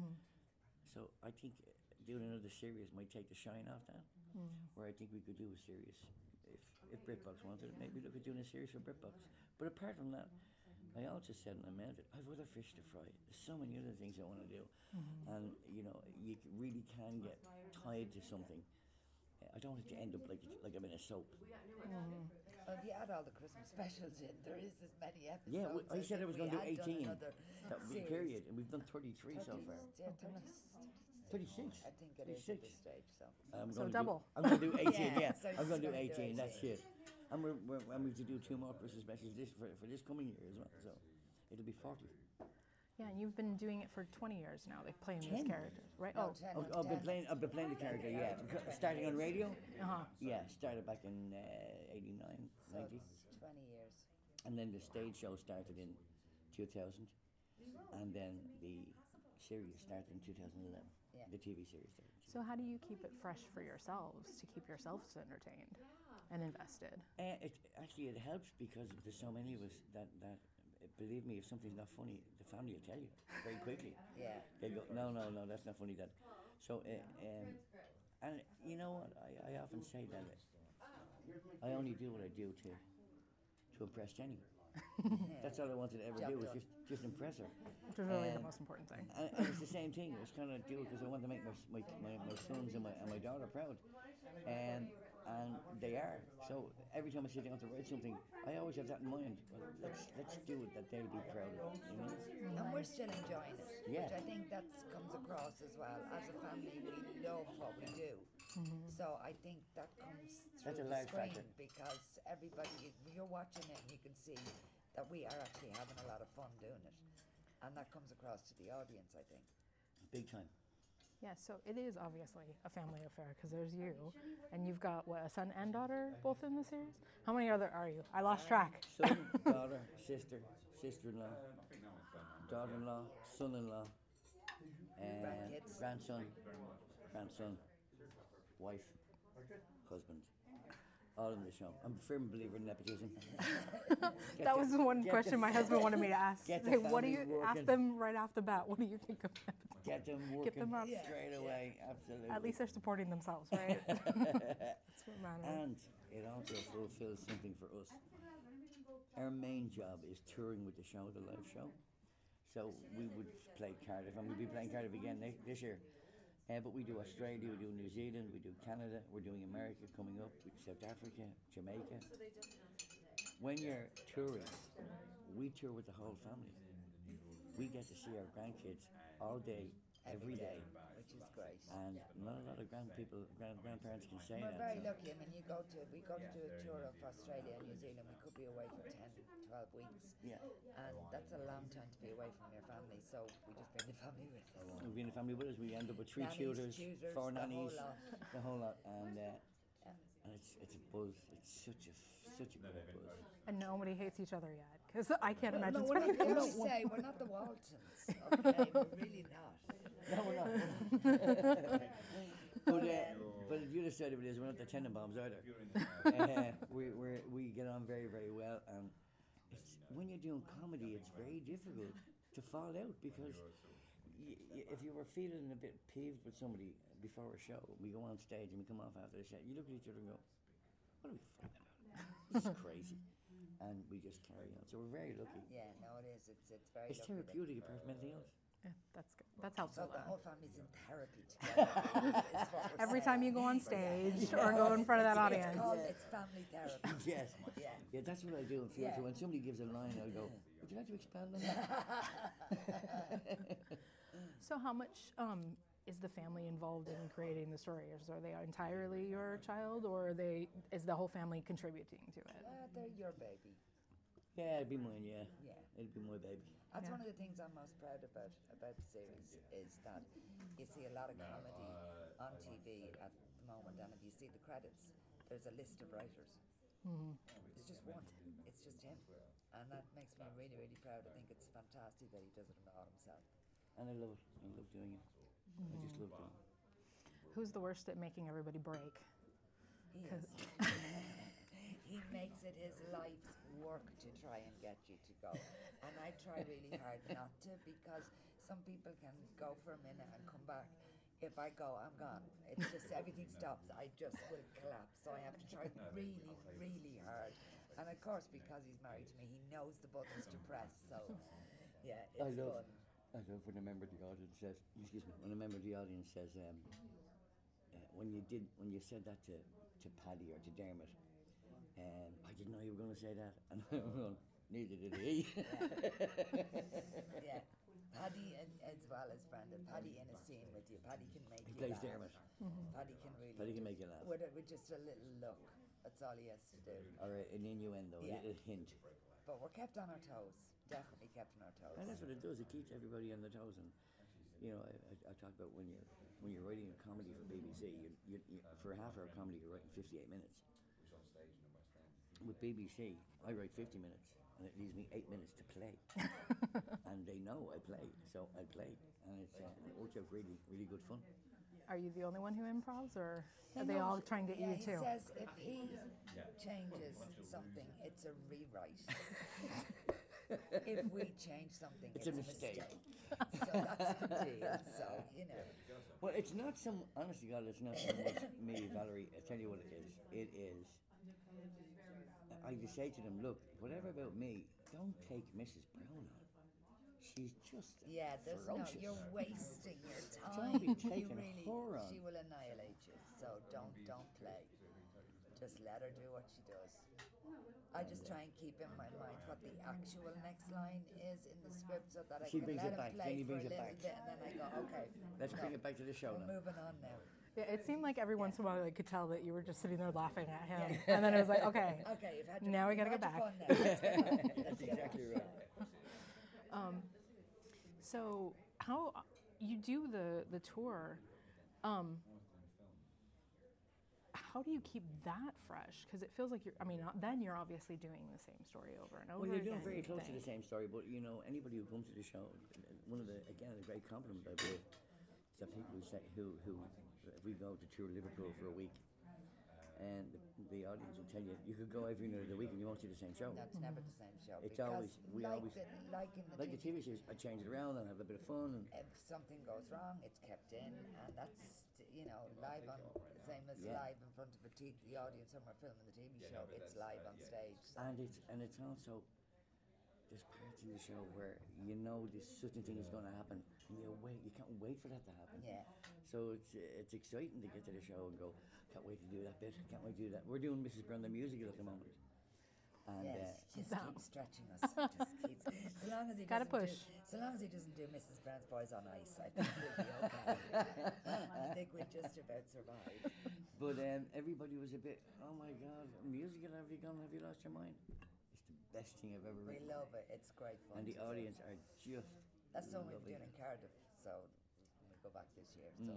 Speaker 5: So I think uh, doing another series might take the shine off that. Where I think we could do a series, if, if BritBox wanted it, maybe look at doing a series for BritBox. But apart from that, I also said, and I meant it, I've other fish to fry. There's so many other things I want to do. And, you know, you c- really can get tied to something. Uh, I don't want it to end up like it- like I'm in a soap.
Speaker 6: Well, if you add all the Christmas specials in, there is as many episodes.
Speaker 5: Yeah, we, I said I
Speaker 6: think
Speaker 5: was
Speaker 6: we
Speaker 5: going to do
Speaker 6: had done
Speaker 5: eighteen.
Speaker 6: another
Speaker 5: That was the
Speaker 6: series.
Speaker 5: period, and we've done thirty-three so
Speaker 6: thirty,
Speaker 5: far.
Speaker 6: yeah, thirty,
Speaker 5: thirty-six.
Speaker 6: I think it is at
Speaker 5: thirty-six.
Speaker 6: this stage. So.
Speaker 5: I'm
Speaker 4: So
Speaker 5: gonna
Speaker 4: double.
Speaker 5: Do, I'm going to do eighteen,
Speaker 6: Yeah,
Speaker 5: yeah.
Speaker 6: so
Speaker 5: I'm going to do
Speaker 6: she's gonna do
Speaker 5: eighteen, that's
Speaker 6: eighteen.
Speaker 5: it. And we're, we're, and we have to do two more Christmas specials this, for, for this coming year as well, so it'll be forty.
Speaker 4: Yeah, and you've been doing it for twenty years now. Like playing
Speaker 5: ten.
Speaker 4: these characters, right?
Speaker 6: No,
Speaker 4: Oh,
Speaker 6: ten,
Speaker 5: I've, I've been
Speaker 6: ten.
Speaker 5: playing. I've been playing the character. Yeah, Beca- starting on radio.
Speaker 4: uh-huh.
Speaker 5: Yeah, started back in uh, eighty-nine,
Speaker 6: So
Speaker 5: ninety,
Speaker 6: it's twenty years.
Speaker 5: and then the stage show started in two thousand, and then the series started in two thousand eleven.
Speaker 6: Yeah.
Speaker 5: The T V series started.
Speaker 4: So how do you keep it fresh for yourselves to keep yourselves entertained and invested?
Speaker 5: Uh, it actually it helps because there's so many of us that that uh, believe me, if something's not funny, the family will tell you very quickly.
Speaker 6: Yeah.
Speaker 5: They go, no, no, no, that's not funny, Dad. So, uh, um, and you know what? I, I often say that I only do what I do to to impress Jenny. That's all I wanted to ever
Speaker 6: Job
Speaker 5: do was
Speaker 6: done.
Speaker 5: just just impress her.
Speaker 4: Which is really the
Speaker 5: Um,
Speaker 4: most important thing.
Speaker 5: And, and it's the same thing. It's kind of do it because I want to make my, my, my, my sons and my, and my daughter proud. And and they are. So every time I sit down to write something, I always have that in mind. Well, let's let's do it that they'll be proud of. You know?
Speaker 6: And we're still enjoying it,
Speaker 5: Yeah.
Speaker 6: which I think that comes across as well. As a family, we love what we do. So I think that comes
Speaker 5: That's
Speaker 6: through
Speaker 5: a
Speaker 6: the
Speaker 5: large
Speaker 6: screen
Speaker 5: factor.
Speaker 6: because everybody, you're watching it and you can see that we are actually having a lot of fun doing it. And that comes across to the audience, I think.
Speaker 5: big time.
Speaker 4: Yeah, so it is obviously a family affair because there's you, and you've got what, a son and daughter both in the series. How many other are you? I lost track.
Speaker 5: Son, daughter, sister, sister-in-law, daughter-in-law, son-in-law, and
Speaker 6: Grandkids.
Speaker 5: grandson, grandson, wife, husband. All in the show. I'm a firm believer in nepotism.
Speaker 4: That was one
Speaker 5: get
Speaker 4: question
Speaker 5: the-
Speaker 4: my husband wanted me to ask.
Speaker 5: Get the
Speaker 4: Say, what do you
Speaker 5: family
Speaker 4: ask
Speaker 5: working.
Speaker 4: them right off the bat? What do you think of them?
Speaker 5: Get them working
Speaker 4: them up.
Speaker 5: straight away. Absolutely.
Speaker 4: At least they're supporting themselves, right? That's what matters.
Speaker 5: And it also fulfills something for us. Our main job is touring with the show, the live show. So we would play Cardiff, and we'll be playing Cardiff again ne- this year. Uh, but we do Australia, we do New Zealand, we do Canada, we're doing America coming up, we do South Africa, Jamaica. When you're touring, we tour with the whole family. We get to see our grandkids all day, every day.
Speaker 6: Which is great.
Speaker 5: And not a lot of grand people, grand, grandparents can say
Speaker 6: We're
Speaker 5: that.
Speaker 6: very
Speaker 5: so-
Speaker 6: lucky. I mean, you go to we go to do a tour of Australia and New Zealand. We could be away for ten, twelve weeks,
Speaker 5: Yeah.
Speaker 6: and that's a long time to be away from your family. So we just bring the family with us.
Speaker 5: We've been a family with us. We end up with three
Speaker 6: Nannies,
Speaker 5: tutors,
Speaker 6: tutors,
Speaker 5: four
Speaker 6: the whole
Speaker 5: nannies,
Speaker 6: lot.
Speaker 5: the whole lot, and uh,
Speaker 6: Yeah.
Speaker 5: and it's it's a buzz. It's such a such a good buzz.
Speaker 4: And nobody hates each other yet, because I can't imagine
Speaker 5: no, we're
Speaker 4: spending
Speaker 5: not-
Speaker 6: Let
Speaker 4: that
Speaker 6: me
Speaker 4: much-
Speaker 6: say, we're not the Waltons. Okay, we're really not.
Speaker 5: No, we're not. but uh, but the other side of it is we're not the Tenenbaums either. Uh, we we we get on very very well, and it's when you're doing comedy, it's very difficult to fall out because. Y- y- if you were feeling a bit peeved with somebody before a show, we go on stage and we come off after the show, you look at each other and go, what are we fighting about? This is crazy. And we just carry on. So we're very lucky.
Speaker 6: Yeah, no, it is. It's it's very.
Speaker 5: It's
Speaker 6: lucky that-
Speaker 5: therapeutic apart from anything else.
Speaker 4: Yeah, that's good. That's
Speaker 6: So
Speaker 4: helpful.
Speaker 6: the
Speaker 4: though.
Speaker 6: whole family's in therapy together. is what we're
Speaker 4: Every
Speaker 6: saying.
Speaker 4: time you go on stage or go in front of that
Speaker 6: It's
Speaker 4: audience.
Speaker 6: called it's family therapy.
Speaker 5: Yes.
Speaker 6: Yeah.
Speaker 5: Yeah, that's what I do in theatre.
Speaker 6: Yeah.
Speaker 5: When somebody gives a line, I go, would you like to expand on that?
Speaker 4: So how much um, is the family involved in creating the story? Or are they entirely your child, or are they is the whole family contributing to it?
Speaker 6: Uh, they're your baby.
Speaker 5: Yeah, it'd be mine, yeah.
Speaker 6: Yeah.
Speaker 5: It'd be my baby.
Speaker 6: That's
Speaker 4: Yeah.
Speaker 6: one of the things I'm most proud about about the series is that you see a lot of comedy on T V at the moment, and if you see the credits, there's a list of writers.
Speaker 4: Mm-hmm.
Speaker 6: It's just one. It's just him, and that makes me really, really proud. I think it's fantastic that he does it all himself.
Speaker 5: And I love it. I love doing it. I just love doing it.
Speaker 4: Who's the worst at making everybody break?
Speaker 6: He is. He makes it his life's work to try and get you to go. And I try really hard not to, because some people can go for a minute and come back. If I go, I'm gone. It's just everything stops. I just will collapse. So I have to try really, really hard. And of course, because he's married to me, he knows the buttons to press. So yeah, it's
Speaker 5: I love,
Speaker 6: fun.
Speaker 5: I love when a member of the audience says, excuse me, when a member of the audience says, um, uh, when you did, when you said that to, to Paddy or to Dermot, um, I didn't know you were going to say that, and I'm going, neither did he.
Speaker 6: Yeah. Paddy and, as well as Brandon. Paddy in a scene with you. Paddy can make
Speaker 5: He
Speaker 6: you
Speaker 5: plays
Speaker 6: laugh.
Speaker 5: Dermot.
Speaker 6: Paddy can really.
Speaker 5: Paddy can make you laugh.
Speaker 6: With, a, with just a little look. That's all he has to do.
Speaker 5: Or an innuendo,
Speaker 6: Yeah.
Speaker 5: a little hint.
Speaker 6: But we're kept on our toes. Definitely kept on our toes.
Speaker 5: And that's what it does. It keeps everybody on their toes. And you know, I, I, I talk about when you're when you're writing a comedy for B B C. You, you, you, for a half-hour comedy, you're writing fifty-eight minutes. With B B C, I write fifty minutes, and it leaves me eight minutes to play. And they know I play, so I play, and it's uh, it works out really, really good fun.
Speaker 4: Are you the only one who improvs, or
Speaker 6: He
Speaker 4: are they
Speaker 6: knows-
Speaker 4: all trying to get
Speaker 6: yeah,
Speaker 4: you
Speaker 6: he
Speaker 4: too?
Speaker 6: says if he changes something, it's a rewrite. If we change something,
Speaker 5: It's
Speaker 6: it's,
Speaker 5: a
Speaker 6: a
Speaker 5: mistake.
Speaker 6: mistake. So that's the deal. So, you know.
Speaker 5: Well, it's not some. Honestly, God, it's not so much me, Valerie. I tell you what it is. It is. I just say to them, look, whatever about me, don't take Missus Brown on. She's just
Speaker 6: Yeah, there's
Speaker 5: ferocious.
Speaker 6: no, you're wasting your
Speaker 5: Don't
Speaker 6: time.
Speaker 5: be
Speaker 6: You
Speaker 5: taking
Speaker 6: really,
Speaker 5: her on.
Speaker 6: she will annihilate you. So don't, don't play. Just let her do what she does. I just try and keep in my mind what the actual next line is in the script, so that I
Speaker 5: She
Speaker 6: can
Speaker 5: brings
Speaker 6: let
Speaker 5: it
Speaker 6: him
Speaker 5: back,
Speaker 6: play
Speaker 5: then he
Speaker 6: for
Speaker 5: brings
Speaker 6: a
Speaker 5: it
Speaker 6: little
Speaker 5: back.
Speaker 6: bit, and then I go, okay.
Speaker 5: Let's
Speaker 6: no,
Speaker 5: bring it back to the show
Speaker 6: we're
Speaker 5: now.
Speaker 6: moving on now.
Speaker 4: Yeah, it seemed like every once in a while I could tell that you were just sitting there laughing at him, and then it was like, okay,
Speaker 6: Okay, you've had your,
Speaker 4: now we
Speaker 6: you've
Speaker 4: gotta
Speaker 6: had
Speaker 4: get
Speaker 6: your
Speaker 4: back.
Speaker 6: fun now. Let's get on.
Speaker 5: That's exactly right.
Speaker 4: So how you do the the tour. Um, how do you keep that fresh? Because it feels like you're. I mean, not- then you're obviously doing the same story over and over
Speaker 5: Well, you're
Speaker 4: again.
Speaker 5: doing very
Speaker 4: you'd
Speaker 5: close to the
Speaker 4: think.
Speaker 5: same story, but you know, anybody who comes to the show, one of the again the great compliment I give is that people who say who who if we go to tour Liverpool for a week, and the, the audience will tell you you could go every night of the week and you won't see the same show.
Speaker 6: That's never the same show.
Speaker 5: It's
Speaker 6: because
Speaker 5: always we
Speaker 6: like
Speaker 5: always
Speaker 6: the, like in the
Speaker 5: like the T V series. I change it around and have a bit of fun. And
Speaker 6: if something goes wrong, it's kept in, and that's you know live on same as
Speaker 5: Yeah.
Speaker 6: live in front of a t- the audience when we're filming the T V show. It's live on stage. So.
Speaker 5: and it's and it's also there's parts in the show where you know this certain thing is going to happen, and you wait. You can't wait for that to happen.
Speaker 6: Yeah.
Speaker 5: So it's it's exciting to get to the show and go. Can't wait to do that bit. Can't wait to do that. We're doing Missus Brown the musical at the moment, and
Speaker 6: Yes,
Speaker 5: uh,
Speaker 6: just keep stretching us. Just keeps. So long as he
Speaker 4: Gotta
Speaker 6: doesn't
Speaker 4: push.
Speaker 6: Do, so long as he doesn't do Missus Brown's Boys on Ice, I think we'll be okay. I think we just about survive.
Speaker 5: but um, everybody was a bit. Oh my God, a musical? Have you gone? Have you lost your mind? It's the best thing I've ever
Speaker 6: We
Speaker 5: written.
Speaker 6: love it. It's great fun.
Speaker 5: And the
Speaker 6: to do.
Speaker 5: audience are just.
Speaker 6: That's the one we're
Speaker 5: lovely.
Speaker 6: doing in Cardiff. So we go back this year. So.
Speaker 5: Mm.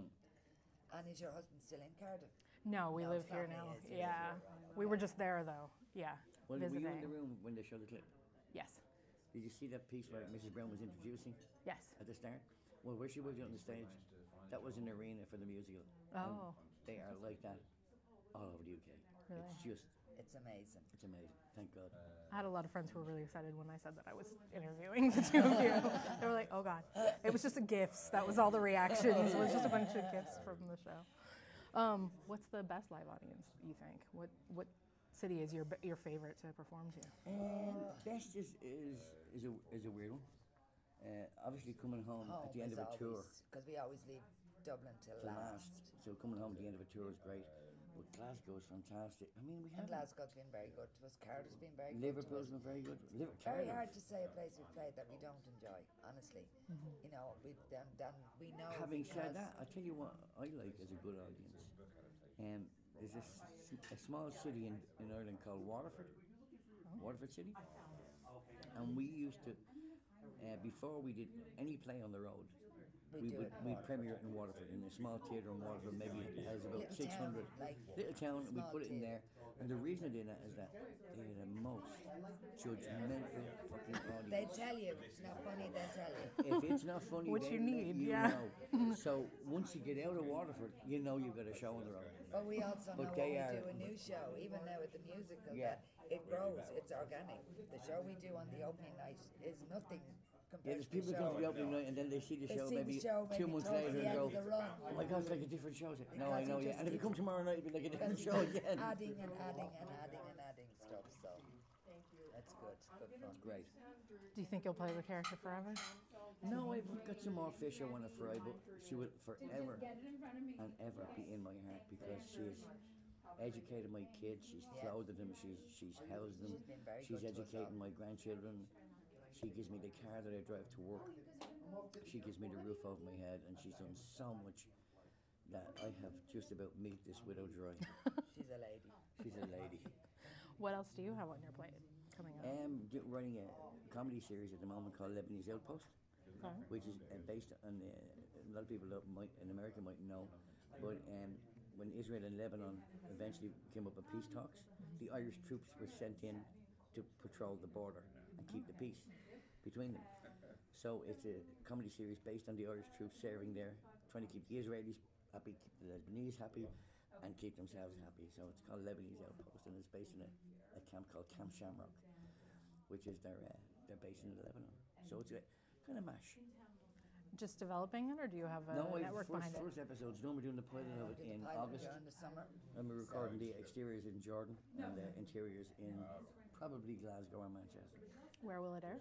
Speaker 6: And is your husband still in Cardiff?
Speaker 4: No, we
Speaker 6: No,
Speaker 4: live here
Speaker 6: family
Speaker 4: now.
Speaker 6: is, yeah,
Speaker 4: Yeah,
Speaker 6: right,
Speaker 4: we were just there though. Yeah,
Speaker 5: Well, were you in
Speaker 4: visiting.
Speaker 5: the room when they showed the clip?
Speaker 4: Yes,
Speaker 5: Did you see that piece where Missus Brown was introducing
Speaker 4: yes.
Speaker 5: at the start? Well, where she was on the stage, that was an arena for the musical.
Speaker 4: Oh,
Speaker 5: They are like that all over the U K.
Speaker 4: Really?
Speaker 5: It's just,
Speaker 6: It's amazing.
Speaker 5: it's amazing. Thank God.
Speaker 4: I had a lot of friends who were really excited when I said that I was interviewing the two of you. They were like, "Oh God!" It was just the gifts. That was all the reactions. It was just a bunch of gifts from the show. Um, what's the best live audience you think? What what city is your b- your favorite to perform to?
Speaker 5: Um, best is is is a is a weird one. Uh, obviously, coming home,
Speaker 6: Home
Speaker 5: at the end
Speaker 6: is
Speaker 5: of a tour,
Speaker 6: because we always leave Dublin till
Speaker 5: to
Speaker 6: last.
Speaker 5: last. So coming home at the end of a tour is great. But Glasgow is fantastic. I mean, we
Speaker 6: And
Speaker 5: have
Speaker 6: Glasgow's been very good to us. Cardiff's been very
Speaker 5: Liverpool's
Speaker 6: good to us.
Speaker 5: been very good. Liver-
Speaker 6: Very
Speaker 5: Cardiff.
Speaker 6: hard to say a place we've played that we don't enjoy, honestly. You know, we've done, done we know.
Speaker 5: Having said
Speaker 6: because-
Speaker 5: that, I tell you what I like as a good audience. Um, there's a, s- a small city in, in Ireland called Waterford, Waterford City, and we used to, uh, before we did any play on the road,
Speaker 6: We
Speaker 5: we
Speaker 6: do
Speaker 5: would
Speaker 6: it in
Speaker 5: we'd
Speaker 6: Waterford.
Speaker 5: premiere it in Waterford in a small theatre in Waterford, maybe it has about
Speaker 6: Little
Speaker 5: six hundred.
Speaker 6: town, like,
Speaker 5: Little town, we
Speaker 6: small
Speaker 5: put it in
Speaker 6: theatre.
Speaker 5: there, and the reason I did that is that they are the most judgmental fucking audience.
Speaker 6: They tell you it's not funny. They tell you.
Speaker 5: If it's not funny,
Speaker 4: Which
Speaker 5: they
Speaker 4: you
Speaker 5: let
Speaker 4: need,
Speaker 5: you
Speaker 4: yeah.
Speaker 5: know. So once you get out of Waterford, you know you've got a show on the road.
Speaker 6: But we also
Speaker 5: But
Speaker 6: know
Speaker 5: they
Speaker 6: when
Speaker 5: are-
Speaker 6: we do a new show, even now with the musical,
Speaker 5: Yeah.
Speaker 6: that it grows. It's organic. The show we do on the opening night is nothing
Speaker 5: Yeah,
Speaker 6: compared
Speaker 5: there's
Speaker 6: to the
Speaker 5: people
Speaker 6: show.
Speaker 5: come to the opening night and then they see the
Speaker 6: They
Speaker 5: show
Speaker 6: see the
Speaker 5: maybe
Speaker 6: show
Speaker 5: two
Speaker 6: maybe
Speaker 5: months
Speaker 6: towards
Speaker 5: later
Speaker 6: the
Speaker 5: and
Speaker 6: end
Speaker 5: go,
Speaker 6: of the run.
Speaker 5: oh my God, it's like a different show. I say, no, I
Speaker 6: Because
Speaker 5: know,
Speaker 6: it
Speaker 5: yeah.
Speaker 6: just
Speaker 5: And if you
Speaker 6: keeps-
Speaker 5: come tomorrow night, it'll be like a different show again.
Speaker 6: Adding and adding and adding and adding stuff. So that's good. Good fun.
Speaker 5: Great.
Speaker 4: Do you think you'll play the character forever?
Speaker 5: No, I've got some more fish I want to fry, but she will forever and ever be in my heart because she's educated my kids, she's
Speaker 6: Yeah.
Speaker 5: clothed them, she's she's housed them,
Speaker 6: She's been very
Speaker 5: she's
Speaker 6: good to us all.
Speaker 5: educating my grandchildren. She gives me the car that I drive to work. She gives me the roof over my head, and she's done so much that I have just about milked this widow dry.
Speaker 6: She's a lady.
Speaker 5: She's a lady.
Speaker 4: What else do you have on your plate coming up?
Speaker 5: I'm do- writing a comedy series at the moment called Lebanese Outpost,
Speaker 4: Okay.
Speaker 5: which is uh, based on, uh, a lot of people don't- might, in America might know, but um, when Israel and Lebanon eventually came up with peace talks, the Irish troops were sent in to patrol the border and keep the peace between them. So it's a comedy series based on the Irish troops serving there, trying to keep the Israelis happy, keep the Lebanese happy, and keep themselves happy. So it's called Lebanese Outpost, and it's based in a, a camp called Camp Shamrock, which is their uh, their base in Lebanon. So it's a kind of mash.
Speaker 4: Just developing it, or do you have a
Speaker 5: no, I
Speaker 4: network
Speaker 5: first,
Speaker 4: behind it?
Speaker 5: first episodes. No, we're doing the pilot of it
Speaker 6: Did the
Speaker 5: in
Speaker 6: pilot
Speaker 5: August,
Speaker 6: during the summer.
Speaker 5: and we're recording the exteriors in Jordan and the interiors in probably Glasgow or Manchester.
Speaker 4: Where will it air?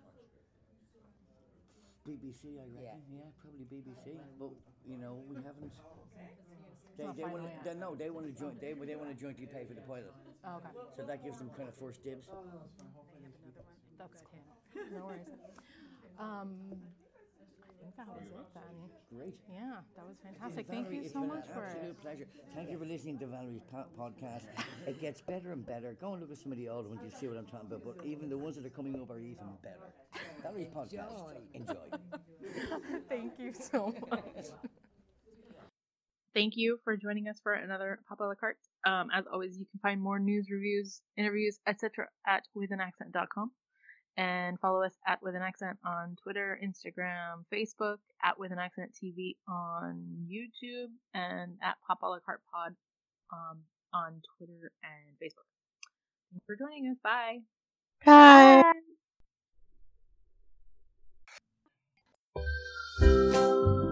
Speaker 5: B B C, I reckon.
Speaker 6: Yeah.
Speaker 5: Yeah, probably B B C. But you know, we haven't. They,
Speaker 4: not
Speaker 5: they
Speaker 4: final
Speaker 5: want
Speaker 4: yet.
Speaker 5: to. No, they want to join. They they want to jointly pay for the pilot.
Speaker 4: Oh, okay.
Speaker 5: So that gives them kind of first dibs.
Speaker 4: That's cool. No worries. Um, I think that was it then.
Speaker 5: Great.
Speaker 4: Yeah, that was
Speaker 5: Listen,
Speaker 4: fantastic. Thank
Speaker 5: Valerie,
Speaker 4: you
Speaker 5: it's
Speaker 4: so
Speaker 5: been
Speaker 4: much
Speaker 5: an
Speaker 4: for
Speaker 5: absolute
Speaker 4: it.
Speaker 5: pleasure. Thank you for listening to Valerie's po- podcast. It gets better and better. Go and look at some of the old ones, you'll see what I'm talking about. But even the ones that are coming up are even better. Valerie's podcast. Enjoy.
Speaker 4: Thank you so much.
Speaker 1: Thank you for joining us for another Pop a la carte. Um, as always, you can find more news, reviews, interviews, et cetera at with an accent dot com. And follow us at With an Accent on Twitter, Instagram, Facebook, at With an Accent T V on YouTube, and at Pop a la carte Pod um, on Twitter and Facebook. Thanks for joining us. Bye.
Speaker 3: Bye.
Speaker 1: Bye.